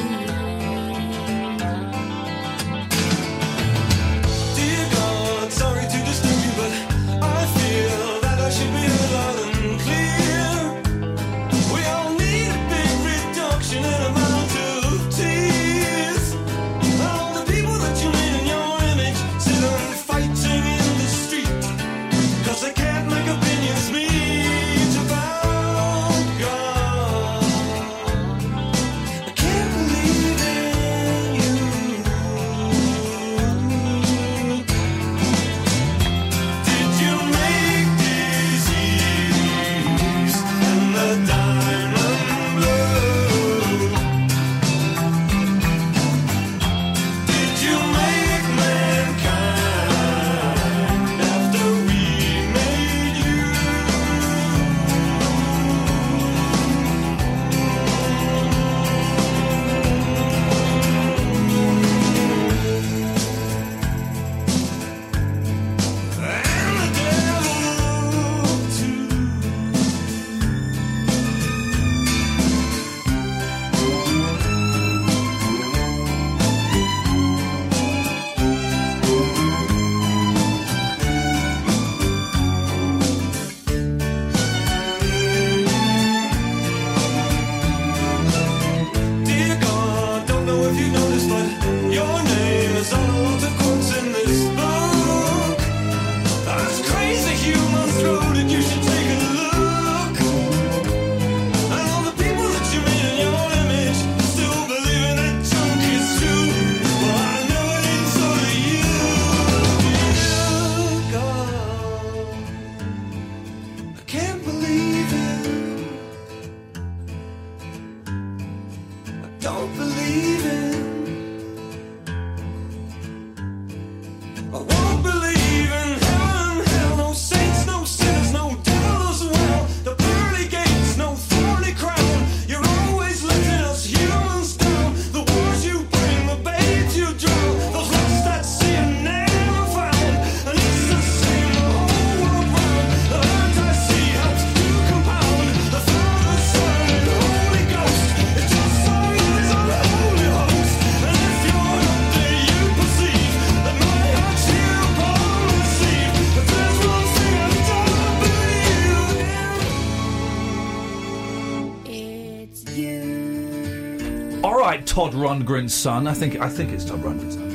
S13: like Todd Rundgren's son. I think I think it's Todd Rundgren's son.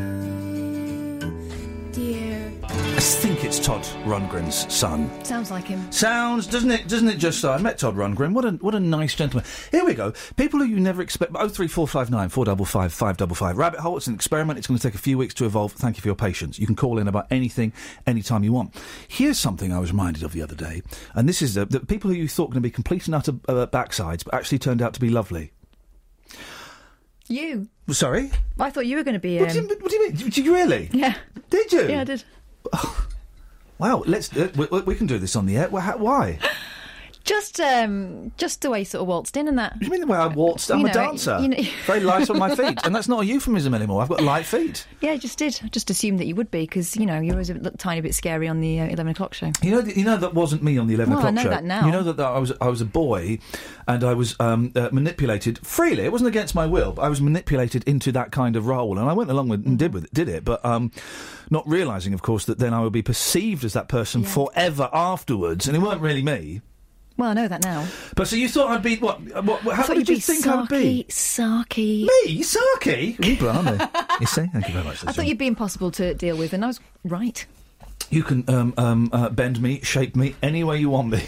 S10: Dear.
S13: I think it's Todd Rundgren's son.
S12: Sounds like him.
S13: Sounds, doesn't it? Doesn't it just? Uh, I met Todd Rundgren. What a what a nice gentleman. Here we go. People who you never expect. Oh three four five nine four double five five double five. Rabbit hole. It's an experiment. It's going to take a few weeks to evolve. Thank you for your patience. You can call in about anything, anytime you want. Here's something I was reminded of the other day, and this is uh, the people who you thought were going to be complete and utter uh, backsides, but actually turned out to be lovely.
S12: You.
S13: Sorry.
S12: I thought you were going to be. Um...
S13: What, do you, what do you mean? Did you really?
S12: Yeah.
S13: Did you?
S12: Yeah, I did.
S13: Wow. Let's. Uh, we, we can do this on the air. Well, how, why?
S12: Just, um, just the way you sort of waltzed in and that.
S13: What do you mean the way I waltzed? I'm
S12: You
S13: a
S12: know,
S13: dancer.
S12: you know-
S13: Very light on my feet. And that's not a euphemism anymore. I've got light feet.
S12: Yeah, I just did. I just assumed that you would be because you know you're always a little, tiny bit scary on the uh, eleven o'clock show.
S13: You know, th- you know that wasn't me on the eleven
S12: Well, I
S13: o'clock
S12: know
S13: show.
S12: that now.
S13: You know that, that I was I was a boy, and I was um, uh, manipulated freely. It wasn't against my will, but I was manipulated into that kind of role, and I went along with and did with it, did it. But um, not realising, of course, that then I would be perceived as that person
S12: Yeah.
S13: forever afterwards, and it weren't really me.
S12: Well, I know that now.
S13: But so you thought I'd be what? what, what how
S12: I thought
S13: did
S12: you'd
S13: you
S12: be
S13: think I'd be?
S12: Sarky.
S13: Me, Sarky? Ooh, blimey. You see? Thank you very much.
S12: I thought you'd be impossible to deal with, and I was right.
S13: You can um, um, uh, bend me, shape me, any way you want me.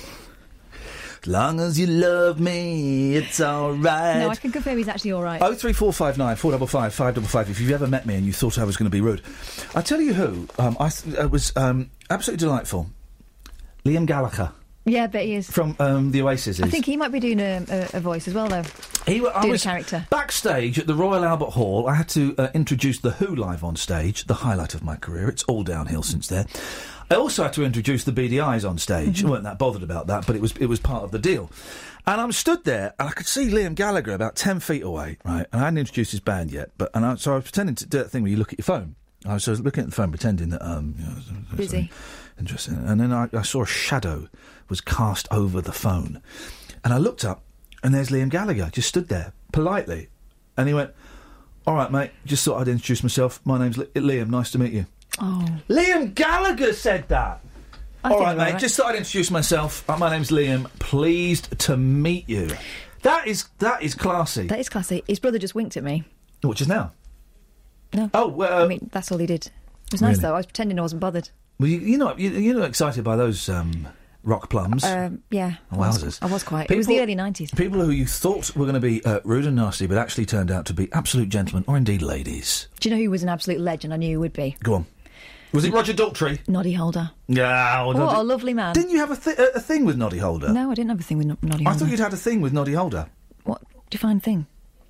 S13: As long as you love me, it's all right.
S12: No, I can confirm he's actually all right.
S13: Oh three four five nine four double five five double five. If you've ever met me and you thought I was going to be rude, I tell you who um, I th- it was um, absolutely delightful. Liam Gallagher
S12: Yeah, I bet he is.
S13: from um, the Oasis.
S12: I think he might be doing a, a, a voice as well, though.
S13: He, wa- I
S12: doing
S13: was
S12: a character.
S13: backstage at the Royal Albert Hall. I had to uh, introduce The Who live on stage, the highlight of my career. It's all downhill since then. I also had to introduce the B D Is on stage.
S12: Mm-hmm.
S13: I weren't that bothered about that, but it was it was part of the deal. And I'm stood there, and I could see Liam Gallagher about ten feet away, right? And I hadn't introduced his band yet, but and I, so I was pretending to do that thing where you look at your phone. I was, I was looking at the phone, pretending that um, you know,
S12: Busy.
S13: interesting. And then I, I saw a shadow was cast over the phone, and I looked up, and there's Liam Gallagher just stood there politely, and he went, "All right, mate, just thought I'd introduce myself. My name's Li- Liam. Nice to meet you."
S12: Oh,
S13: Liam Gallagher said that.
S12: I
S13: All
S12: think
S13: right,
S12: I'm
S13: mate.
S12: all right.
S13: Just thought I'd introduce myself. Uh, my name's Liam. Pleased to meet you. That is that is classy.
S12: That is classy. His brother just winked at me.
S13: Which is now.
S12: No.
S13: Oh, well.
S12: I mean, that's all he did. It was nice,
S13: Really?
S12: though. I was pretending I wasn't bothered.
S13: Well, you, you're not you, you're not excited by those um, rock plums.
S12: Um, yeah. I was,
S13: Wowzers.
S12: I was quite. it was the
S13: People-
S12: early nineties.
S13: People who you thought were going to be uh, rude and nasty, but actually turned out to be absolute gentlemen, or indeed ladies.
S12: Do you know who was an absolute legend? I knew he would be.
S13: Go on. Was it Roger Daltrey?
S12: Noddy Holder.
S13: Yeah. well,
S12: What
S13: Noddy-
S12: a lovely man.
S13: Didn't you have a, th- a a thing with Noddy Holder?
S12: No, I didn't have a thing with no- Noddy
S13: I
S12: Holder.
S13: thought you'd had a thing with Noddy Holder.
S12: What define thing?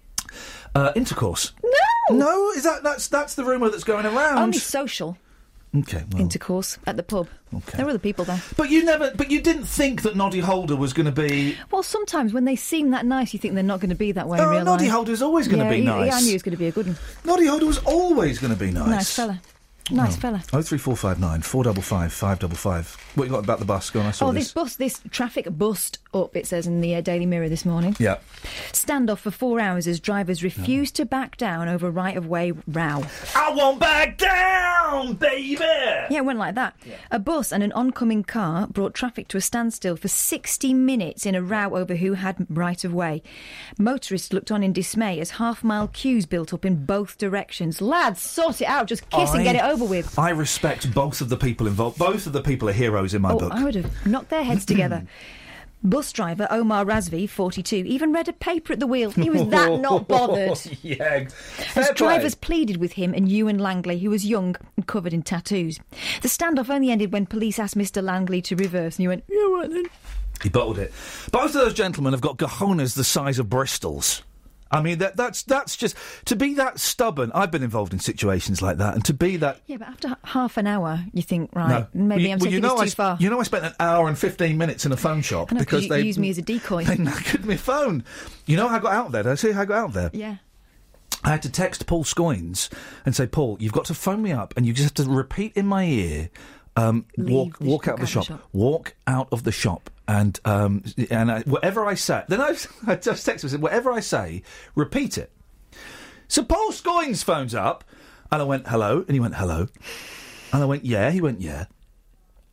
S13: Uh, intercourse.
S12: No.
S13: No, is that that's that's the rumour that's going around?
S12: Only social
S13: Okay. Well.
S12: intercourse at the pub.
S13: Okay.
S12: There were other people there.
S13: But you never. But you didn't think that Noddy Holder was going to be.
S12: Well, sometimes when they seem that nice, you think they're not going to be that way
S13: Oh,
S12: in real
S13: Noddy
S12: life.
S13: Holder's always gonna
S12: Yeah,
S13: be
S12: he-
S13: nice.
S12: I knew he was going to be a good one.
S13: Noddy Holder was always going to be nice.
S12: Nice fella. Nice fella.
S13: Oh three four five nine four double five five double five. What you got about the bus? Go on. I saw
S12: Oh,
S13: this.
S12: this bus, this traffic bust up, it says in the uh, Daily Mirror this morning.
S13: Yeah.
S12: Standoff for four hours as drivers refused to back down over right-of-way row.
S13: I won't back down, baby.
S12: Yeah, it went like that. A bus and an oncoming car brought traffic to a standstill for sixty minutes in a row over who had right-of-way. Motorists looked on in dismay as half-mile queues built up in both directions. Lads, sort it out. Just kiss and
S13: I-
S12: get it over with.
S13: I respect both of the people involved. Both of the people are heroes in my
S12: oh,
S13: book.
S12: I would have knocked their heads together. Bus driver Omar Razvi, forty-two, even read a paper at the wheel. He was that not bothered.
S13: Yeah.
S12: As
S13: Fair play.
S12: drivers pleaded with him and Ewan Langley, who was young and covered in tattoos. The standoff only ended when police asked Mister Langley to reverse, and he went, "Yeah, right then."
S13: He bottled it. Both of those gentlemen have got cojones the size of Bristols. I mean, that, that's that's just to be that stubborn. I've been involved in situations like that, and to be that.
S12: Yeah, but after h- half an hour, you think, right,
S13: No.
S12: maybe
S13: Well,
S12: I'm
S13: well,
S12: taking
S13: you know
S12: this
S13: I
S12: too
S13: sp-
S12: far.
S13: You know, I spent an hour and fifteen minutes in a phone shop
S12: I know, 'cause
S13: because
S12: you
S13: they
S12: used me as a decoy.
S13: They knackered my phone. You know how I got out there? Did I see how I got out there?
S12: Yeah.
S13: I had to text Paul Scoins and say, Paul, you've got to phone me up, and you just have to repeat in my ear. Um, walk,
S12: the-
S13: walk out of the shop.
S12: shop.
S13: Walk out of the shop, and um, and I, whatever I say, then I, I just texted him and said, whatever I say, repeat it. So Paul Scoins phones up, and I went hello, and he went hello, and I went yeah, he went yeah,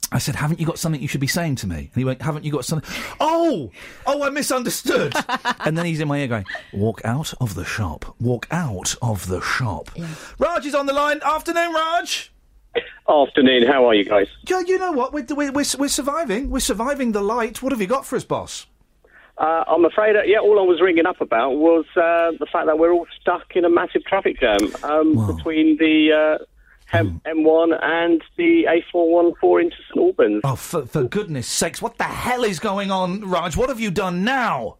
S13: I said, haven't you got something you should be saying to me? And he went, haven't you got something? Oh! Oh, I misunderstood! And then he's in my ear going, walk out of the shop. Walk out of the shop. Yeah. Raj is on the line. Afternoon, Raj!
S15: Afternoon, how are you guys?
S13: Yeah, you know what? We're, we're, we're, we're surviving. We're surviving the light. What have you got for us, boss?
S15: Uh, I'm afraid, uh, yeah, all I was ringing up about was uh, the fact that we're all stuck in a massive traffic jam um, wow. between the... Uh, M- M1 and the A four one four into St Albans.
S13: Oh, for, for goodness sakes, what the hell is going on, Raj? What have you done now?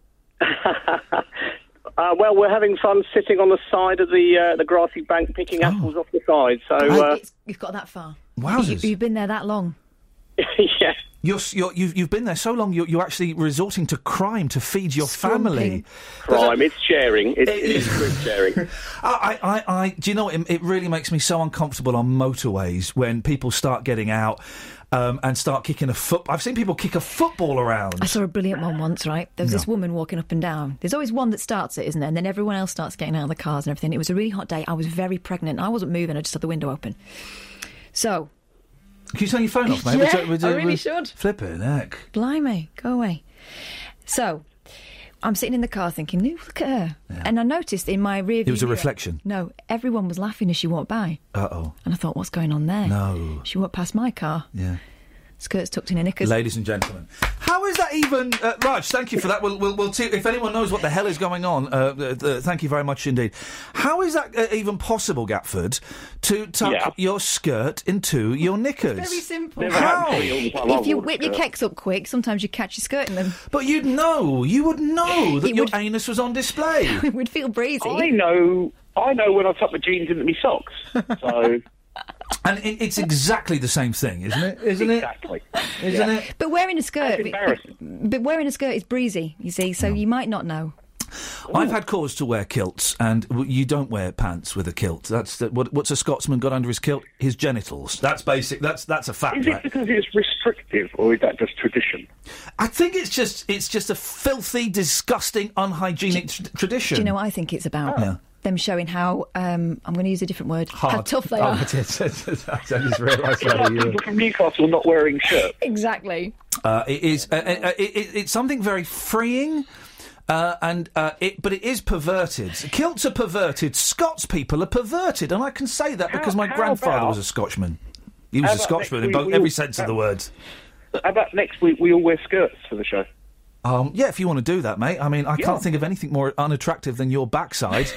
S15: uh, well, we're having fun sitting on the side of the uh, the grassy bank picking oh. apples off the side. So uh,
S12: it's, you've got that far.
S13: Wowzers.
S12: You, you've been there that long.
S15: Yeah.
S13: You're, you're, you've, you've been there so long, you're, you're actually resorting to crime to feed your family.
S15: Crime, it's sharing. It's, it's group sharing.
S13: I, I, I, do you know what? It, it really makes me so uncomfortable on motorways when people start getting out um, and start kicking a foot. I've seen people kick a football around.
S12: I saw a brilliant one once, right? There was
S13: No.
S12: this woman walking up and down. There's always one that starts it, isn't there? And then everyone else starts getting out of the cars and everything. It was a really hot day. I was very pregnant. I wasn't moving. I just had the window open. So...
S13: Can you turn your phone off, mate?
S12: Yeah,
S13: we're, we're,
S12: I really
S13: we're,
S12: should.
S13: Flipping heck.
S12: Blimey, go away. So, I'm sitting in the car thinking, look at her. Yeah. And I noticed in my rear view
S13: It was a
S12: mirror-
S13: reflection.
S12: No, everyone was laughing as she walked by.
S13: Uh-oh.
S12: And I thought, what's going on there?
S13: No.
S12: She walked past my car.
S13: Yeah.
S12: Skirts tucked in her knickers.
S13: Ladies and gentlemen. How is that even... Uh, Raj, thank you for that. We'll, we'll, we'll t- if anyone knows what the hell is going on, uh, uh, uh, thank you very much indeed. How is that uh, even possible, Gatford, to tuck
S15: Yeah.
S13: your skirt into your knickers?
S12: Very simple.
S15: Never
S13: How?
S15: happened to me all the time. I
S12: If you
S15: wore a
S12: whip your
S15: skirt.
S12: kecks up quick, sometimes you catch your skirt in them.
S13: But you'd know. You would know that
S12: It
S13: your
S12: would-
S13: anus was on display.
S12: It would feel breezy.
S15: I know, I know when I tuck my jeans into my socks. So...
S13: And it, it's exactly the same thing, isn't it? Isn't
S15: exactly.
S13: it? Isn't
S15: Yeah.
S13: it?
S12: But wearing a skirt...
S15: That's embarrassing.
S12: But, but wearing a skirt is breezy, you see, so you might not know.
S13: I've had cause to wear kilts, and w- you don't wear pants with a kilt. That's the, what, what's a Scotsman got under his kilt? His genitals. That's basic. That's that's a fact.
S15: Is it
S13: right?
S15: because it's restrictive, or is that just tradition?
S13: I think it's just it's just a filthy, disgusting, unhygienic tr- tradition.
S12: Do you know what I think it's about?
S13: Yeah.
S12: Them showing how, um, I'm going to use a different word,
S13: Hard.
S12: how tough they
S13: Oh,
S12: are.
S13: I just, I just realised
S15: Like
S13: that. you-
S15: people from Newcastle not wearing shirts.
S12: Exactly.
S13: Uh, it is. Uh, uh, it, it, it's something very freeing. Uh, and uh, it, but it is perverted. Kilts are perverted. Scots people are perverted, and I can say that because my
S15: how
S13: grandfather
S15: about-
S13: was a Scotsman. He was
S15: how
S13: a
S15: about
S13: Scotsman
S15: next
S13: in
S15: week
S13: both,
S15: we
S13: every
S15: all-
S13: sense of the word.
S15: How about next week we all wear skirts for the show?
S13: Um, yeah, if you want to do that, mate. I mean, I
S15: Yeah.
S13: can't think of anything more unattractive than your backside.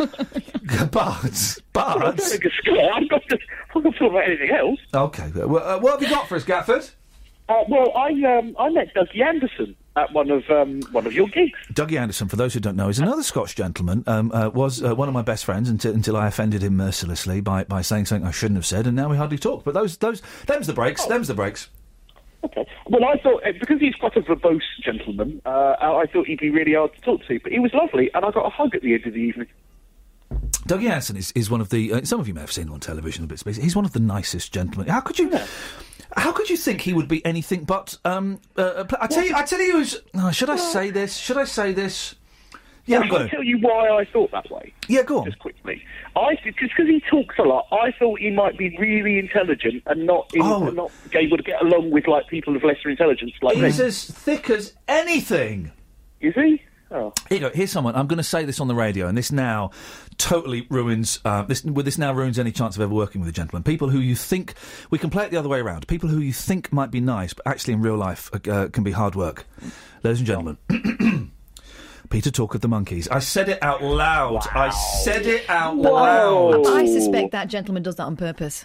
S13: but, but,
S15: I'm not wearing a skirt. I'm not just. I'm not talking about anything else.
S13: okay. Well, uh, what have you got for us, Gatford?
S15: Uh, well, I um, I met Dougie Anderson at one of um, one of your gigs.
S13: Dougie Anderson, for those who don't know, is another Scotch gentleman. Um, uh, was uh, one of my best friends until, until I offended him mercilessly by, by saying something I shouldn't have said, and now we hardly talk. But those those them's the breaks.
S15: Oh.
S13: Them's the breaks.
S15: Okay. Well, I thought uh, because he's quite a verbose gentleman, uh, I thought he'd be really hard to talk to. But he was lovely, and I got a hug at the end of the evening.
S13: Dougie Anderson is, is one of the. Uh, some of you may have seen him on television a bit. Space. He's one of the nicest gentlemen. How could you?
S15: Yeah.
S13: How could you think he would be anything but? Um, uh, I tell you. I tell you. Who's, oh, should I say this? Should I say this? Yeah, I'm
S15: Well,
S13: going
S15: I'll tell you why I thought that way.
S13: Yeah, go on.
S15: Just quickly. I just because he talks a lot, I thought he might be really intelligent and not in,
S13: Oh.
S15: and not able to get along with like people of lesser intelligence like
S13: He's
S15: me.
S13: as thick as anything.
S15: Is he? Oh.
S13: Here you go. Here's someone. I'm going to say this on the radio, and this now totally ruins. Uh, this well, this now ruins any chance of ever working with a gentleman. People who you think we can play it the other way around. People who you think might be nice, but actually in real life uh, can be hard work. Ladies and gentlemen, Peter Talk of the Monkeys. I said it out loud. Wow. I said it out loud.
S12: I suspect that gentleman does that on purpose.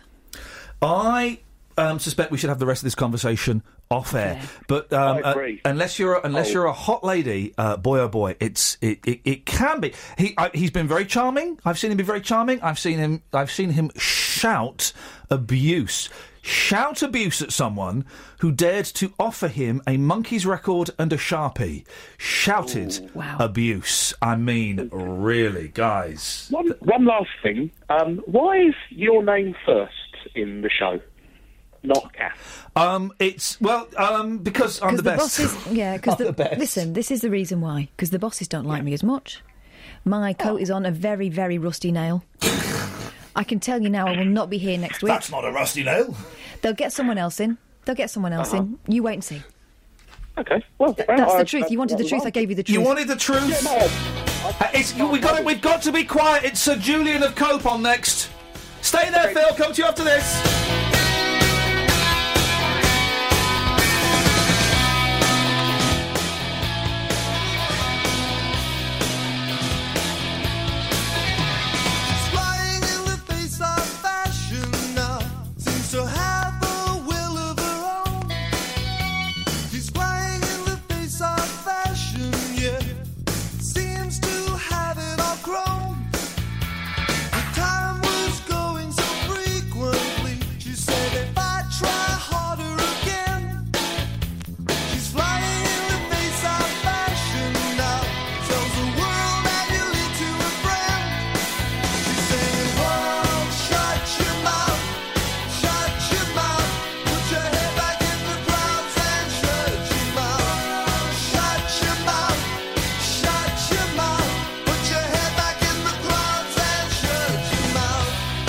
S13: I um, suspect we should have the rest of this conversation off air. Yeah. But um,
S15: I agree.
S13: Uh, unless you're a, unless
S15: oh.
S13: you're a hot lady, uh, boy oh boy, it's it, it, it can be. He I, he's been very charming. I've seen him be very charming. I've seen him I've seen him shout abuse. Shout abuse at someone who dared to offer him a Monkeys record and a Sharpie. Shouted
S15: Ooh, wow.
S13: abuse. I mean, really, guys.
S15: One, one last thing. Um, why is your name first in the show, not Kath?
S13: Um, it's well, um, because I'm the,
S12: the
S13: best.
S12: Bosses, yeah, because
S13: I'm the best.
S12: Listen, this is the reason why. Because the bosses don't like me as much. My coat is on a very, very rusty nail. I can tell you now, I will not be here next week.
S13: That's not a rusty nail.
S12: They'll get someone else in. They'll get someone else
S2: Uh-huh.
S12: in. You wait and see.
S2: Okay, well,
S12: Th-
S2: well,
S12: that's
S2: I-
S12: the truth.
S2: I-
S12: You wanted the
S2: I-
S12: truth. I gave you the truth.
S13: You wanted the truth?
S2: Yeah, no,
S13: Uh, it's, we got it, we've got to be quiet. It's Sir Julian of Cope on next. Stay there, Phil. Come to you after this.
S9: Flying in the face of fashion now, seems to have a will of her own. She's flying in the face of fashion, yeah, seems to have it all grown. The time was going so frequently, she said if I try harder again. She's flying in the face of fashion now, tells the world that you lead to a friend. She's saying, "World, shut your mouth, shut your mouth, put your head back in the clouds and shut your mouth, shut your mouth, shut your mouth, put your head back in the clouds and shut your mouth."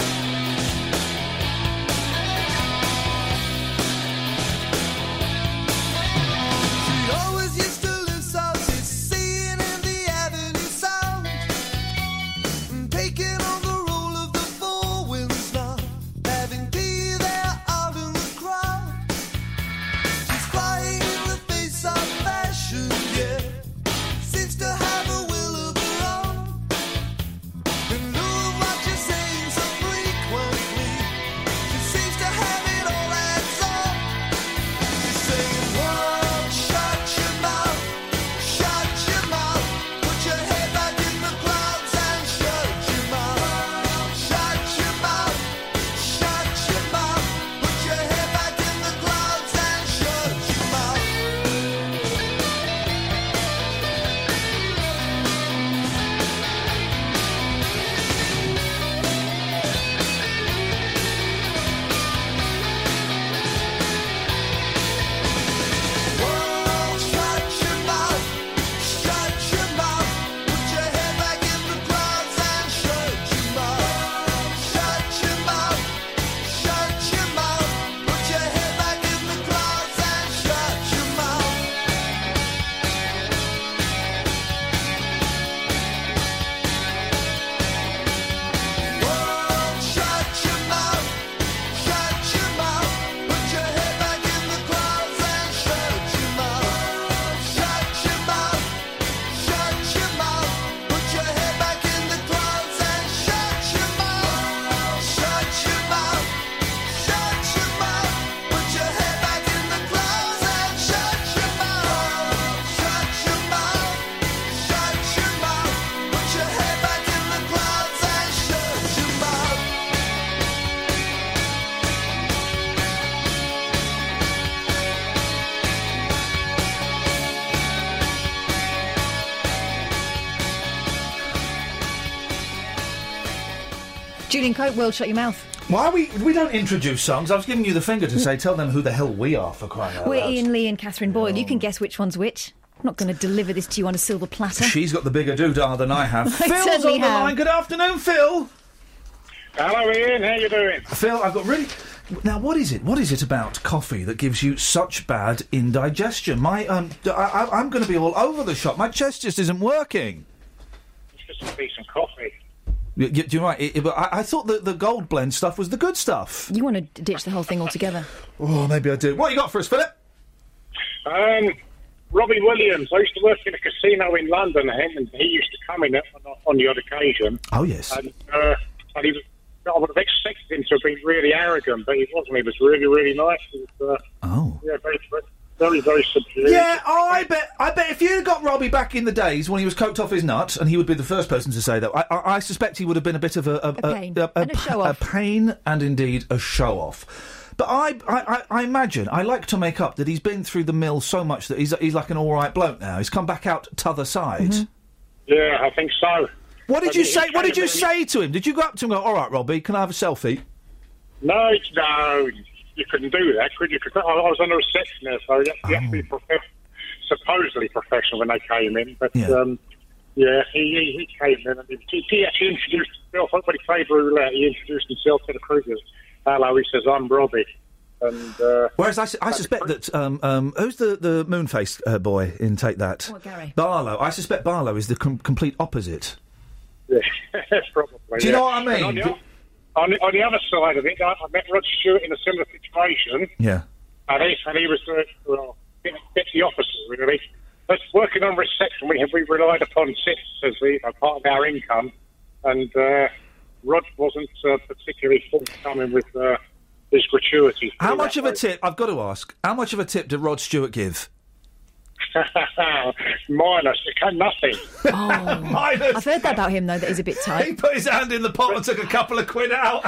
S9: She always used to live south, seeing in the avenue sound, taking on the role of the four winds now, having tea there out in the crowd. She's flying in the face of fashion, yeah, seems to have a will of her own. And love what you're saying so frequently, she seems to have it all hands on. She's saying, "World, shut your mouth, shut your mouth, put your head back in the clouds and shut your mouth, shut your mouth, shut your mouth, put your head back in the clouds and shut your mouth." World, shut your mouth, shut your mouth, put your head back in the clouds and shut your mouth, shut your mouth, shut your mouth, put your head back in the clouds and shut your mouth. World, shut your mouth, shut your mouth, put your head back in the clouds and shut your mouth, shut your mouth, shut your mouth, put your head back in the clouds and shut your mouth, shut your mouth, shut your mouth, put your head back in the clouds and shut your mouth, shut your mouth, shut your mouth, put your head back in the clouds and shut your mouth.
S12: Julian Cope, World, shut your mouth.
S13: Why are we? We don't introduce songs. I was giving you the finger to say, tell them who the hell we are for crying out
S12: We're
S13: loud.
S12: Ian Lee and Catherine Boyle. You can guess which one's which. I'm not going to deliver this to you on a silver platter.
S13: She's got the bigger doodah than I have.
S12: I
S13: Phil's
S12: certainly
S13: on the
S12: have.
S13: line. Good afternoon, Phil.
S20: Hello, Ian. How you doing?
S13: Phil, I've got really. Now, what is it? What is it about coffee that gives you such bad indigestion? My, um, I, I, I'm going to be all over the shop. My chest just isn't working.
S20: It's just some decent coffee.
S13: Y- y- You're right. It, it, but I, I thought that the gold blend stuff was the good stuff.
S12: You want to ditch the whole thing altogether?
S13: Oh, maybe I do. What you got for us, Philip?
S20: Um, Robbie Williams. I used to work in a casino in London, and he used to come in on, on the odd occasion.
S13: Oh, yes.
S20: And, uh, and he was, I would have expected him to have been really arrogant, but he wasn't. He was really, really nice. He was, uh,
S13: oh.
S20: Yeah, very, very, very subdued.
S13: Yeah, oh, I bet. I bet if you'd got Robbie back in the days when he was coked off his nut, and he would be the first person to say that, I, I, I suspect he would have been a bit of a, a,
S12: A pain and a
S13: pa-
S12: show-off.
S13: a pain and indeed a show off. But I, I, I, I imagine I like to make up that he's been through the mill so much that he's he's like an all right bloke now. He's come back out t'other side.
S12: Mm-hmm.
S20: Yeah, I think so.
S13: What did
S20: I
S13: you
S20: mean,
S13: say?
S20: he
S13: What did
S20: kind
S13: you
S20: of-
S13: say to him? Did you go up to him and go, "All right, Robbie, can I have a selfie"?
S20: No, it's- no, you couldn't do that, could you? 'Cause I I was on the reception there, so you have, you have to be prof- supposedly professional when they came in. But
S13: Yeah.
S20: um, yeah, he, he he came in and he, he actually introduced himself. Everybody played roulette. He introduced himself to the cruisers. Hello, he says, "I'm Robbie." And uh,
S13: Whereas I, su- I suspect that um, um, who's the the moon-faced uh, boy in Take That?
S12: What, Gary?
S13: Barlow. I suspect Barlow is the com- complete opposite.
S20: yeah, probably.
S13: Do you
S20: yeah.
S13: know what I
S20: And
S13: mean?
S20: On the, on, the, on the other side of it, I, I met Rod Stewart in a similar situation,
S13: Yeah.
S20: and he, and he was uh, well, a bit, bit the opposite, really. But working on reception, we we relied upon tips as the, uh, part of our income, and uh, Rod wasn't uh, particularly forthcoming with uh, his gratuity.
S13: How much of a tip? I've got to ask. How much of a tip did Rod Stewart give?
S20: Minus, it came nothing.
S12: Oh,
S13: Minus.
S12: I've heard that about him, though, that he's a bit
S13: He
S12: tight.
S13: put his hand in the pot and took a couple of quid out.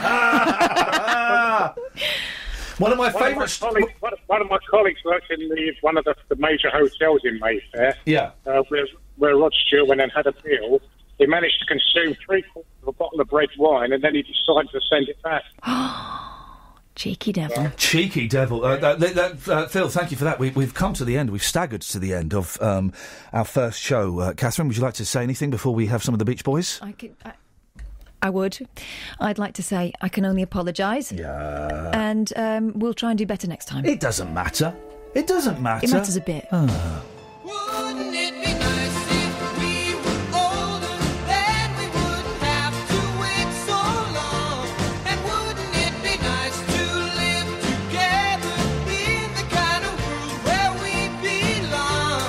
S13: One of my
S20: One
S13: favourite.
S20: Of my colleagues, one, of, one of my colleagues worked in the, one of the, the major hotels in Mayfair.
S13: Yeah.
S20: Uh, where, where Rod Stewart went and had a meal. He managed to consume three quarters of a bottle of red wine, and then he decided to send it back.
S12: Cheeky devil.
S13: Cheeky devil. Uh, that, that, uh, Phil, thank you for that. We, we've come to the end. We've staggered to the end of um, our first show. Uh, Catherine, would you like to say anything before we have some of the Beach Boys?
S12: I could. I, I would. I'd like to say I can only apologise.
S13: Yeah.
S12: And um, we'll try and do better next time.
S13: It doesn't matter. It doesn't matter.
S12: It matters a bit.
S13: Ah.
S9: Wouldn't it be nice if we were older, then we wouldn't have to wait so long? And wouldn't it be nice to live together in the kind of world where we belong?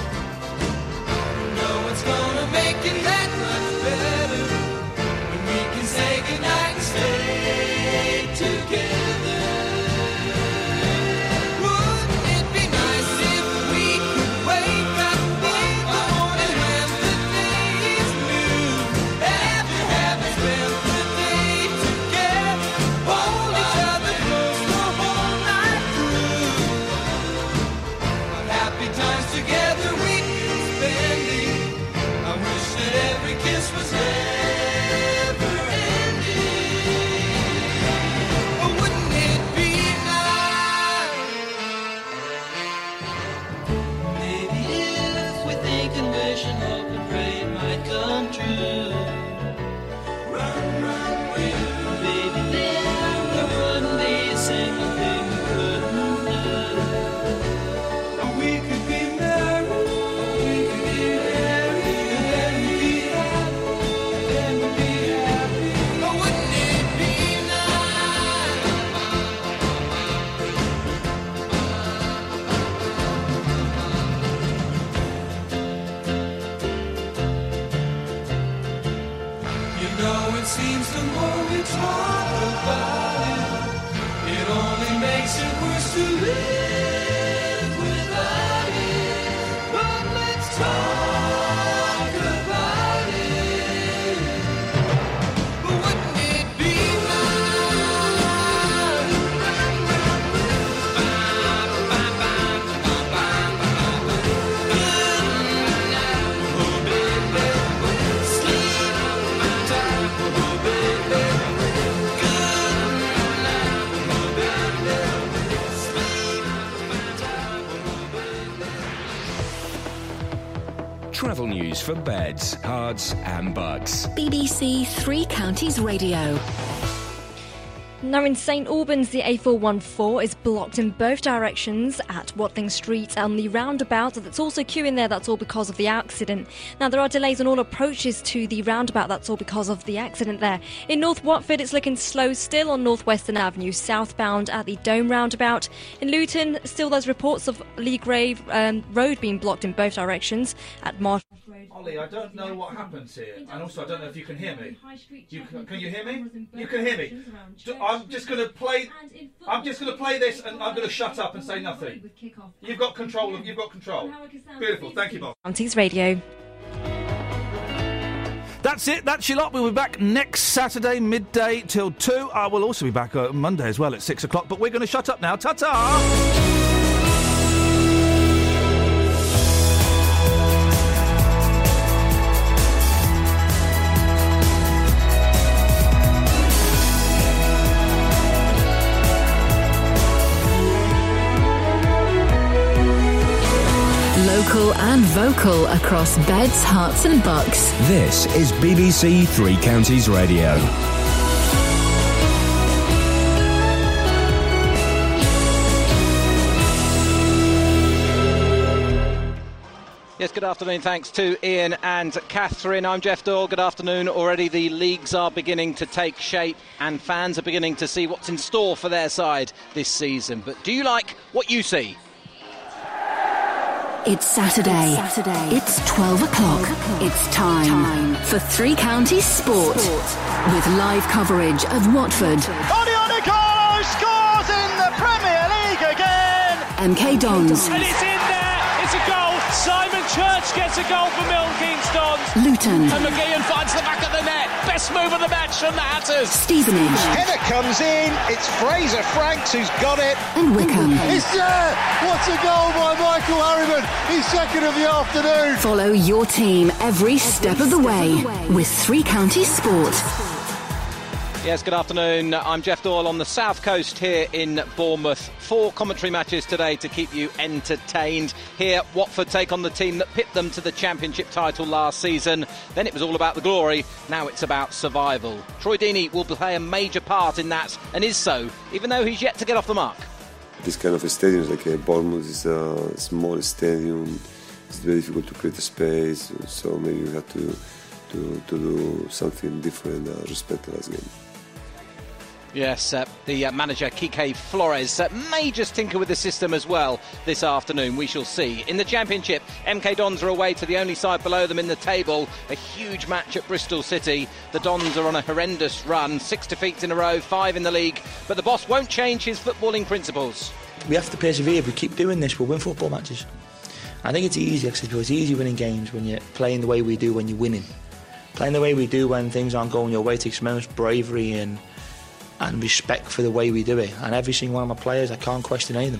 S9: No one's gonna make it that much better when we can say goodnight and stay together. Wouldn't it be nice if we could wake up in the morning when the day is new? After having spent the day together, hold each other close the whole night through. What happy times together we've been spending. I wish that every kiss was never ending. Oh, wouldn't it be nice? Maybe if we think and wish and hope and pray it might come true. Run, run, will. Baby, then there wouldn't be a single thing we couldn't do. Oh, we could be married, oh, we could be married, and then we'd be happy, and then we'd be happy. Oh, wouldn't it be You know, it seems the more we talk about it, it only makes it worse to live without it. But let's talk about it. But wouldn't it be
S11: Travel news for beds, cards, and bugs.
S5: B B C Three Counties Radio.
S1: Now in St Albans, the A four one four is blocked in both directions at Watling Street and the roundabout. That's also queuing there. That's all because of the accident. Now there are delays on all approaches to the roundabout. That's all because of the accident there. In North Watford, it's looking slow still on North Western Avenue, southbound at the Dome roundabout. In Luton, still there's reports of Lee Grave um, Road being blocked in both directions at Marsh.
S13: Ollie, I don't know what happens here, and also I don't know if you can hear me. You can, can you hear me? You can hear me. Do- I'm just going to play. I'm just going to play this, and I'm going to shut up and say nothing. You've got control. Of, you've got control. Beautiful. Thank you, Bob.
S1: Counties Radio.
S13: That's it. That's your lot. We'll be back next Saturday midday till two. I will also be back uh, Monday as well at six o'clock. But we're going to shut up now. Ta-ta.
S5: Local and vocal across beds, hearts and bucks.
S11: This is B B C Three Counties Radio.
S17: Yes, good afternoon. Thanks to Ian and Catherine. I'm Jeff Doyle. Good afternoon. Already the leagues are beginning to take shape and fans are beginning to see what's in store for their side this season. But do you like what you see?
S5: It's Saturday. It's Saturday. It's twelve o'clock. It's time, time for Three Counties Sport. Sport. With live coverage of Watford.
S9: Odione Carlo scores in the Premier League again!
S5: M K Dons.
S18: And it's in there! It's a goal! Simon Church gets a goal for Milton Keynes Dons.
S5: Luton.
S18: And McGeehan finds the back of the net. Best move of the match from the Hatters.
S5: Stevenage.
S9: Header comes in. It's Fraser Franks who's got it.
S5: And Wickham.
S9: It's there! What's a goal by Michael Harriman? He's second of the afternoon.
S5: Follow your team every step of the way with Three Counties Sport.
S17: Yes, good afternoon. I'm Jeff Doyle on the south coast here in Bournemouth. Four commentary matches today to keep you entertained. Here, Watford take on the team that pipped them to the Championship title last season. Then it was all about the glory. Now it's about survival. Troy Deeney will play a major part in that, and is so, even though he's yet to get off the mark.
S22: This kind of a stadium, like a Bournemouth, is a small stadium. It's very difficult to create a space, so maybe we have to to, to do something different, uh, respect the last game.
S17: Yes, uh, the uh, manager, Kike Flores, uh, may just tinker with the system as well this afternoon. We shall see. In the Championship, M K Dons are away to the only side below them in the table. A huge match at Bristol City. The Dons are on a horrendous run. Six defeats in a row, five in the league. But the boss won't change his footballing principles.
S23: We have to persevere. If we keep doing this, we'll win football matches. I think it's easy, actually, it's easy winning games when you're playing the way we do when you're winning. Playing the way we do when things aren't going your way takes tremendous bravery and and respect for the way we do it. And every single one of my players, I can't question any of them.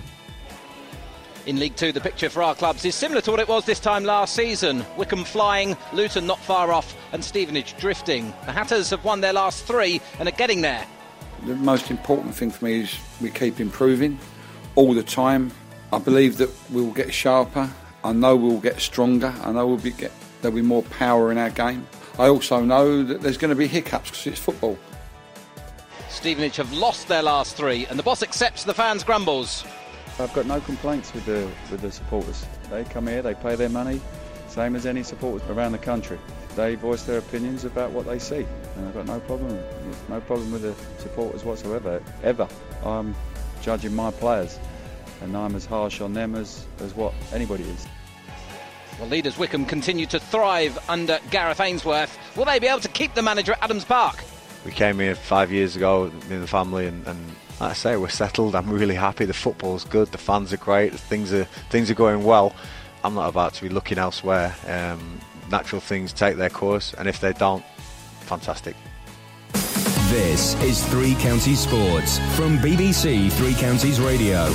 S17: In League Two, the picture for our clubs is similar to what it was this time last season. Wickham flying, Luton not far off, and Stevenage drifting. The Hatters have won their last three and are getting there.
S25: The most important thing for me is we keep improving all the time. I believe that we'll get sharper. I know we'll get stronger. I know we'll be get, there'll be more power in our game. I also know that there's going to be hiccups because it's football.
S17: Stevenage have lost their last three, and the boss accepts the fans' grumbles.
S26: I've got no complaints with the with the supporters. They come here, they pay their money, same as any supporters around the country. They voice their opinions about what they see, and I've got no problem, no problem with the supporters whatsoever. Ever, I'm judging my players, and I'm as harsh on them as as what anybody is.
S17: Well, leaders Wickham continue to thrive under Gareth Ainsworth. Will they be able to keep the manager at Adams Park?
S27: We came here five years ago, me and the family, and, and like I say, we're settled. I'm really happy. The football's good. The fans are great. Things are things are going well. I'm not about to be looking elsewhere. Um, natural things take their course, and if they don't, fantastic.
S11: This is Three Counties Sports from B B C Three Counties Radio.